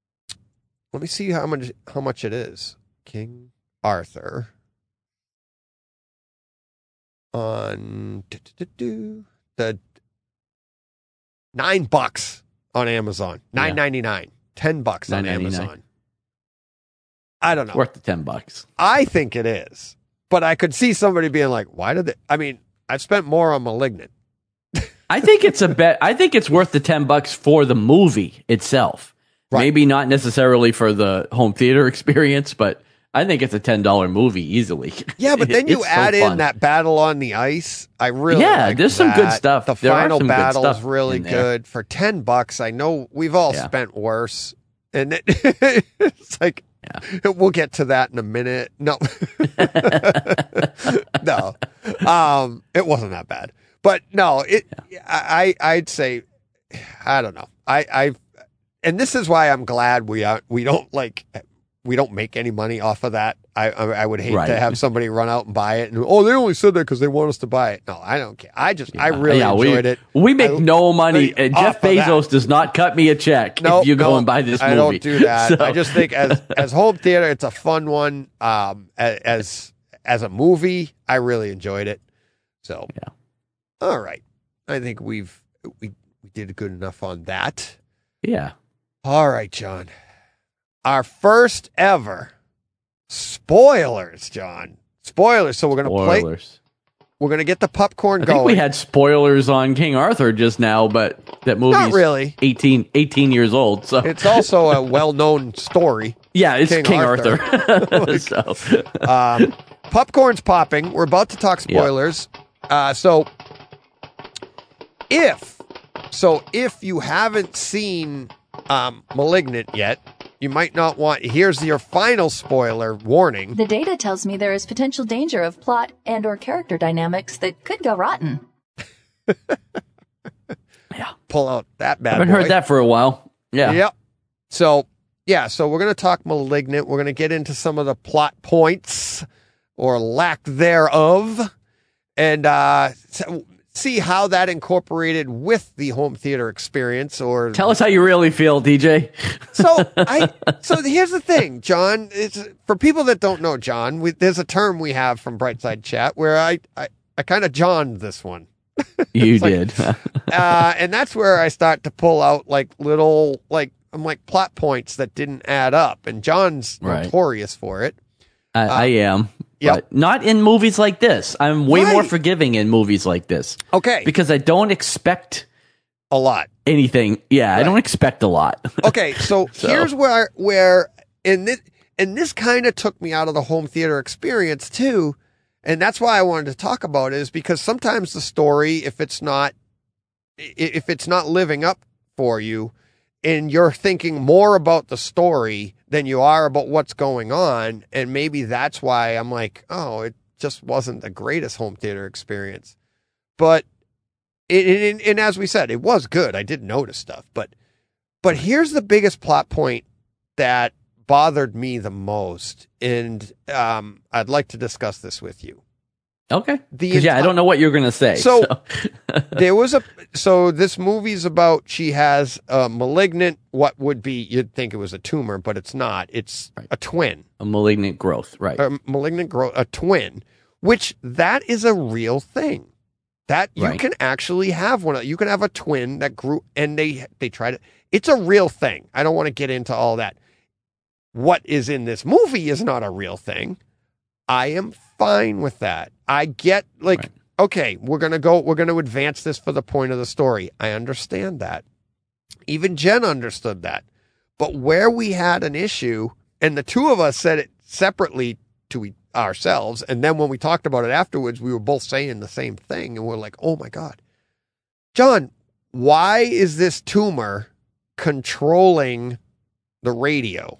let me see how much, how much it is. King Arthur on the nine bucks on Amazon, nine Yeah. ninety nine, ten bucks on nine ninety-nine. Amazon. I don't know. Worth the ten bucks. I think it is, but I could see somebody being like, "Why did they?" I mean, I've spent more on *Malignant*. I think it's a bet. I think it's worth the ten bucks for the movie itself. Right. Maybe not necessarily for the home theater experience, but I think it's a ten dollar movie easily. Yeah, but then you It's so add in fun. that battle on the ice. I really Yeah, like there's some good that. stuff. The There are final some good battle is stuff really in there. good for ten bucks. I know we've all Yeah. spent worse, and it, it's like we'll get to that in a minute. No, no, um, it wasn't that bad, but no, it. I I'd say, I don't know. I I, and this is why I'm glad we are we don't like. We don't make any money off of that. I I, I would hate Right. to have somebody run out and buy it. And oh, they only said that because they want us to buy it. No, I don't care. I just I really Yeah, we- enjoyed it. We make I- no money, I- and off Jeff of that. Bezos does not cut me a check No, if you go no, and buy this movie. I don't do that. So- I just think as as home theater, it's a fun one. Um, a- as as a movie, I really enjoyed it. So Yeah. all right. I think we've we we did good enough on that. yeah. All right, John. Our first ever spoilers, John. Spoilers. So we're gonna play. Spoilers. We're gonna get the popcorn I think going. we had spoilers on King Arthur just now, but that movie's Not really. eighteen, eighteen years old. So It's also a well-known story. yeah, it's King King, Arthur. Arthur. so Um, popcorn's popping. We're about to talk spoilers. Uh, so if so, if you haven't seen um, *Malignant* yet, you might not want. Here's your final spoiler warning. The data tells me there is potential danger of plot and or character dynamics that could go rotten. yeah, Pull out that bad I haven't boy. heard that for a while. Yeah, Yep. So, yeah, so we're going to talk *Malignant*. We're going to get into some of the plot points or lack thereof and uh, so- see how that incorporated with the home theater experience. Or Tell us how you really feel, D J. so I. So here's the thing, John. It's for people that don't know, John. We, there's a term we have from Brightside Chat where I I, I kind of Johned this one. You like- did. uh, and that's where I start to pull out like little, like, I'm like plot points that didn't add up. And John's Right. notorious for it. I, I am. yep. But not in movies like this. I'm way more Right. forgiving in movies like this. Okay. Because I don't expect A lot. anything. Yeah, I don't expect a lot. Okay. So, So- here's where, where, and this, and this kind of took me out of the home theater experience too. And that's why I wanted to talk about it, is because sometimes the story, if it's not, i- if it's not living up for you, and you're thinking more about the story than you are about what's going on, and maybe that's why I'm like, oh, it just wasn't the greatest home theater experience. But it, it, and as we said, it was good. I did notice stuff, but but here's the biggest plot point that bothered me the most, and um, I'd like to discuss this with you. Okay. The 'Cause, yeah, I enti- don't know what you're going to say. So- So, There was a so this movie's about, she has a malignant, what would be, you'd think it was a tumor, but it's not. It's Right. a twin, a malignant growth, right. a malignant growth, a twin, which that is a real thing. That you Right. can actually have one. You can have a twin that grew, and they they try to. It's a real thing. I don't want to get into all that. What is in this movie is not a real thing. I am fine with that. I get like, Right. okay, we're going to go, we're going to advance this for the point of the story. I understand that. Even Jen understood that. But where we had an issue, and the two of us said it separately to e- ourselves, and then when we talked about it afterwards, we were both saying the same thing, and we're like, oh my God. John, why is this tumor controlling the radio?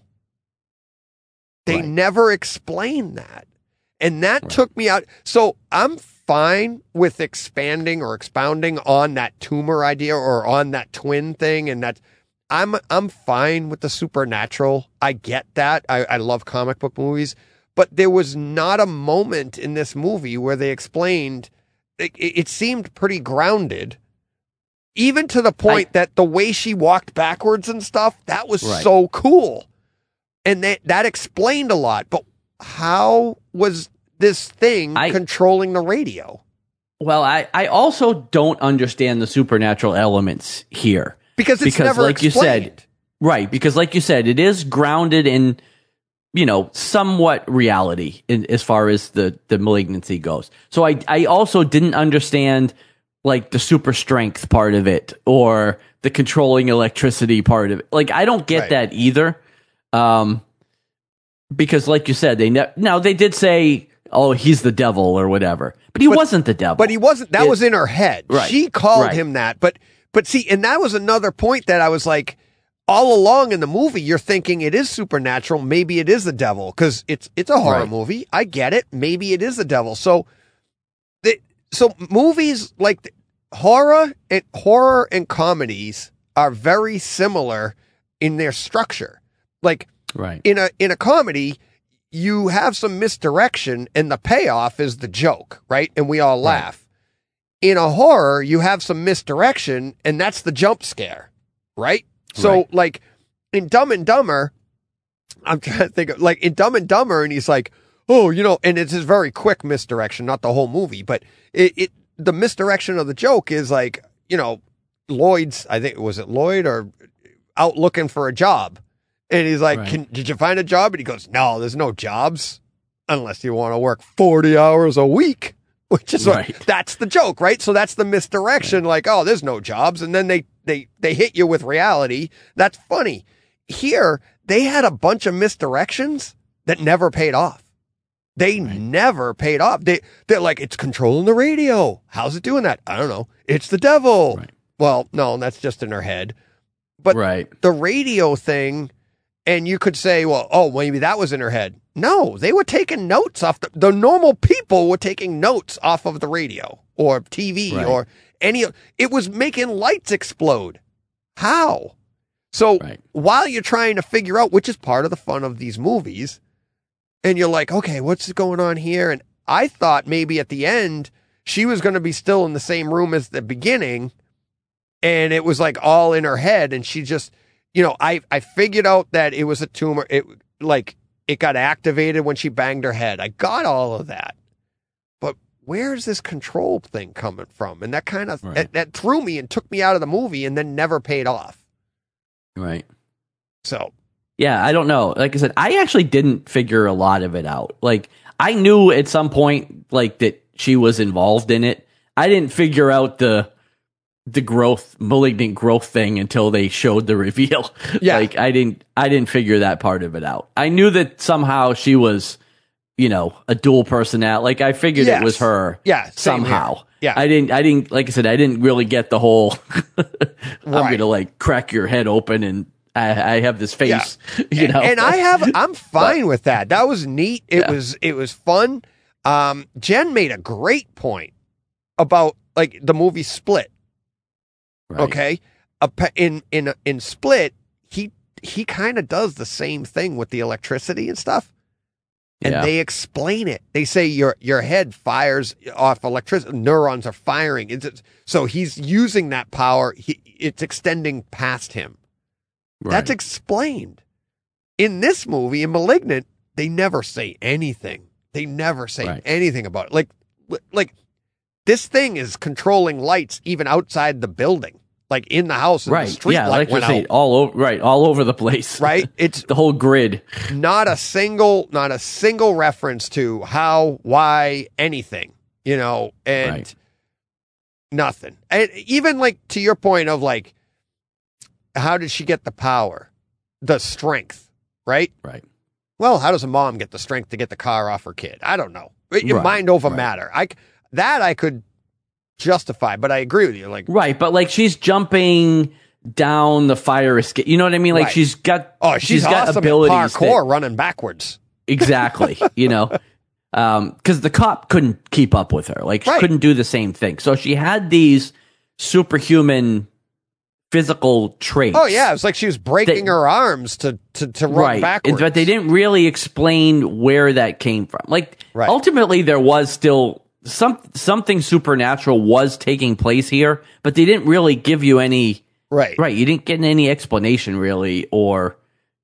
They Right. never explained that. And that Right. took me out. So I'm fine with expanding or expounding on that tumor idea or on that twin thing. And that I'm, I'm fine with the supernatural. I get that. I, I love comic book movies, but there was not a moment in this movie where they explained, it, it seemed pretty grounded, even to the point I- that the way she walked backwards and stuff, that was Right. so cool. And that, that explained a lot, but how was this thing I- controlling the radio? Well, I, I also don't understand the supernatural elements here. Because it's Because, never like you explained. said, Right, because like you said, it is grounded in, you know, somewhat reality in, as far as the, the malignancy goes. So I, I also didn't understand like the super strength part of it or the controlling electricity part of it. Like, I don't get Right. that either. Um, because like you said, they ne- now they did say, oh, he's the devil or whatever, but he But- wasn't the devil. But he wasn't, that It- was in her head. Right. She called Right. him that. But, but see, and that was another point that I was like, all along in the movie, you're thinking it is supernatural. Maybe it is the devil because it's, it's a horror Right. movie. I get it. Maybe it is the devil. So, the, so movies like the, horror and horror and comedies are very similar in their structure. Like, right. in a in a comedy, you have some misdirection and the payoff is the joke, right? And we all laugh. In a horror, you have some misdirection and that's the jump scare, right? So Right. like in Dumb and Dumber, I'm trying to think of like in Dumb and Dumber, and he's like, oh, you know, and it's a very quick misdirection, not the whole movie, but it, it the misdirection of the joke is like, you know, Lloyd's, I think, was it Lloyd or out looking for a job? And he's like, Right. Can, did you find a job? And he goes, no, there's no jobs unless you want to work forty hours a week, which is Right. what, that's the joke, right? So that's the misdirection. Like, oh, there's no jobs. And then they, they, they hit you with reality. That's funny. Here, they had a bunch of misdirections that never paid off. They never paid off. They, they're like, it's controlling the radio. How's it doing that? I don't know. It's the devil. Right. Well, no, that's just in her head. But Right. the radio thing, and you could say, well, oh, maybe that was in her head. No, they were taking notes off the, the normal people were taking notes off of the radio or T V Right. or any, it was making lights explode. How? So Right. while you're trying to figure out, which is part of the fun of these movies, and you're like, okay, what's going on here? And I thought maybe at the end, she was going to be still in the same room as the beginning. And it was like all in her head. And she just, you know, I, I figured out that it was a tumor. It like, it got activated when she banged her head. I got all of that. But where's this control thing coming from? And that kind of Right. that, that threw me and took me out of the movie, and then never paid off. Right. So Yeah, I don't know. Like I said, I actually didn't figure a lot of it out. Like, I knew at some point, like, that she was involved in it. I didn't figure out the the growth, malignant growth thing until they showed the reveal. Yeah. Like, I didn't, I didn't figure that part of it out. I knew that somehow she was, you know, a dual personality. Like, I figured Yes. it was her. Yeah, same somehow. here. Yeah. I didn't, I didn't, like I said, I didn't really get the whole, I'm Right. going to, like, crack your head open and I, I have this face, Yeah. you know. And I have, I'm fine with that. That was neat. It Yeah. was, it was fun. Um, Jen made a great point about like the movie Split. Right. Okay. A pe- In, in, in Split, he, he kind of does the same thing with the electricity and stuff. And Yeah. they explain it. They say your, your head fires off electricity. Neurons are firing. It's, it's, so he's using that power. He, it's extending past him. That's Right. explained. In this movie, in Malignant, they never say anything. They never say Right. anything about it. Like, like this thing is controlling lights even outside the building, like in the house. And Right. the street Yeah. light went Electricity out. all over. Right. All over the place. Right. It's The whole grid. not a single, not a single reference to how, why, anything. You know, and Right. nothing. And even like to your point of like, how did she get the power, the strength? Right. Right. Well, how does a mom get the strength to get the car off her kid? I don't know. Your Right, mind over right. matter. I c- that I could justify, but I agree with you. Like, Right. But like she's jumping down the fire escape. You know what I mean? Like Right. she's got. oh, she's, got awesome at abilities. parkour, that- running backwards. exactly. You know. Um, because the cop couldn't keep up with her. Like she Right. couldn't do the same thing. So she had these superhuman physical traits. Oh yeah, it was like she was breaking They- her arms to to, to run right. backwards. But they didn't really explain where that came from. Like Right. ultimately there was still some something supernatural was taking place here, but they didn't really give you any Right. right, you didn't get any explanation really, or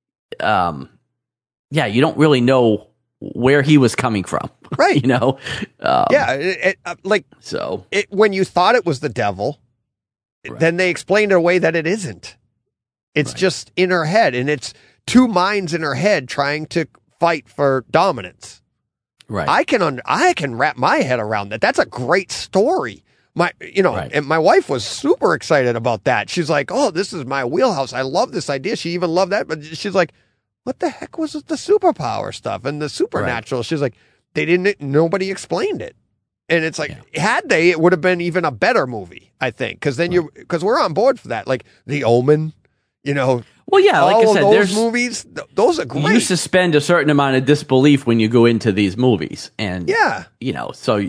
um yeah, you don't really know where he was coming from. Right. You know? Um, Yeah. It, it, uh, like So it when you thought it was the devil, Right. then they explained it away that it isn't. It's Right. just in her head, and it's two minds in her head trying to fight for dominance. right. I can under, I can wrap my head around that. That's a great story. My, you know, Right. and my wife was super excited about that. She's like, "Oh, this is my wheelhouse. I love this idea." She even loved that, but she's like, "What the heck was the superpower stuff and the supernatural?" She's like, "They didn't. Nobody explained it." And it's like, had they, it would have been even a better movie, I think, because then you, because we're on board for that, like The Omen, you know. Well, yeah, like all I of said, those there's movies, th- those are great. you suspend a certain amount of disbelief when you go into these movies, and Yeah. you know, so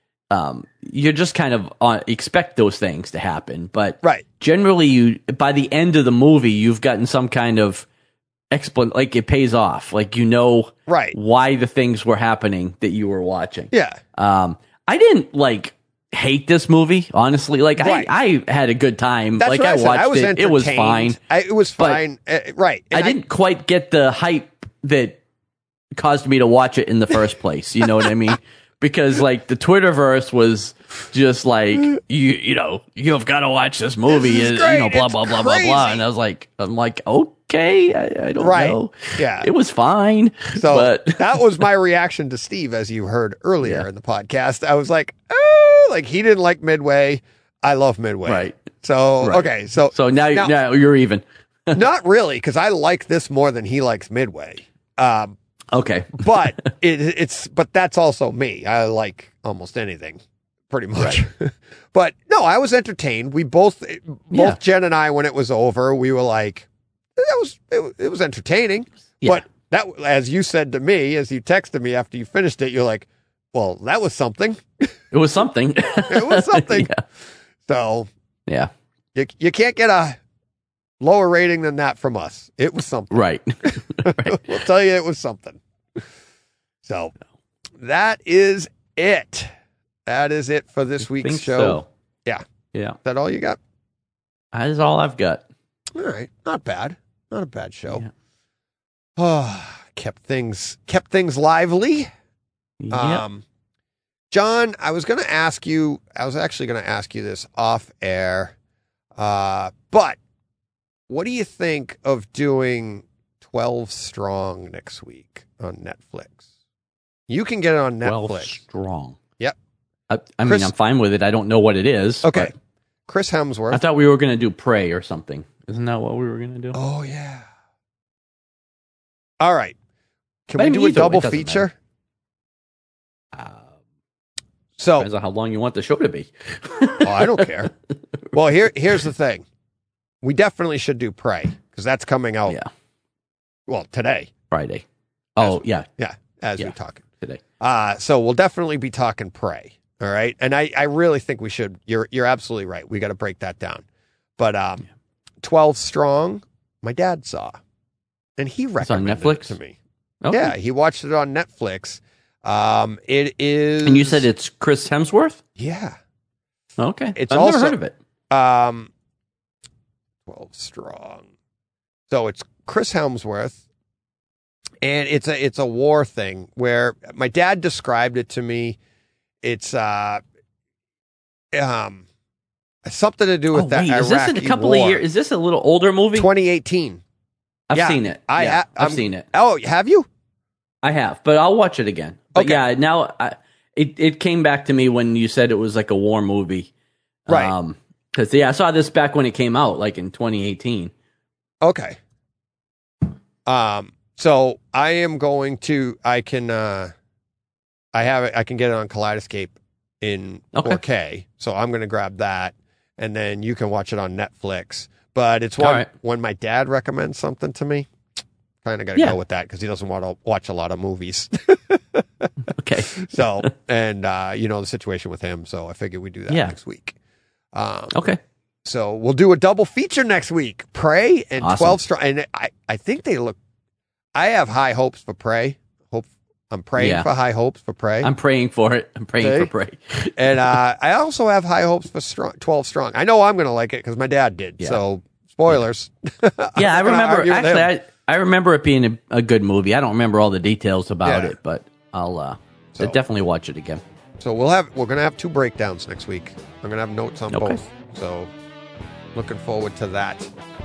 um, you just kind of uh, expect those things to happen, but Right. generally, you by the end of the movie, you've gotten some kind of explan like it pays off, like you know, Right. why the things were happening that you were watching. Yeah. Um, I didn't like hate this movie, honestly. Like Right. I, I had a good time. That's like what I, I said. watched I was it. It was entertained. fine. I, it was But fine. Uh, right. And I didn't quite get the hype that caused me to watch it in the first place. You know what I mean? Because like the Twitterverse was just like you, you know, you've got to watch this movie, This is and great. you know, blah It's blah blah blah blah. crazy. And I was like, I'm like, okay, I, I don't Right. know. Yeah. it was fine. So but that was my reaction to Steve, as you heard earlier Yeah. in the podcast. I was like, oh, like he didn't like Midway. I love Midway. Right. So, Right. okay. So, so now, now- now you're even. not really, because I like this more than he likes Midway. Um, Okay. but it, it's, but that's also me. I like almost anything pretty much. But no, I was entertained. We both, both Yeah. Jen and I, when it was over, we were like, that was, it, it was entertaining. Yeah. But that, as you said to me, as you texted me after you finished it, you're like, well, that was something. It was something. It was something. yeah. So Yeah. you, you can't get a lower rating than that from us. It was something. Right. We'll tell you it was something. So that is it. That is it for this week's Think show. so. Yeah. Yeah. Is that all you got? That is all I've got. All right. Not bad. Not a bad show. Yeah. Oh, kept things kept things lively. Yep. Um John, I was going to ask you, I was actually going to ask you this off air, uh, but what do you think of doing twelve Strong next week on Netflix? You can get it on Netflix. twelve Strong. Yep. I, I Chris- mean, I'm fine with it. I don't know what it is. Okay. but Chris Hemsworth. I thought we were going to do Prey or something. Isn't that what we were going to do? Oh, yeah. All right. Can But we I do mean, a either way, double it doesn't feature? Uh, So, depends on how long you want the show to be. oh, I don't care. Well, here, here's the thing. We definitely should do Prey because that's coming out, Yeah, well, today. Friday. Oh, yeah, Yeah, as Yeah. we're talking. today. Uh, so we'll definitely be talking Prey. All right. And I, I really think we should. You're you're absolutely right. We got to break that down. But um, twelve Strong, my dad saw. And he on recommended Netflix? it to me. Okay. Yeah, he watched it on Netflix. Um, it is. And you said it's Chris Hemsworth? Yeah. Okay. It's I've also- never heard of it. Um, twelve Strong. So it's Chris Hemsworth, and it's a it's a war thing where my dad described it to me. It's uh, um, something to do with Oh, that wait, is this Iraqi in a couple war. of years? Is this a little older movie? twenty eighteen. I've yeah, seen it. I yeah, ha- I've I'm- seen it. Oh, have you? I have, but I'll watch it again. But Okay. yeah, now I, it it came back to me when you said it was like a war movie, Right. Um, because yeah, I saw this back when it came out, like in twenty eighteen. Okay. Um. So I am going to. I can. Uh, I have it. I can get it on Kaleidoscape in Okay. four K. So I'm going to grab that, and then you can watch it on Netflix. But it's All one right. when my dad recommends something to me. Kind of got to Yeah. go with that because he doesn't want to watch a lot of movies. Okay. So and uh, you know the situation with him. So I figured we'd do that Yeah. next week. Um, Okay. So we'll do a double feature next week. Prey and Awesome. twelve Strong. And I, I think they look. I have high hopes for Prey. Hope I'm praying Yeah. for high hopes for Prey. I'm praying for it. I'm praying Okay. for Prey. and uh, I also have high hopes for strong, twelve Strong. I know I'm going to like it because my dad did. Yeah. So spoilers. Yeah, I not gonna remember. argue with Actually, him. I I remember it being a, a good movie. I don't remember all the details about Yeah. it, but I'll uh, So- definitely watch it again. So we'll have we're going to have two breakdowns next week. I'm going to have notes on Okay. both. So looking forward to that.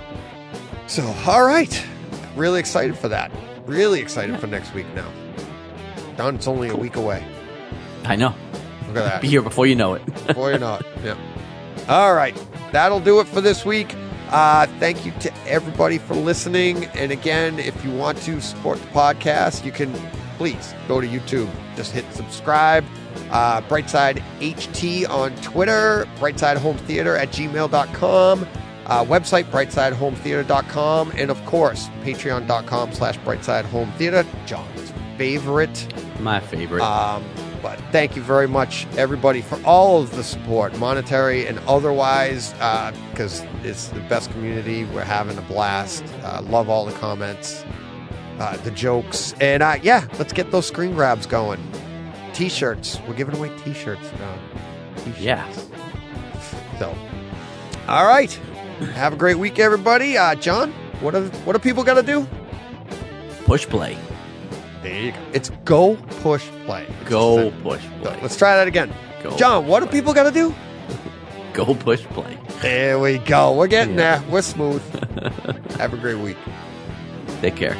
So all right, really excited for that. Really excited for next week now. Don, it's only a week away. I know. Look at that. Be here before you know it. Before you know it. Yeah. All right. That'll do it for this week. Uh, thank you to everybody for listening. And again, if you want to support the podcast, you can please go to YouTube. Just hit subscribe. Uh, Brightside H T on Twitter. Brightside Home Theater at gmail dot com. Uh, website, brightside home theater dot com. And of course, patreon dot com slash brightside home theater. John's favorite. My favorite. Um, but thank you very much, everybody, for all of the support, monetary and otherwise, because it's the best community. We're having a blast. Uh, love all the comments, uh, the jokes. And uh, yeah, let's get those screen grabs going. T-shirts. We're giving away T-shirts now. T-shirts. Yeah. So, all right. Have a great week, everybody. Uh, John, what do, what do people got to do? Push play. There you go. It's go, push, play. It's Go just a- push So, play. let's try that again. Go John, what do play. people got to do? Go push play. There we go. We're getting Yeah. there. We're smooth. Have a great week. Take care.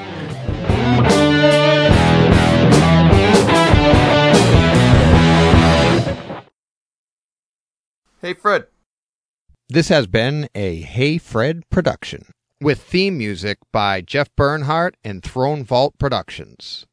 Hey, Fred. This has been a Hey Fred production with theme music by Jeff Bernhardt and Throne Vault Productions.